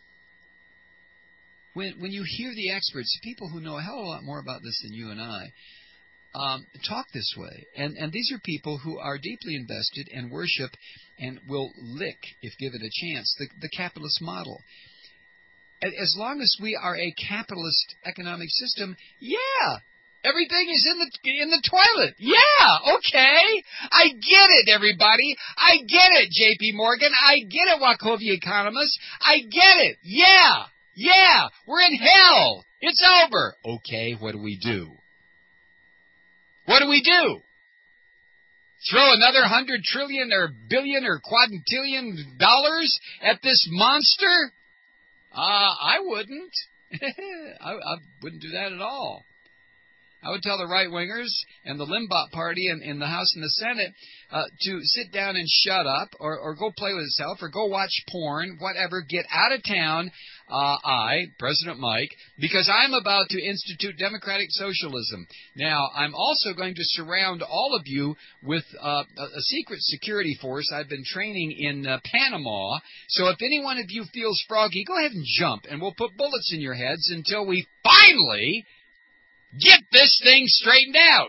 When when you hear the experts, people who know a hell of a lot more about this than you and I, um, talk this way, and and these are people who are deeply invested and worship and will lick, if given a chance, the, the capitalist model. As long as we are a capitalist economic system, yeah, everything is in the in the toilet. Yeah, okay. I get it, everybody. I get it, J P Morgan. I get it, Wachovia economists. I get it. Yeah, yeah, we're in hell. It's over. Okay, what do we do? What do we do? Throw another hundred trillion or billion or quadrillion dollars at this monster? Uh, I wouldn't. I, I wouldn't do that at all. I would tell the right-wingers and the Limbach party in, in the House and the Senate uh, to sit down and shut up or, or go play with itself or go watch porn, whatever, get out of town, uh, I, President Mike, because I'm about to institute democratic socialism. Now, I'm also going to surround all of you with uh, a, a secret security force I've been training in uh, Panama. So if any one of you feels froggy, go ahead and jump, and we'll put bullets in your heads until we finally get this thing straightened out.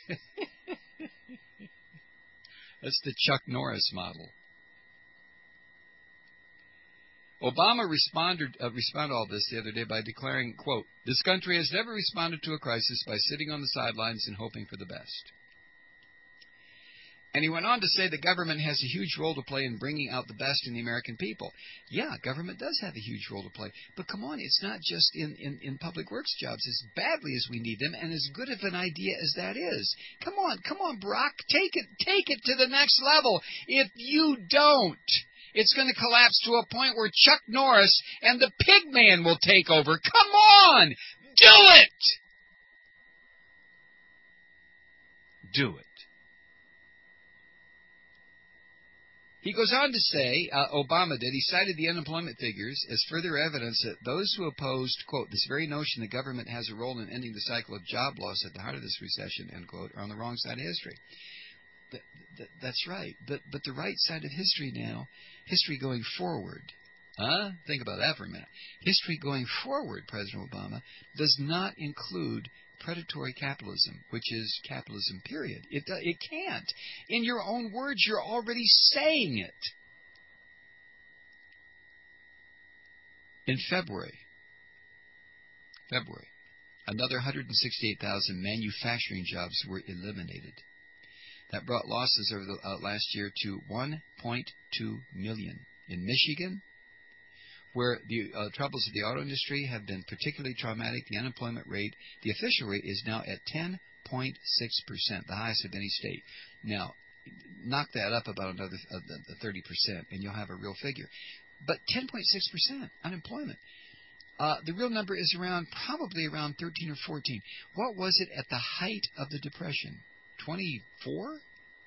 That's the Chuck Norris model. Obama responded, uh, responded to all this the other day by declaring, quote, "This country has never responded to a crisis by sitting on the sidelines and hoping for the best." And he went on to say the government has a huge role to play in bringing out the best in the American people. Yeah, government does have a huge role to play. But come on, it's not just in, in, in public works jobs as badly as we need them and as good of an idea as that is. Come on, come on, Brock, take it, take it to the next level. If you don't, it's going to collapse to a point where Chuck Norris and the pig man will take over. Come on, do it! Do it. He goes on to say, uh, Obama did, he cited the unemployment figures as further evidence that those who opposed, quote, this very notion the government has a role in ending the cycle of job loss at the heart of this recession, end quote, are on the wrong side of history. Th- th- that's right. But, but the right side of history now, history going forward, huh? Think about that for a minute. History going forward, President Obama, does not include predatory capitalism, which is capitalism, period. It uh, it can't. In your own words, you're already saying it. In February, February, another one hundred sixty-eight thousand manufacturing jobs were eliminated. That brought losses over the uh, last year to one point two million. In Michigan, where the uh, troubles of the auto industry have been particularly traumatic, the unemployment rate, the official rate, is now at ten point six percent, the highest of any state. Now, knock that up about another uh, thirty percent, and you'll have a real figure. But ten point six percent unemployment. Uh, the real number is around, probably around thirteen or fourteen. What was it at the height of the Depression? twenty-four?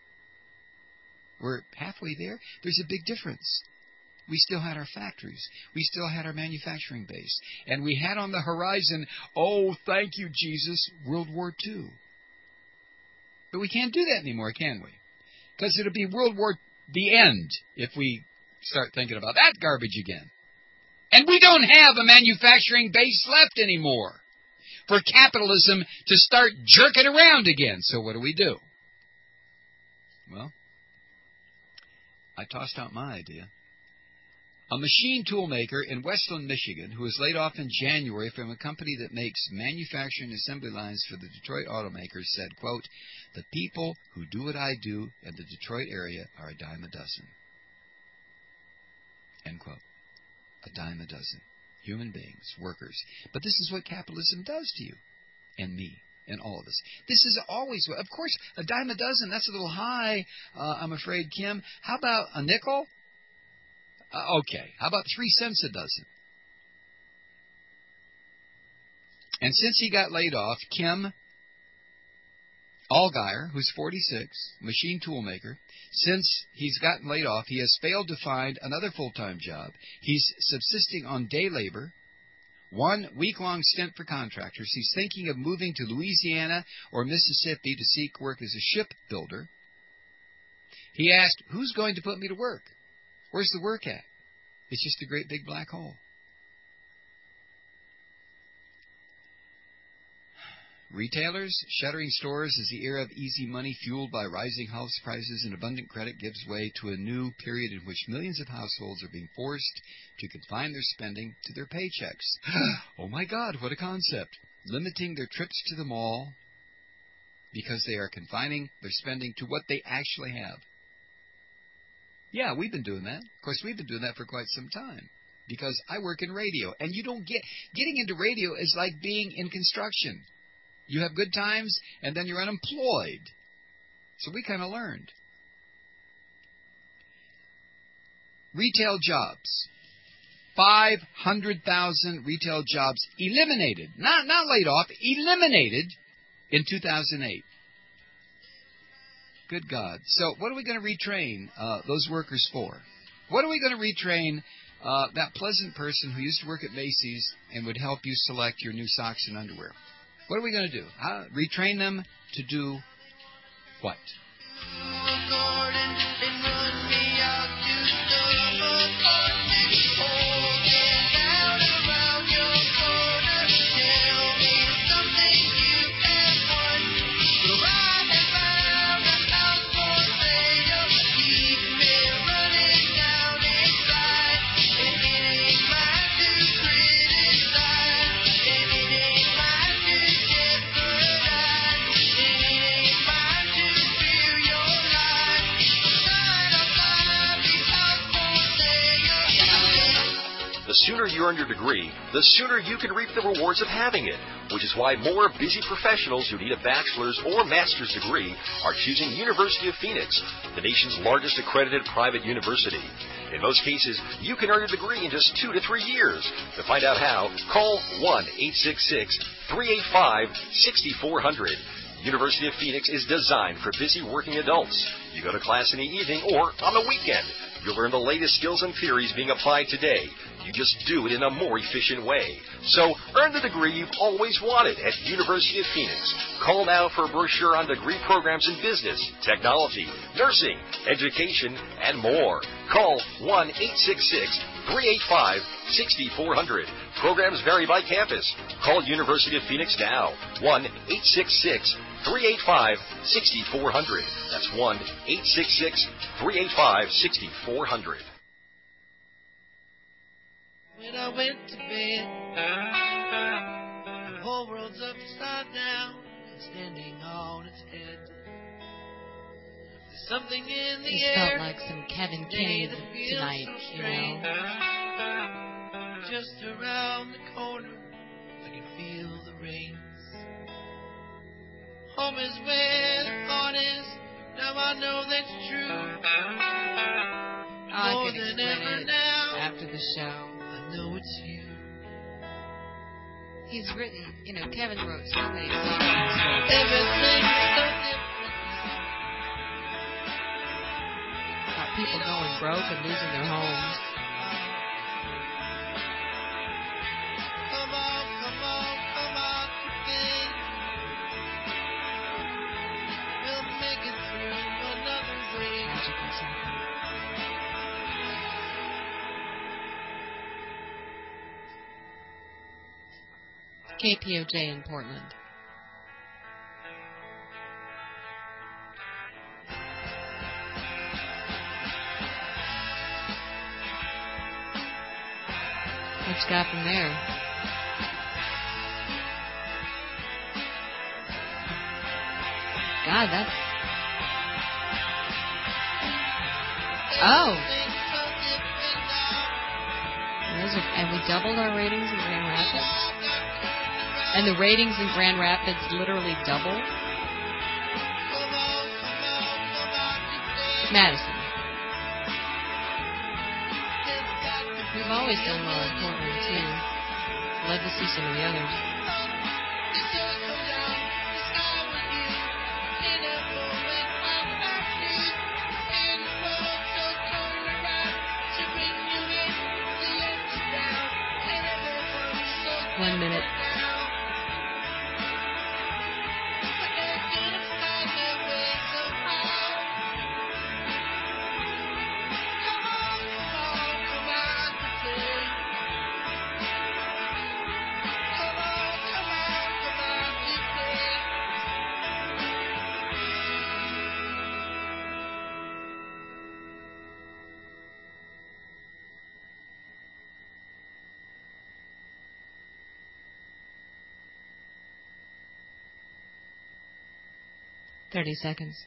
We're halfway there. There's a big difference. We still had our factories. We still had our manufacturing base. And we had on the horizon, oh, thank you, Jesus, World War Two. But we can't do that anymore, can we? Because it'll be World War the end if we start thinking about that garbage again. And we don't have a manufacturing base left anymore for capitalism to start jerking around again. So what do we do? Well, I tossed out my idea. A machine tool maker in Westland, Michigan, who was laid off in January from a company that makes manufacturing assembly lines for the Detroit automakers, said, quote, "The people who do what I do in the Detroit area are a dime a dozen." End quote. A dime a dozen. Human beings, workers. But this is what capitalism does to you and me. in all of us. This is always, of course, a dime a dozen. That's a little high, uh, I'm afraid, Kim. How about a nickel? Uh, okay. How about three cents a dozen? And since he got laid off, Kim Allgaier, who's forty-six, machine tool maker, since he's gotten laid off, he has failed to find another full-time job. He's subsisting on day labor, one week-long stint for contractors. He's thinking of moving to Louisiana or Mississippi to seek work as a shipbuilder. He asked, who's going to put me to work? Where's the work at? It's just a great big black hole. Retailers shuttering stores as the era of easy money fueled by rising house prices and abundant credit gives way to a new period in which millions of households are being forced to confine their spending to their paychecks. Oh my God, what a concept. Limiting their trips to the mall because they are confining their spending to what they actually have. Yeah, we've been doing that. Of course, we've been doing that for quite some time because I work in radio. And you don't get, getting into radio is like being in construction. You have good times, and then you're unemployed. So we kind of learned. Retail jobs. five hundred thousand retail jobs eliminated. Not, not laid off, eliminated in two thousand eight. Good God. So what are we going to retrain uh, those workers for? What are we going to retrain uh, that pleasant person who used to work at Macy's and would help you select your new socks and underwear? What are we going to do? How, retrain them to do what? The sooner you earn your degree, the sooner you can reap the rewards of having it, which is why more busy professionals who need a bachelor's or master's degree are choosing University of Phoenix, the nation's largest accredited private university. In most cases, you can earn a degree in just two to three years. To find out how, call one eight six six, three eight five, six four zero zero. University of Phoenix is designed for busy working adults. You go to class in the evening or on the weekend. You'll learn the latest skills and theories being applied today. You just do it in a more efficient way. So earn the degree you've always wanted at University of Phoenix. Call now for a brochure on degree programs in business, technology, nursing, education, and more. Call one eight six six, three eight five, six four zero zero. Programs vary by campus. Call University of Phoenix now. one eight six six, three eight five, six four zero zero. That's one eight six six, three eight five, six four zero zero. When I went to bed, the whole world's upside down and standing on its head. There's something in the This air. felt like some Kevin King tonight, you know. Just around the corner, I can feel the rains. Home is where the heart is. Now I know that's true. Oh, I More can than explain ever it now. after the show. I know it's you. He's written, you know, Kevin wrote so many songs. Everything's so different. About people going broke and losing their homes. Come on, come on, come on, then. We'll make it through another week. Magical something. K P O J in Portland. What you got from there? God, that's... Oh! Those are, and we doubled our ratings in Grand Rapids? And the ratings in Grand Rapids literally double. Madison. We've always done well in Portland, too. Love to see some of the others. One minute. Thirty seconds.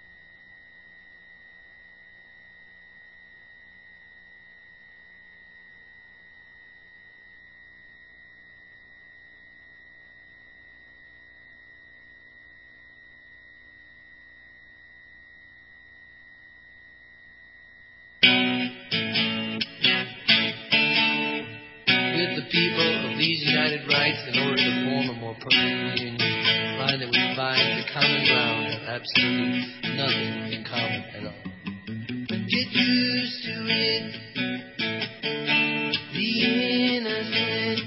With the people of these united rights, in order to form a more perfect union, find that we find the common ground of absolutely nothing in common at all. But get used to it, the innocent.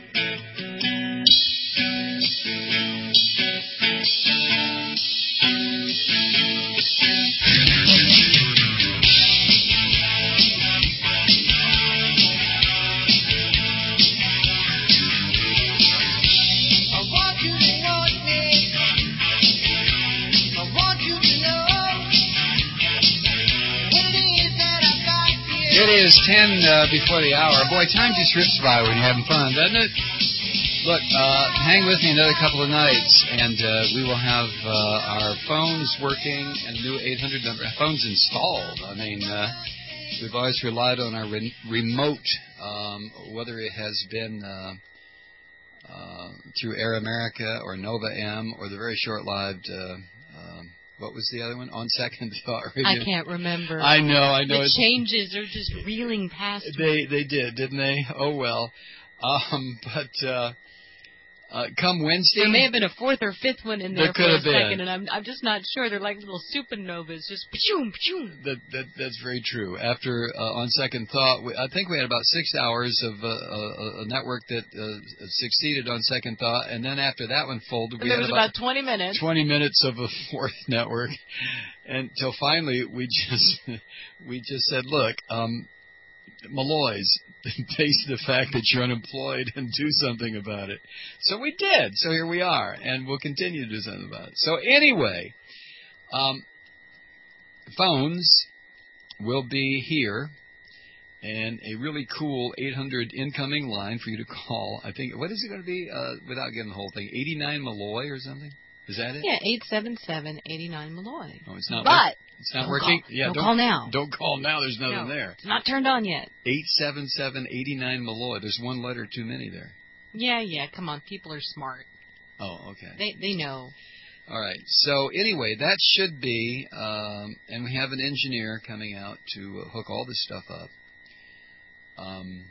It is ten uh, before the hour. Boy, time just rips by when you're having fun, doesn't it? Look, uh, hang with me another couple of nights, and uh, we will have uh, our phones working and a new eight hundred number. Phones installed. I mean, uh, we've always relied on our re- remote, um, whether it has been uh, uh, through Air America or Nova M or the very short-lived... Uh, um, what was the other one? On Second Thought Radio. I can't remember. I know, I know. The It's- changes are just reeling past me. They they did, didn't they? Oh well. Um, but uh, uh, come Wednesday, There may have been a fourth or fifth one in there, There could for a have been. second, and I'm I'm just not sure. They're like little supernovas, just pchoom, pchoom. that, that that's very true. After uh, on second thought, we, I think we had about six hours of uh, a, a network that uh, succeeded on second thought, and then after that one folded, And we there had was about twenty minutes. twenty minutes of a fourth network, until finally we just we just said, look, um, Malloy's, face the fact that you're unemployed and do something about it. So we did. So here we are, and we'll continue to do something about it. So anyway, um, phones will be here, and a really cool eight hundred incoming line for you to call. I think, what is it going to be, uh, without getting the whole thing, eighty-nine Malloy or something? Is that it? Yeah, eight seven seven, eight nine Malloy. Oh, it's not But work- it's not don't working. call. Yeah, Don't call now. Don't call now. There's nothing No, there. It's not turned on yet. Eight seven seven eighty nine Malloy. There's one letter too many there. Yeah, yeah. Come on, people are smart. Oh, okay. They they know. All right. So anyway, that should be, um, and we have an engineer coming out to uh, hook all this stuff up. Um,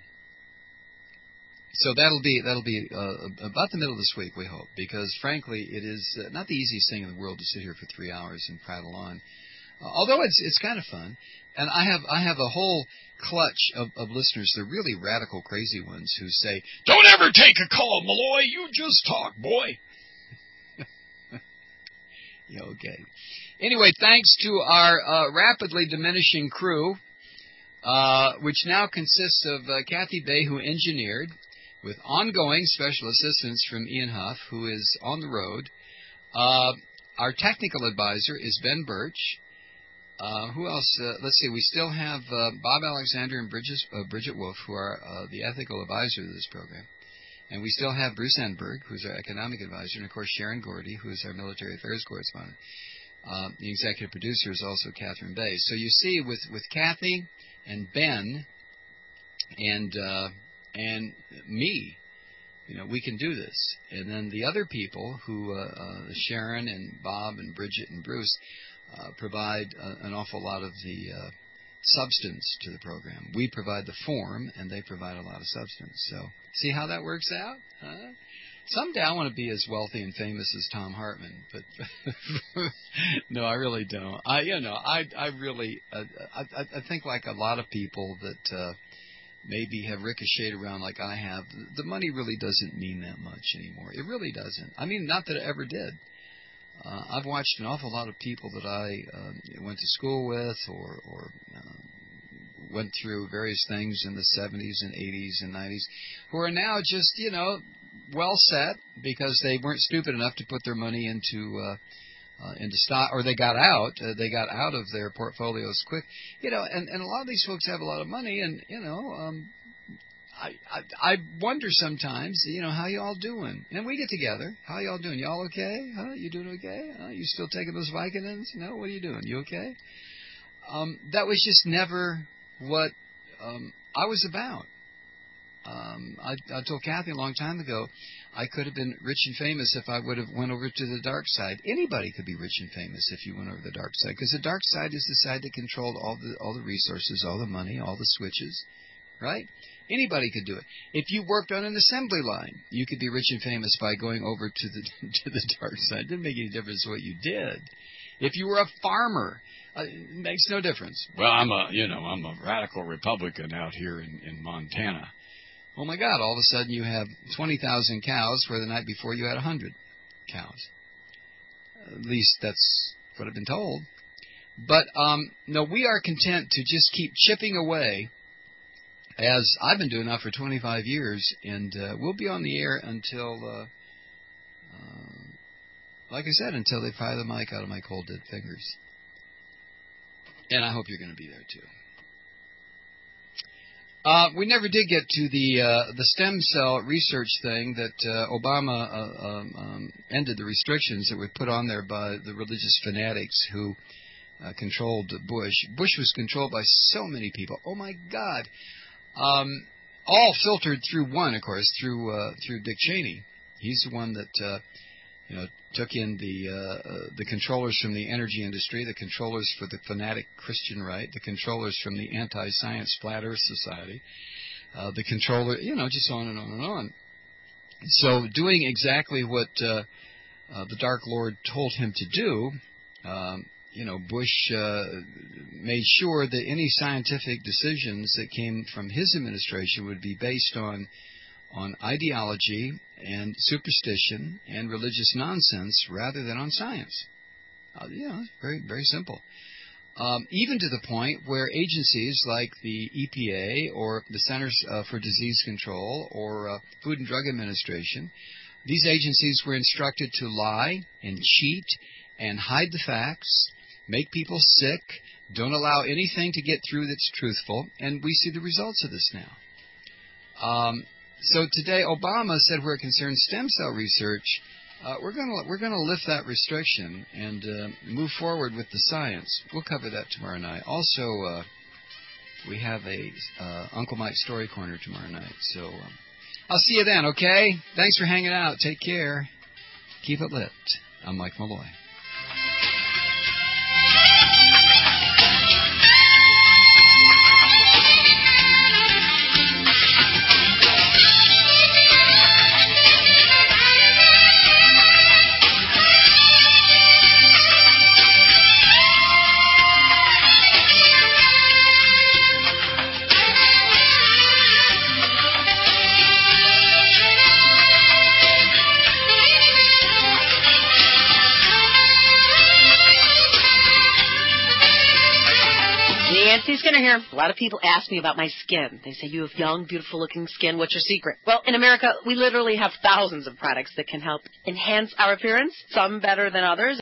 so that'll be that'll be uh, about the middle of this week, we hope, because frankly, it is uh, not the easiest thing in the world to sit here for three hours and prattle on. Uh, although it's it's kind of fun, and I have I have a whole clutch of, of listeners. They're really radical, crazy ones who say, "Don't ever take a call, Malloy. You just talk, boy." Yeah, okay. Anyway, thanks to our uh, rapidly diminishing crew, uh, which now consists of uh, Kathy Bay, who engineered, with ongoing special assistance from Ian Huff, who is on the road. Uh, our technical advisor is Ben Birch. Uh, who else? Uh, let's see. We still have uh, Bob Alexander and Bridget, uh, Bridget Wolf, who are uh, the ethical advisor to this program. And we still have Bruce Enberg, who's our economic advisor, and, of course, Sharon Gordy, who is our military affairs correspondent. Uh, the executive producer is also Catherine Bay. So you see, with, with Kathy and Ben and uh, and me, you know, we can do this. And then the other people who, uh, uh, Sharon and Bob and Bridget and Bruce, uh, provide uh, an awful lot of the uh, substance to the program. We provide the form, and they provide a lot of substance. So see how that works out? Huh? Someday I want to be as wealthy and famous as Tom Hartman, but no, I really don't. I, you know, I, I really, uh, I, I think like a lot of people that uh, maybe have ricocheted around like I have, the money really doesn't mean that much anymore. It really doesn't. I mean, not that it ever did. Uh, I've watched an awful lot of people that I uh, went to school with or, or uh, went through various things in the seventies and eighties and nineties who are now just, you know, well set because they weren't stupid enough to put their money into uh, uh, into stock, or they got out. Uh, they got out of their portfolios quick, you know. And, and a lot of these folks have a lot of money, and you know, um, I, I I wonder sometimes, you know, how you all doing? And we get together. How you all doing? Y'all okay? Huh? You doing okay? Huh? You still taking those Vicodins? No. What are you doing? You okay? Um, that was just never what um, I was about. Um, I, I told Kathy a long time ago, I could have been rich and famous if I would have went over to the dark side. Anybody could be rich and famous if you went over the dark side, because the dark side is the side that controlled all the all the resources, all the money, all the switches, right? Anybody could do it. If you worked on an assembly line, you could be rich and famous by going over to the to the dark side. It didn't make any difference what you did. If you were a farmer, uh, it makes no difference. Well, I'm a you know I'm a radical Republican out here in, in Montana. Oh, my God, all of a sudden you have twenty thousand cows where the night before you had one hundred cows. At least that's what I've been told. But, um, no, we are content to just keep chipping away, as I've been doing now for twenty-five years, and uh, we'll be on the air until, uh, uh, like I said, until they fire the mic out of my cold, dead fingers. And I hope you're going to be there, too. Uh, we never did get to the uh, the stem cell research thing that uh, Obama uh, um, um, ended the restrictions that were put on there by the religious fanatics who uh, controlled Bush. Bush was controlled by so many people. Oh my God! Um, all filtered through one, of course, through uh, through Dick Cheney. He's the one that uh, you know took in the uh, uh, the controllers from the energy industry, the controllers for the fanatic Christian right, the controllers from the anti-science Flat Earth Society, uh, the controller, you know, just on and on and on. So doing exactly what uh, uh, the Dark Lord told him to do, um, you know, Bush uh, made sure that any scientific decisions that came from his administration would be based on on ideology and superstition and religious nonsense rather than on science. Uh, you know, very, very simple. Um, even to the point where agencies like the E P A or the Centers uh, for Disease Control or uh, Food and Drug Administration, these agencies were instructed to lie and cheat and hide the facts, make people sick, don't allow anything to get through that's truthful, and we see the results of this now. Um, So today, Obama said, where it concerns stem cell research, uh, we're going to we're going to lift that restriction and uh, move forward with the science. We'll cover that tomorrow night. Also, uh, we have a uh, Uncle Mike's Story Corner tomorrow night. So um, I'll see you then. Okay. Thanks for hanging out. Take care. Keep it lit. I'm Mike Malloy. Nancy Skinner here. A lot of people ask me about my skin. They say, you have young, beautiful-looking skin. What's your secret? Well, in America, we literally have thousands of products that can help enhance our appearance, some better than others.